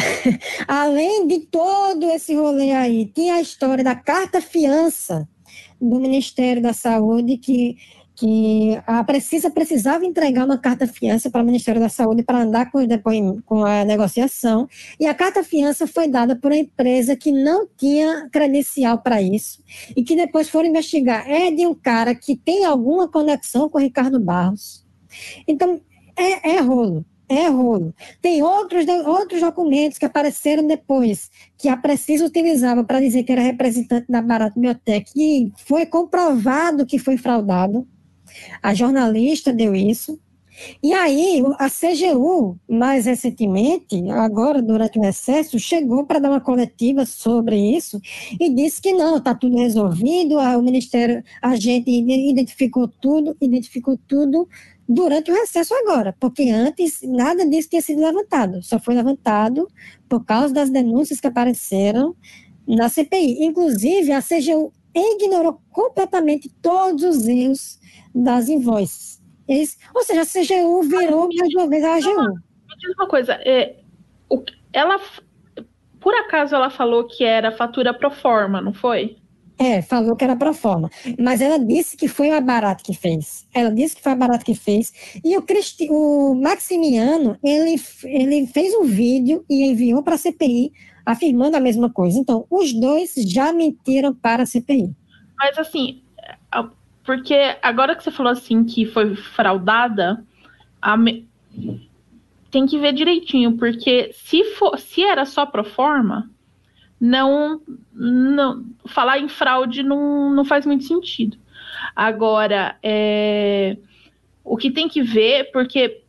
Além de todo esse rolê aí, tinha a história da carta-fiança do Ministério da Saúde, que que a Precisa precisava entregar uma carta-fiança para o Ministério da Saúde para andar com, com a negociação, e a carta-fiança foi dada por uma empresa que não tinha credencial para isso, e que depois foram investigar. É de um cara que tem alguma conexão com o Ricardo Barros. Então, é, é rolo. É rolo. Tem outros, outros documentos que apareceram depois, que a Precisa utilizava para dizer que era representante da Bharat Biotech, e foi comprovado que foi fraudado. A jornalista deu isso. E aí, a C G U, mais recentemente, agora durante o recesso, chegou para dar uma coletiva sobre isso e disse que não, está tudo resolvido, o Ministério, a gente identificou tudo, identificou tudo durante o recesso agora, porque antes nada disso tinha sido levantado, só foi levantado por causa das denúncias que apareceram na C P I. Inclusive, a C G U ignorou completamente todos os erros das invoices. Eles, ou seja, a C G U virou mais uma vez a A G U. Me diz uma coisa, é, o, ela, por acaso ela falou que era fatura pro forma, não foi? É, falou que era pro forma. Mas ela disse que foi a Bharat que fez. Ela disse que foi a Bharat que fez. E o, Cristi, o Maximiano, ele, ele fez um vídeo e enviou para a C P I afirmando a mesma coisa. Então, os dois já mentiram para a C P I. Mas assim, porque agora que você falou assim que foi fraudada, a me... tem que ver direitinho, porque se, for, se era só pro forma, não, não falar em fraude não, não faz muito sentido. Agora, é, o que tem que ver, porque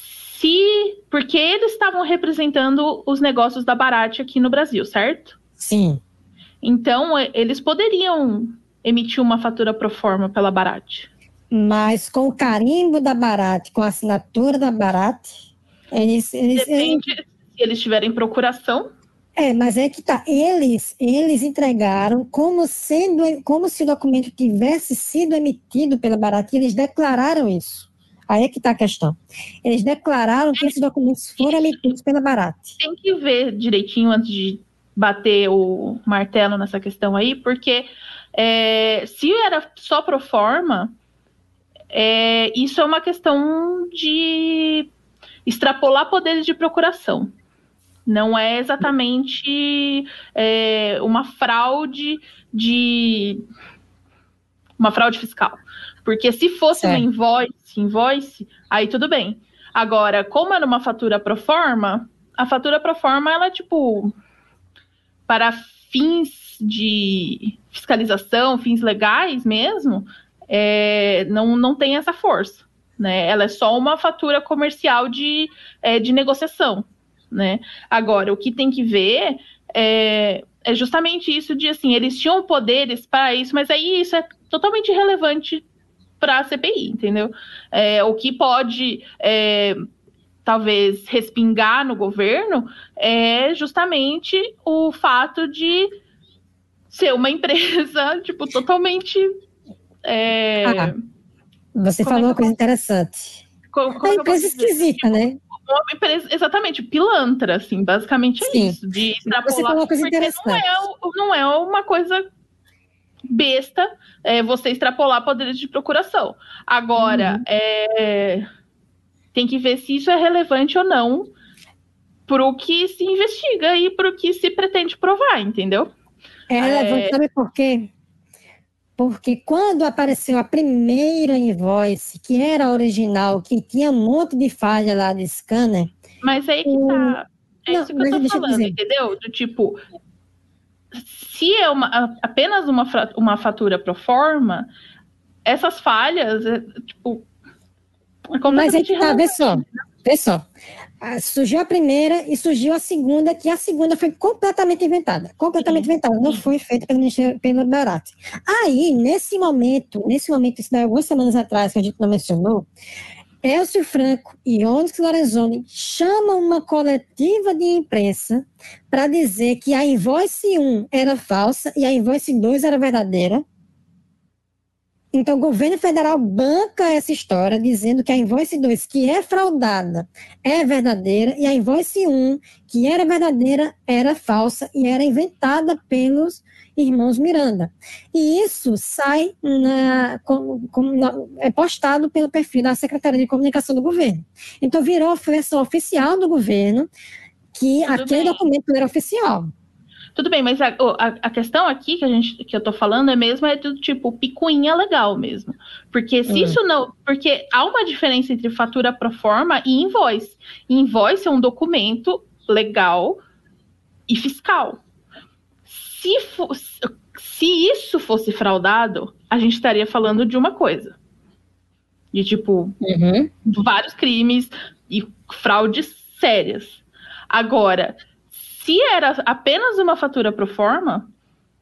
se porque eles estavam representando os negócios da Barat aqui no Brasil, certo? Sim. Então, eles poderiam emitir uma fatura pro forma pela Barat. Mas com o carimbo da Barat, com a assinatura da Barat, eles... eles Depende eles... se eles tiverem procuração. É, mas é que tá. Eles, eles entregaram como, sendo, como se o documento tivesse sido emitido pela Barat, eles declararam isso. Aí é que está a questão. Eles declararam que esses documentos foram emitidos pela Barat. Tem que ver direitinho antes de bater o martelo nessa questão aí, porque é, se era só pro forma, é, isso é uma questão de extrapolar poderes de procuração. Não é exatamente é, uma fraude de uma fraude fiscal. Porque se fosse uma invoice, invoice, aí tudo bem. Agora, como era uma fatura pro forma, a fatura pro forma, ela, tipo, para fins de fiscalização, fins legais mesmo, é, não, não tem essa força, né? Ela é só uma fatura comercial de, é, de negociação, né? Agora, o que tem que ver é, é justamente isso de, assim, eles tinham poderes para isso, mas aí isso é totalmente irrelevante para a C P I, entendeu? É, o que pode, é, talvez, respingar no governo é justamente o fato de ser uma empresa, tipo, totalmente... É... Ah, você como falou é uma coisa interessante. Como, como é uma empresa esquisita, né? Uma empresa, exatamente, pilantra, assim, basicamente é Sim. isso, de extrapolar. Você falou uma coisa porque interessante. Não é, não é uma coisa besta é, você extrapolar poderes de procuração. Agora, uhum. é, tem que ver se isso é relevante ou não para o que se investiga e para o que se pretende provar, entendeu? É relevante, é... sabe por quê? Porque quando apareceu a primeira invoice, que era original, que tinha um monte de falha lá de scanner... Mas aí que tá... É não, isso que eu tô falando, entendeu? Do tipo... Se é uma, apenas uma, uma fatura pro forma, essas falhas, é, tipo... É Mas é que tá, vê só, vê só. Surgiu a primeira e surgiu a segunda, que a segunda foi completamente inventada. Completamente sim, inventada, não sim. foi feita pelo Ministério pelo Barat. Aí, nesse momento, nesse momento, isso daí algumas semanas atrás, que a gente não mencionou, Elcio Franco e Onyx Lorenzoni chamam uma coletiva de imprensa para dizer que a invoice um era falsa e a invoice dois era verdadeira. Então, o governo federal banca essa história, dizendo que a invoice dois, que é fraudada, é verdadeira, e a invoice um, que era verdadeira, era falsa e era inventada pelos irmãos Miranda. E isso sai, na, com, com, na, é postado pelo perfil da Secretaria de Comunicação do governo. Então, virou a versão oficial do governo, que Tudo aquele bem. documento era oficial. Tudo bem, mas a, a, a questão aqui que, a gente, que eu tô falando é mesmo é do tipo picuinha legal mesmo. Porque se hum. isso não... Porque há uma diferença entre fatura pro forma e invoice. Invoice é um documento legal e fiscal. Se, for, se isso fosse fraudado, a gente estaria falando de uma coisa. De tipo, uhum. vários crimes e fraudes sérias. Agora... Se era apenas uma fatura pro forma,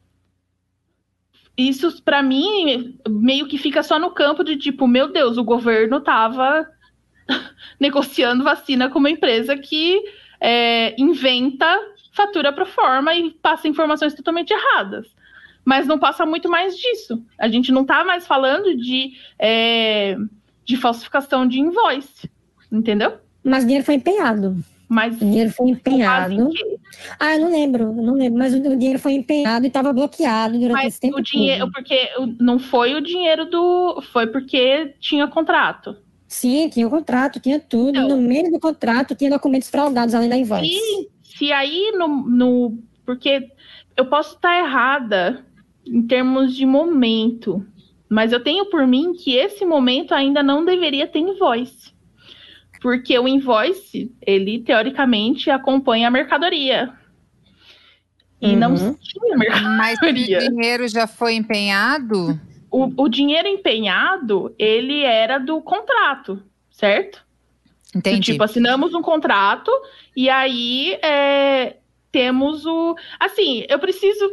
isso, para mim, meio que fica só no campo de tipo, meu Deus, o governo tava negociando vacina com uma empresa que é, inventa fatura pro forma e passa informações totalmente erradas. Mas não passa muito mais disso. A gente não tá mais falando de, é, de falsificação de invoice, entendeu? Mas o dinheiro foi empenhado. Mas o dinheiro foi empenhado. Ah, eu não lembro, eu não lembro, mas o dinheiro foi empenhado e estava bloqueado durante mas esse tempo. O dinheiro, todo. Porque não foi o dinheiro do. Foi porque tinha contrato. Sim, tinha o contrato, tinha tudo. Então, no meio do contrato tinha documentos fraudados além da invoice. Se, se aí no, no. Porque eu posso estar errada em termos de momento, mas eu tenho por mim que esse momento ainda não deveria ter invoice. Porque o invoice, ele, teoricamente, acompanha a mercadoria. E Uhum. não tinha mercadoria. Mas o dinheiro já foi empenhado? O, o dinheiro empenhado, ele era do contrato, certo? Entendi. Do tipo, assinamos um contrato e aí é, temos o... Assim, eu preciso...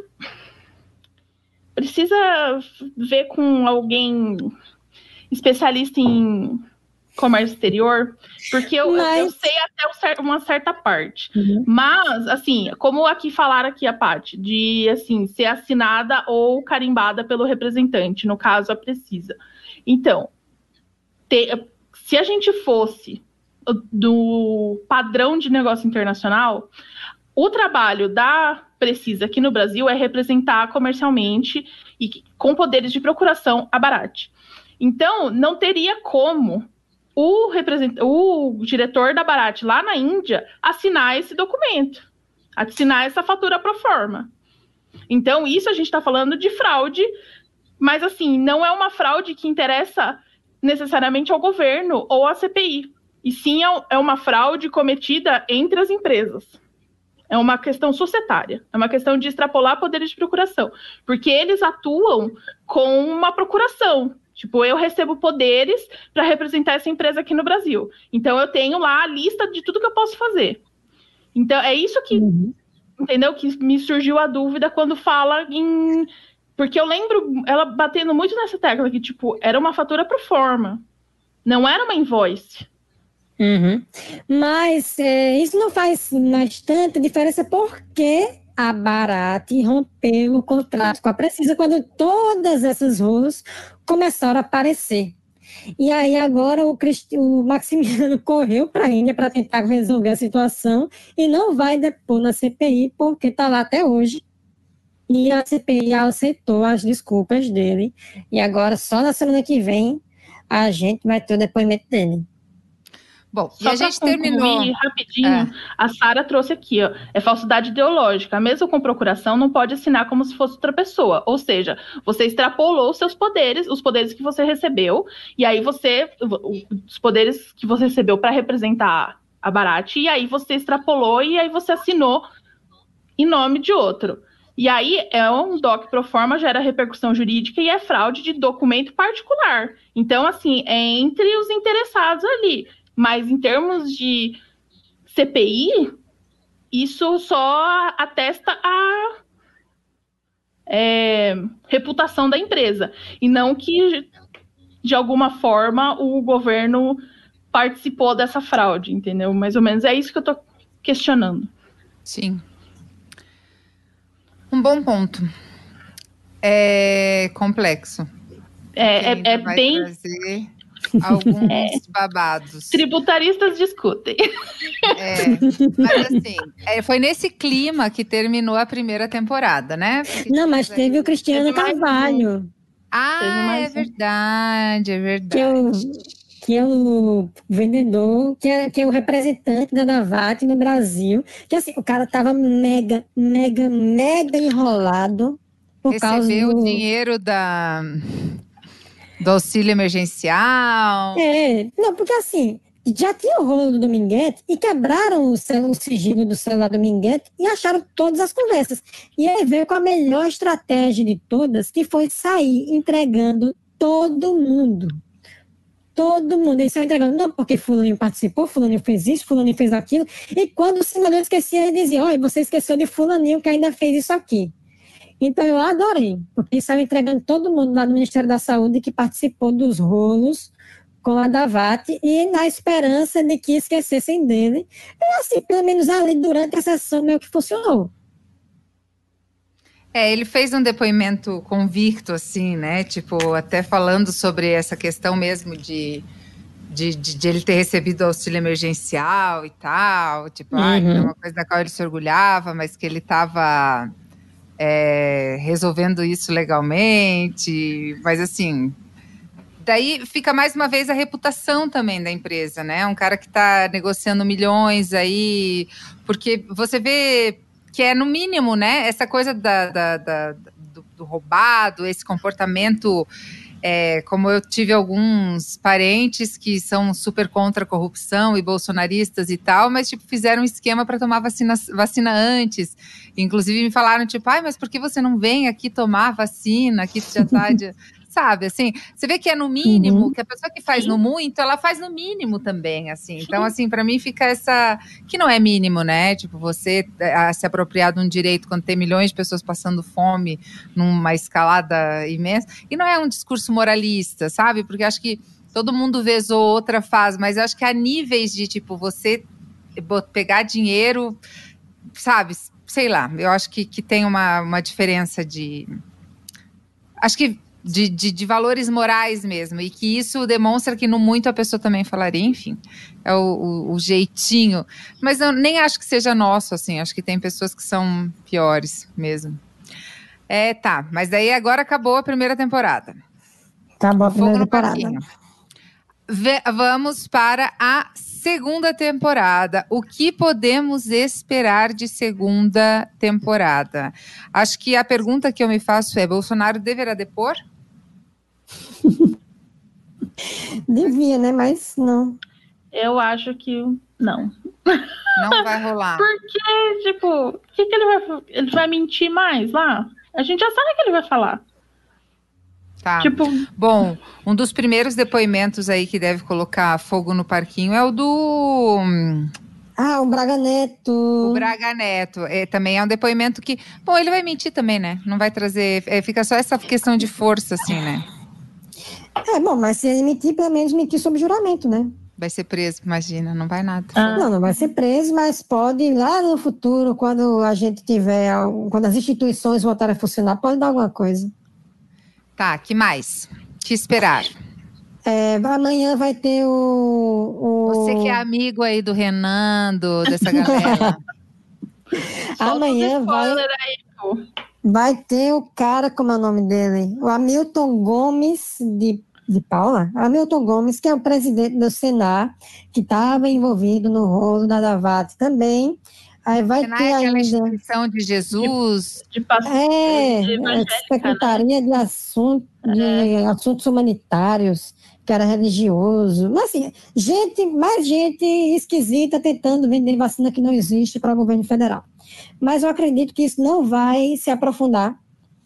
Precisa ver com alguém especialista em comércio exterior, porque eu, Mas... eu sei até uma certa parte. Uhum. Mas, assim, como aqui falaram aqui a parte de, assim, ser assinada ou carimbada pelo representante, no caso, a Precisa. Então, te, se a gente fosse do padrão de negócio internacional, o trabalho da Precisa aqui no Brasil é representar comercialmente e com poderes de procuração a Barat. Então, não teria como o, represent... o diretor da Barat lá na Índia assinar esse documento, assinar essa fatura pro forma. Então, isso a gente está falando de fraude, mas assim, não é uma fraude que interessa necessariamente ao governo ou à C P I, e sim é uma fraude cometida entre as empresas. É uma questão societária, é uma questão de extrapolar poderes de procuração, porque eles atuam com uma procuração. Tipo, eu recebo poderes para representar essa empresa aqui no Brasil. Então, eu tenho lá a lista de tudo que eu posso fazer. Então, é isso que, uhum. entendeu? Que me surgiu a dúvida quando fala em... Porque eu lembro ela batendo muito nessa tecla, que, tipo, era uma fatura pro forma, não era uma invoice. Uhum. Mas é, isso não faz mais tanta diferença porque a Barat rompeu o contrato com a Precisa quando todas essas rolos começaram a aparecer. E aí agora o, Cristi- o Maximiano correu para a Índia para tentar resolver a situação e não vai depor na C P I porque está lá até hoje. E a C P I aceitou as desculpas dele. E agora só na semana que vem a gente vai ter o depoimento dele. Bom, só e a gente terminou rapidinho, é. A Sara trouxe aqui, ó, é falsidade ideológica. Mesmo com procuração, não pode assinar como se fosse outra pessoa. Ou seja, você extrapolou os seus poderes, os poderes que você recebeu, e aí você, os poderes que você recebeu para representar a Barat, e aí você extrapolou e aí você assinou em nome de outro. E aí é um doc pro forma, gera repercussão jurídica e é fraude de documento particular. Então, assim, é entre os interessados ali. Mas em termos de C P I, isso só atesta a é, reputação da empresa. E não que, de alguma forma, o governo participou dessa fraude, entendeu? Mais ou menos é isso que eu tô questionando. Sim. Um bom ponto. É complexo. É, é, é vai bem... trazer alguns é. babados. Tributaristas discutem. É, mas assim, é, foi nesse clima que terminou a primeira temporada, né? Porque não, mas teve aí, o Cristiano teve Carvalho. Um. Ah, é verdade, é verdade. Que eu... que é o vendedor, que é, que é o representante da Navat no Brasil, que assim, o cara tava mega, mega, mega enrolado por Recebeu causa do... o dinheiro da, do auxílio emergencial. É, não, porque assim, já tinha o rolo do Dominguete e quebraram o, cel, o sigilo do celular do Dominguete e acharam todas as conversas. E aí veio com a melhor estratégia de todas, que foi sair entregando todo mundo. Todo mundo, eles estão entregando, não porque fulaninho participou, fulaninho fez isso, fulaninho fez aquilo, e quando o simulador esquecia, ele dizia, olha, você esqueceu de fulaninho que ainda fez isso aqui. Então eu adorei, porque eles estavam entregando todo mundo lá no Ministério da Saúde que participou dos rolos com a Navat e na esperança de que esquecessem dele. E assim, pelo menos ali durante a sessão meio que funcionou. É, ele fez um depoimento convicto, assim, né? Tipo, até falando sobre essa questão mesmo de, de, de, de ele ter recebido auxílio emergencial e tal. Tipo, uhum. ah, é uma coisa da qual ele se orgulhava, mas que ele estava é, resolvendo isso legalmente. Mas, assim, daí fica mais uma vez a reputação também da empresa, né? Um cara que está negociando milhões aí, porque você vê... que é, no mínimo, né, essa coisa da, da, da, do, do roubado, esse comportamento É, como eu tive alguns parentes que são super contra a corrupção e bolsonaristas e tal, mas tipo, fizeram um esquema para tomar vacina, vacina antes. Inclusive me falaram, tipo, ai, mas por que você não vem aqui tomar vacina? Que já tá de... Sabe, assim, você vê que é no mínimo, uhum. que a pessoa que faz Sim. no muito, ela faz no mínimo também, assim. Sim. Então, assim, para mim fica essa... Que não é mínimo, né? Tipo, você a, se apropriar de um direito quando tem milhões de pessoas passando fome numa escalada imensa. E não é um discurso moralista, sabe? Porque acho que todo mundo vez ou outra faz, mas acho que há níveis de, tipo, você pegar dinheiro, sabe? Sei lá, eu acho que, que tem uma, uma diferença de... Acho que De, de, de valores morais mesmo, e que isso demonstra que no muito a pessoa também falaria, enfim, é o, o, o jeitinho, mas eu nem acho que seja nosso, assim, acho que tem pessoas que são piores mesmo. É, tá, mas daí agora acabou a primeira temporada. Acabou a primeira temporada. V- vamos para a segunda temporada. O que podemos esperar de segunda temporada? Acho que a pergunta que eu me faço é, Bolsonaro deverá depor? Devia, né? Mas não. Eu acho que não. Não vai rolar. Porque, tipo, o que, que ele vai Ele vai mentir mais lá? A gente já sabe o que ele vai falar. Tá. Tipo... Bom, um dos primeiros depoimentos aí que deve colocar fogo no parquinho é o do... Ah, o Braga Neto. O Braga Neto. É, também é um depoimento que... Bom, ele vai mentir também, né? Não vai trazer... É, fica só essa questão de força, assim, né? É, bom, mas se ele mentir, pelo menos mentir sob juramento, né? Vai ser preso, imagina, não vai nada. Ah. Não, não vai ser preso, mas pode, lá no futuro, quando a gente tiver, quando as instituições voltarem a funcionar, pode dar alguma coisa. Tá, que mais? Que esperar? É, amanhã vai ter o, o... Você que é amigo aí do Renan, do, dessa galera. Amanhã vai... Aí, vai ter o cara, como é o nome dele? O Hamilton Gomes de, de Paula. Hamilton Gomes, que é o presidente do Senado, que estava envolvido no rolo da Davate também. Aí vai Senai ter é aquela ainda... instituição de Jesus. De, de pass... É, de Secretaria, né? de, Assunto, de é. Assuntos Humanitários, que era religioso. Mas assim, gente, mais gente esquisita tentando vender vacina que não existe para o governo federal. Mas eu acredito que isso não vai se aprofundar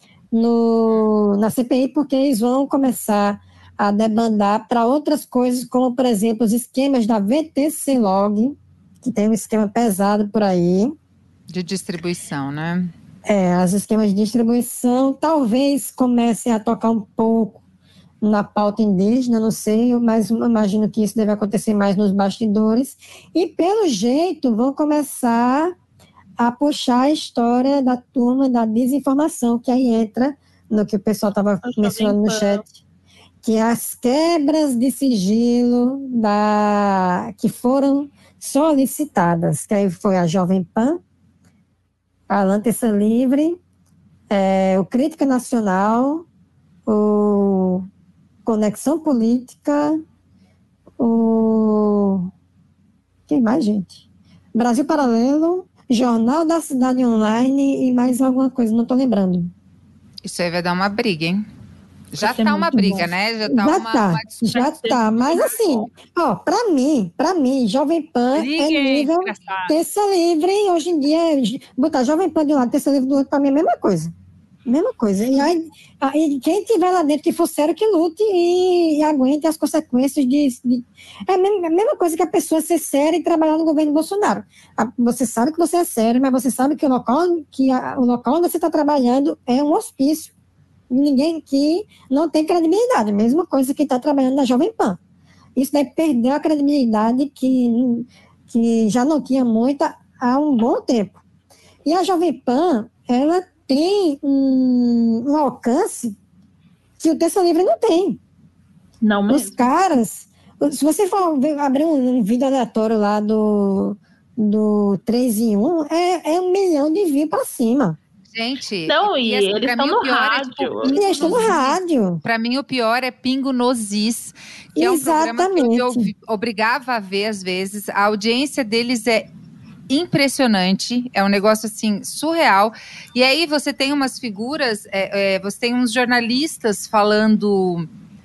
no, na C P I, porque eles vão começar a debandar para outras coisas, como, por exemplo, os esquemas da V T C Log, que tem um esquema pesado por aí. De distribuição, né? É, os esquemas de distribuição talvez comecem a tocar um pouco na pauta indígena, não sei, mas imagino que isso deve acontecer mais nos bastidores. E, pelo jeito, vão começar a puxar a história da turma da desinformação, que aí entra no que o pessoal estava mencionando no chat, que as quebras de sigilo da, que foram solicitadas, que aí foi a Jovem Pan, a Alan Terça Livre, é, o Crítica Nacional, o Conexão Política, o... Quem mais, gente? Brasil Paralelo, Jornal da Cidade Online e mais alguma coisa, não estou lembrando. Isso aí vai dar uma briga, hein? Já tá uma briga, bom. né? Já tá já uma, tá, uma já tá, mas assim, ó, pra mim, pra mim, Jovem Pan briga, é nível engraçado. Terça Livre, hoje em dia, botar Jovem Pan de um lado, Terça Livre do outro, pra mim é a mesma coisa. Mesma coisa. E aí, aí quem tiver lá dentro que for sério, que lute e, e aguente as consequências de... de é a mesma, a mesma coisa que a pessoa ser séria e trabalhar no governo Bolsonaro. A, você sabe que você é sério, mas você sabe que o local, que a, o local onde você está trabalhando é um hospício. Ninguém que não tem credibilidade. Mesma coisa que está trabalhando na Jovem Pan. Isso daí perdeu a credibilidade que, que já não tinha muita há um bom tempo. E a Jovem Pan, ela tem um, um alcance que o Terça Livre não tem. Não mesmo. Os caras... Se você for ver, abrir um, um vídeo aleatório lá do, do três em um, é, é um milhão de views para cima. Gente, não, e, e assim, eles estão no rádio. É, tipo, eles estão no rádio. Para mim, o pior é Pingo nos Is, que Exatamente. é um programa que eu obrigava a ver às vezes. A audiência deles é impressionante, é um negócio assim surreal. E aí você tem umas figuras, é, é, você tem uns jornalistas falando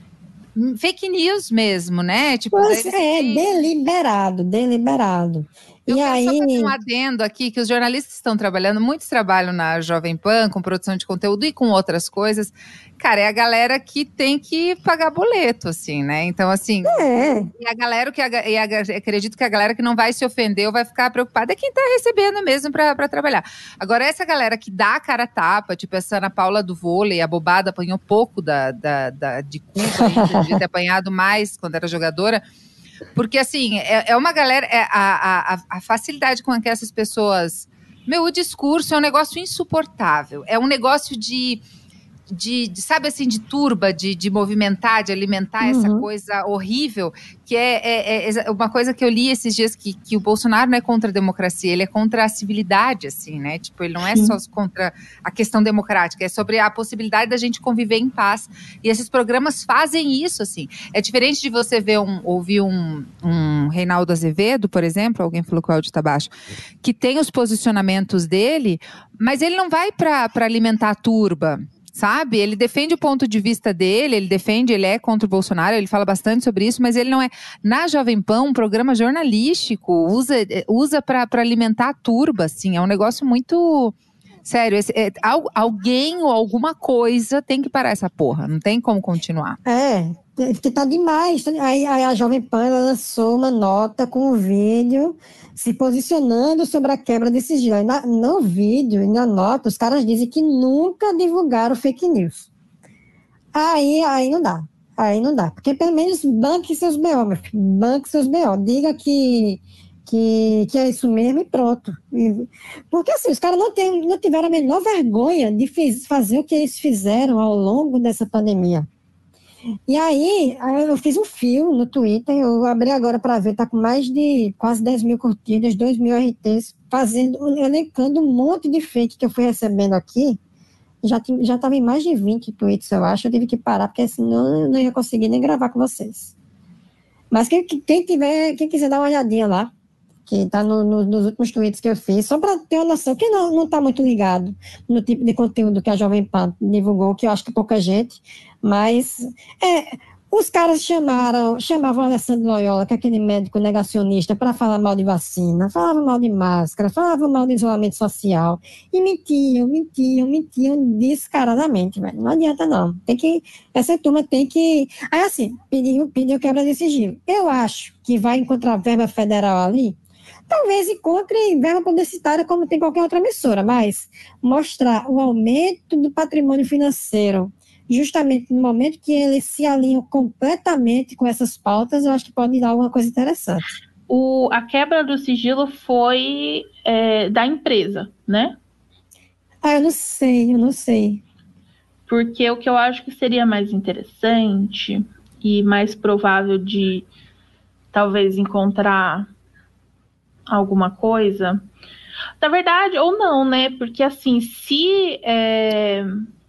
fake news mesmo, né? Tipo, Pois daí você é, tem... deliberado, deliberado. Eu e quero aí... só fazer um adendo aqui, que os jornalistas estão trabalhando, muitos trabalham na Jovem Pan, com produção de conteúdo e com outras coisas. Cara, é a galera que tem que pagar boleto, assim, né? Então, assim, É. e a galera que e a, acredito que a galera que não vai se ofender ou vai ficar preocupada é quem tá recebendo mesmo pra, pra trabalhar. Agora, essa galera que dá a cara a tapa, tipo essa Ana Paula do vôlei, a bobada apanhou pouco da, da, da, de Cuba, ainda devia ter apanhado mais quando era jogadora. Porque, assim, é, é uma galera... É a, a, a facilidade com que essas pessoas... Meu, o discurso é um negócio insuportável. É um negócio de... De, de, sabe assim, de turba, de, de movimentar, de alimentar uhum. essa coisa horrível, que é, é, é uma coisa que eu li esses dias, que, que o Bolsonaro não é contra a democracia, ele é contra a civilidade, assim, né? Tipo, ele não é só contra a questão democrática, é sobre a possibilidade da gente conviver em paz. E esses programas fazem isso, assim. É diferente de você ver um, ouvir um, um Reinaldo Azevedo, por exemplo, alguém falou que o áudio tá baixo, que tem os posicionamentos dele, mas ele não vai para alimentar a turba, sabe? Ele defende o ponto de vista dele, ele defende, ele é contra o Bolsonaro, ele fala bastante sobre isso, mas ele não é. Na Jovem Pan, um programa jornalístico, usa, usa para alimentar a turba, assim, é um negócio muito... Sério, esse, é, alguém ou alguma coisa tem que parar essa porra, não tem como continuar. É, porque tá demais. Aí, aí a Jovem Pan lançou uma nota com um vídeo se posicionando sobre a quebra desse sigilo. Na, no vídeo e na nota, os caras dizem que nunca divulgaram fake news. Aí, aí não dá. Aí não dá. Porque pelo menos banque seus B O, meu filho. Banque seus B O. Diga que, que, que é isso mesmo e pronto. E, porque assim, os caras não, tem, não tiveram a menor vergonha de fiz, fazer o que eles fizeram ao longo dessa pandemia. E aí, eu fiz um fio no Twitter, eu abri agora para ver, tá com mais de quase dez mil curtidas, dois mil R Ts, fazendo, elencando um monte de fake que eu fui recebendo aqui. Já já estava em mais de vinte tweets, eu acho, eu tive que parar, porque senão eu não ia conseguir nem gravar com vocês. Mas quem, quem tiver, quem quiser dar uma olhadinha lá, que tá no, no, nos últimos tweets que eu fiz, só para ter uma noção, que não, não tá muito ligado no tipo de conteúdo que a Jovem Pan divulgou, que eu acho que pouca gente, mas é, os caras chamaram, chamavam o Alessandro Loyola, que é aquele médico negacionista, para falar mal de vacina, falavam mal de máscara, falavam mal de isolamento social, e mentiam, mentiam, mentiam descaradamente, velho. Não adianta não, tem que, essa turma tem que, aí assim, pediu, pediu quebra de sigilo. Eu acho que vai encontrar verba federal ali. Talvez encontre verba publicitária como tem qualquer outra emissora, mas mostrar o aumento do patrimônio financeiro justamente no momento que eles se alinham completamente com essas pautas, eu acho que pode dar alguma coisa interessante. O, a quebra do sigilo foi é, da empresa, né? Ah, eu não sei, eu não sei. Porque o que eu acho que seria mais interessante e mais provável de talvez encontrar alguma coisa, na verdade, ou não, né? Porque assim, se é,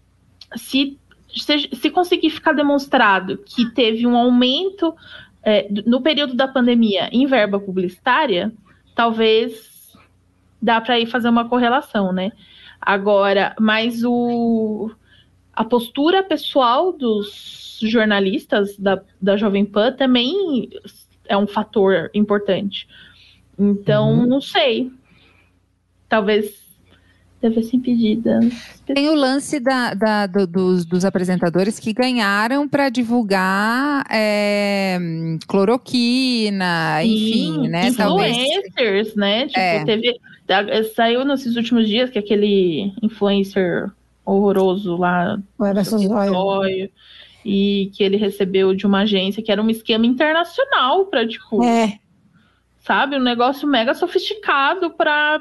se, se se conseguir ficar demonstrado que teve um aumento é, no período da pandemia em verba publicitária, talvez dá para ir fazer uma correlação, né? Agora, mas o a postura pessoal dos jornalistas da, da Jovem Pan também é um fator importante. Então, uhum. não sei. Talvez deve ser impedida. Tem o lance da, da, do, dos, dos apresentadores que ganharam para divulgar é, cloroquina, Sim, enfim, né? Influencers, Talvez... né? Tipo, é. teve. Saiu nesses últimos dias que aquele influencer horroroso lá. O Everson Zóio. E que ele recebeu de uma agência que era um esquema internacional para, tipo. É. Sabe, um negócio mega sofisticado para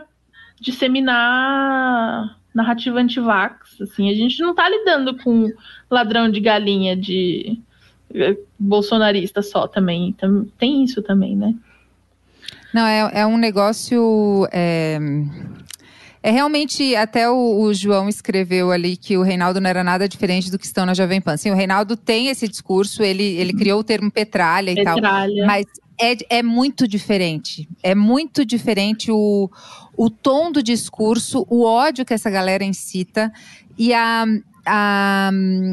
disseminar narrativa anti-vax. Assim, a gente não tá lidando com ladrão de galinha de bolsonarista só também. Tem isso também, né? Não, é, é um negócio... É... É realmente, até o, o João escreveu ali que o Reinaldo não era nada diferente do que estão na Jovem Pan. Sim, o Reinaldo tem esse discurso, ele, ele criou o termo petralha e petralha. tal. Mas, É, é muito diferente. É muito diferente o, o tom do discurso, o ódio que essa galera incita e a, a,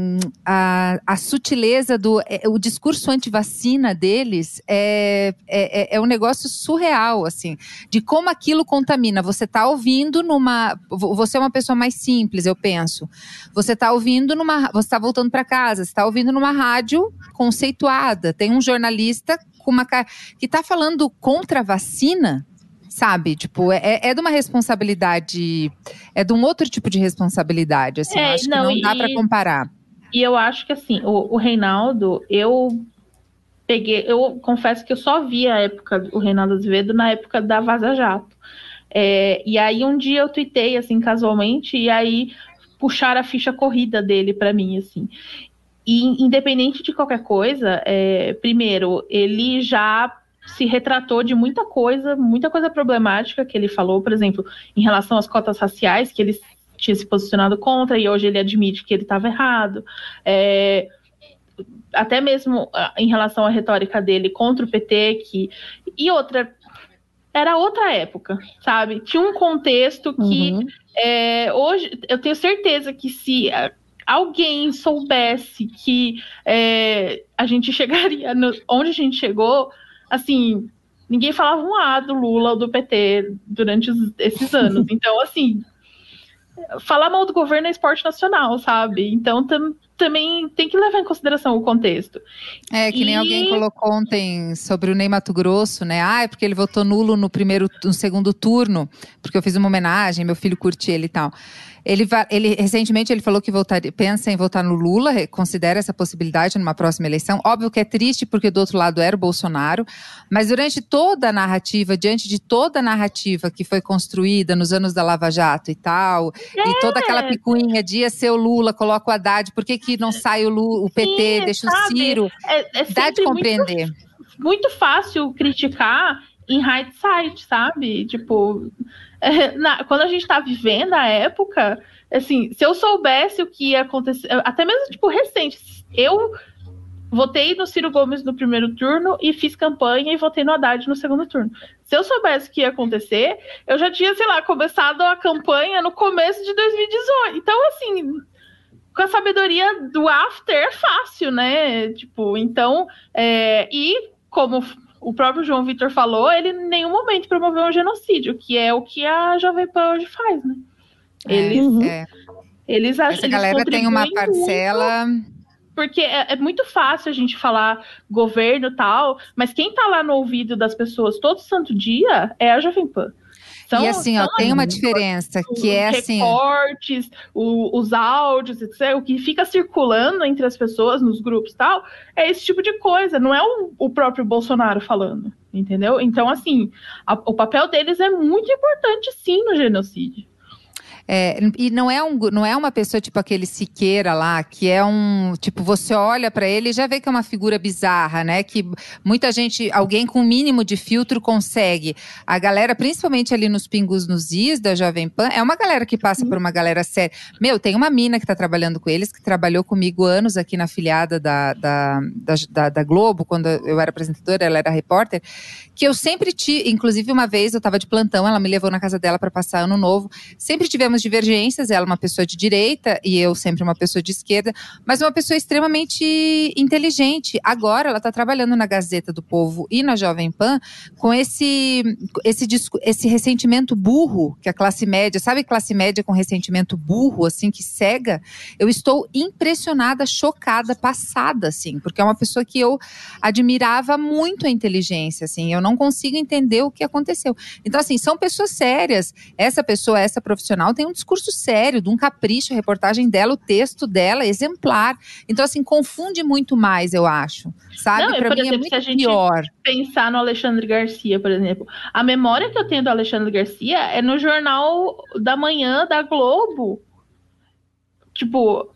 a, a sutileza do… O discurso anti-vacina deles é, é, é um negócio surreal, assim, de como aquilo contamina. Você está ouvindo numa… Você é uma pessoa mais simples, eu penso. Você está ouvindo numa… Você está voltando para casa, você está ouvindo numa rádio conceituada. Tem um jornalista com uma, que está falando contra a vacina, sabe? Tipo, é, é de uma responsabilidade, é de um outro tipo de responsabilidade, assim, é, eu acho não, que não dá para comparar. E eu acho que, assim, o, o Reinaldo, eu peguei, eu confesso que eu só vi a época, o Reinaldo Azevedo na época da Vaza Jato. É, e aí um dia eu tuitei, assim, casualmente, e aí puxaram a ficha corrida dele para mim, assim. E independente de qualquer coisa, é, primeiro, ele já se retratou de muita coisa, muita coisa problemática que ele falou, por exemplo, em relação às cotas raciais, que ele tinha se posicionado contra, e hoje ele admite que ele estava errado. É, até mesmo em relação à retórica dele contra o P T, que, e outra, era outra época, sabe? Tinha um contexto que uhum. é, hoje, eu tenho certeza que se alguém soubesse que é, a gente chegaria no, onde a gente chegou, assim, ninguém falava um A do Lula ou do P T durante os, esses anos. Então, assim, falar mal do governo é esporte nacional, sabe? Então, tam, também tem que levar em consideração o contexto. É, que e... nem alguém colocou ontem sobre o Ney Matogrosso, né? Ah, é porque ele votou nulo no primeiro, no segundo turno, porque eu fiz uma homenagem, meu filho curte ele e tal. Ele, ele, recentemente ele falou que votaria, pensa em votar no Lula, considera essa possibilidade numa próxima eleição. Óbvio que é triste porque do outro lado era o Bolsonaro, mas durante toda a narrativa, diante de toda a narrativa que foi construída nos anos da Lava Jato e tal, é. e toda aquela picuinha de ia ser o Lula, coloca o Haddad, por que que não sai o, Lula, o P T, Sim, deixa sabe? o Ciro? É, é Dá de compreender. Muito, muito fácil criticar em hindsight, sabe? Tipo… Na, quando a gente tá vivendo a época, assim, se eu soubesse o que ia acontecer, até mesmo, tipo, recente, eu votei no Ciro Gomes no primeiro turno e fiz campanha e votei no Haddad no segundo turno. Se eu soubesse o que ia acontecer, eu já tinha, sei lá, começado a campanha no começo de dois mil e dezoito. Então, assim, com a sabedoria do after é fácil, né? Tipo, então, é, e como o próprio João Vitor falou, ele em nenhum momento promoveu um genocídio, que é o que a Jovem Pan hoje faz, né? Eles, é, é. eles acham Essa eles galera tem uma parcela… Muito, porque é, é muito fácil a gente falar governo e tal, mas quem tá lá no ouvido das pessoas todo santo dia é a Jovem Pan. São, e assim, ó, tem uma diferença, que é assim… Os recortes, o, os áudios, etcétera. O que fica circulando entre as pessoas, nos grupos e tal, é esse tipo de coisa. Não é o, o próprio Bolsonaro falando, entendeu? Então, assim, a, o papel deles é muito importante, sim, no genocídio. É, e não é, um, não é uma pessoa tipo aquele Siqueira lá, que é um… Tipo, você olha pra ele e já vê que é uma figura bizarra, né? Que muita gente, alguém com o mínimo de filtro consegue. A galera, principalmente ali nos pingos nos is da Jovem Pan, é uma galera que passa por uma galera séria. Meu, tem uma mina que tá trabalhando com eles, que trabalhou comigo anos aqui na afiliada da, da, da, da, da Globo, quando eu era apresentadora, ela era repórter, que eu sempre tive, inclusive uma vez eu tava de plantão, ela me levou na casa dela pra passar ano novo, sempre tivemos divergências, ela é uma pessoa de direita e eu sempre uma pessoa de esquerda, mas uma pessoa extremamente inteligente. Agora ela está trabalhando na Gazeta do Povo e na Jovem Pan com esse, esse, esse ressentimento burro que a classe média, sabe classe média com ressentimento burro, assim, que cega? Eu estou impressionada, chocada, passada, assim, porque é uma pessoa que eu admirava muito a inteligência, assim, eu não consigo entender o que aconteceu. Então, assim, são pessoas sérias. Essa pessoa, essa profissional tem um discurso sério, de um capricho, a reportagem dela, o texto dela, exemplar. Então, assim, confunde muito mais, eu acho, sabe? Para mim exemplo, é muito se a gente pior. Pensar no Alexandre Garcia, por exemplo. A memória que eu tenho do Alexandre Garcia é no Jornal da Manhã da Globo. Tipo,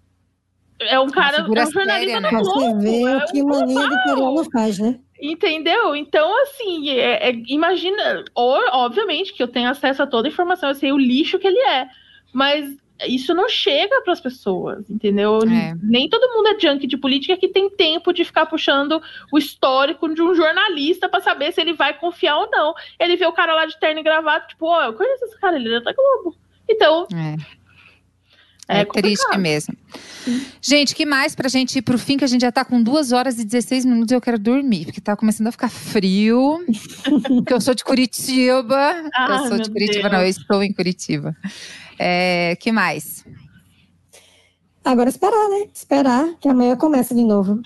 é um cara, é um jornalista da Globo. Você vê é o que um mania do peruano faz, né? Entendeu? Então, assim, é, é, imagina, ou, obviamente que eu tenho acesso a toda a informação, eu sei o lixo que ele é, mas isso não chega para as pessoas, entendeu? É. Nem todo mundo é junkie de política que tem tempo de ficar puxando o histórico de um jornalista para saber se ele vai confiar ou não. Ele vê o cara lá de terno e gravata, tipo, ó, oh, eu conheço esse cara, ele é da Globo. Então, é, é triste mesmo. Sim. Gente, que mais pra gente ir pro fim, que a gente já tá com duas horas e dezesseis minutos e eu quero dormir, porque tá começando a ficar frio. Porque eu sou de Curitiba. Ah, eu sou de Curitiba, Deus. Não, eu estou em Curitiba. É, que mais? Agora esperar, né? Esperar, que amanhã começa de novo.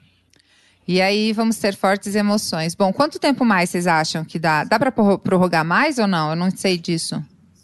E aí vamos ter fortes emoções. Bom, quanto tempo mais vocês acham que dá? Dá pra prorrogar mais ou não? Eu não sei disso.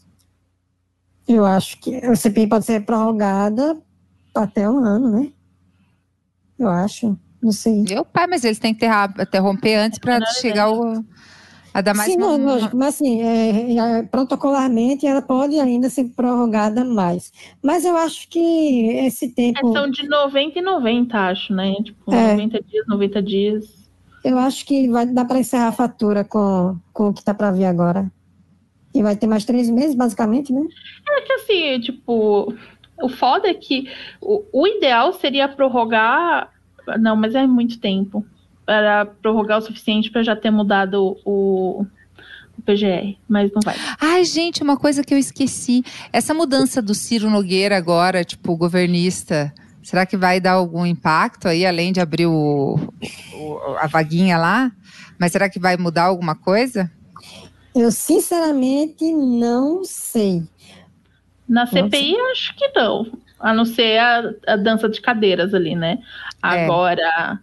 Eu acho que a C P I pode ser prorrogada até um ano, né? Eu acho, não sei. Meu pai, mas eles têm que interromper antes para chegar ao, a dar mais... Sim, uma... não, lógico, mas assim, é, é, protocolarmente ela pode ainda ser prorrogada mais. Mas eu acho que esse tempo... É, são de noventa e noventa, acho, né? Tipo, é. noventa dias, noventa dias. Eu acho que vai dar para encerrar a fatura com, com o que tá para vir agora. E vai ter mais três meses, basicamente, né? É que assim, tipo, o foda é que o, o ideal seria prorrogar. Não, mas é muito tempo. Para prorrogar o suficiente para já ter mudado o, o P G R, mas não vai. Ai, gente, uma coisa que eu esqueci. Essa mudança do Ciro Nogueira agora, tipo, governista, será que vai dar algum impacto aí, além de abrir o, o, a vaguinha lá? Mas será que vai mudar alguma coisa? Eu, sinceramente, não sei. Na C P I, acho que não. A não ser a, a dança de cadeiras ali, né? Agora,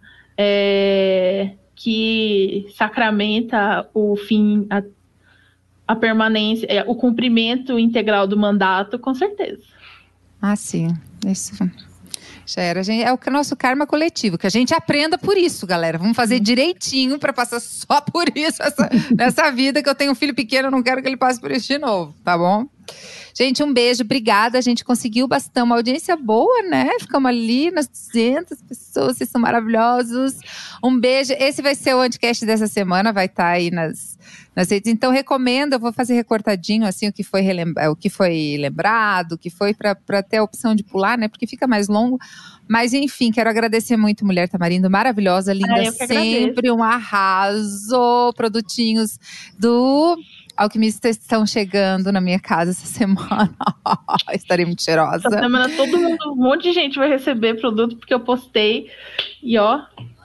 é. É, que sacramenta o fim, a, a permanência, é, o cumprimento integral do mandato, com certeza. Ah, sim. Isso... Já era, gente, é o nosso karma coletivo, que a gente aprenda por isso, galera. Vamos fazer direitinho para passar só por isso essa, nessa vida, que eu tenho um filho pequeno, eu não quero que ele passe por isso de novo, tá bom? Gente, um beijo, obrigada. A gente conseguiu bastante, uma audiência boa, né? Ficamos ali nas duzentas pessoas, vocês são maravilhosos. Um beijo. Esse vai ser o Anticast dessa semana, vai estar aí nas, nas redes. Então, recomendo, eu vou fazer recortadinho, assim, o que foi, relembra, o que foi lembrado, o que foi para ter a opção de pular, né? Porque fica mais longo. Mas, enfim, quero agradecer muito, Mulher Tamarindo, maravilhosa, linda, ah, sempre um arraso. Produtinhos do... Alquimistas estão chegando na minha casa essa semana. Estarei muito cheirosa. Essa semana todo mundo, um monte de gente vai receber produto porque eu postei. E ó.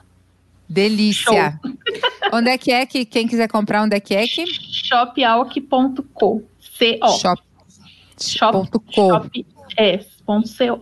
Delícia. Onde é que é que quem quiser comprar, onde é que é que? shop alck ponto co. C O. Shop. Shop. Shop. Shop. É, ponto co.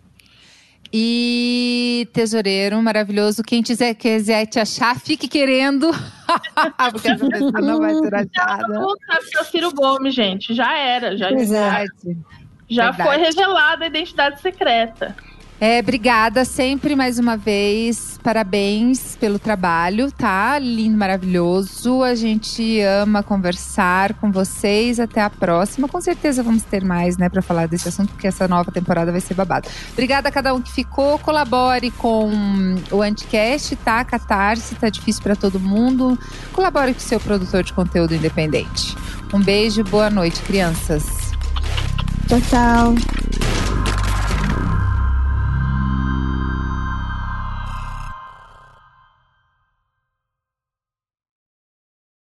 E tesoureiro maravilhoso, quem quiser, quiser te achar, fique querendo. Porque essa pessoa não vai ser achada. Todo mundo sabe que é o Ciro Gomes, gente. Já era. Já, Verdade. já Verdade. Foi revelada a identidade secreta. É, obrigada sempre mais uma vez, parabéns pelo trabalho, tá? Lindo, maravilhoso, a gente ama conversar com vocês, até a próxima, com certeza vamos ter mais, né, pra falar desse assunto, porque essa nova temporada vai ser babado. Obrigada a cada um que ficou, colabore com o Anticast, tá? Catarse, tá difícil pra todo mundo, colabore com o seu produtor de conteúdo independente. Um beijo, boa noite, crianças. Tchau, tchau.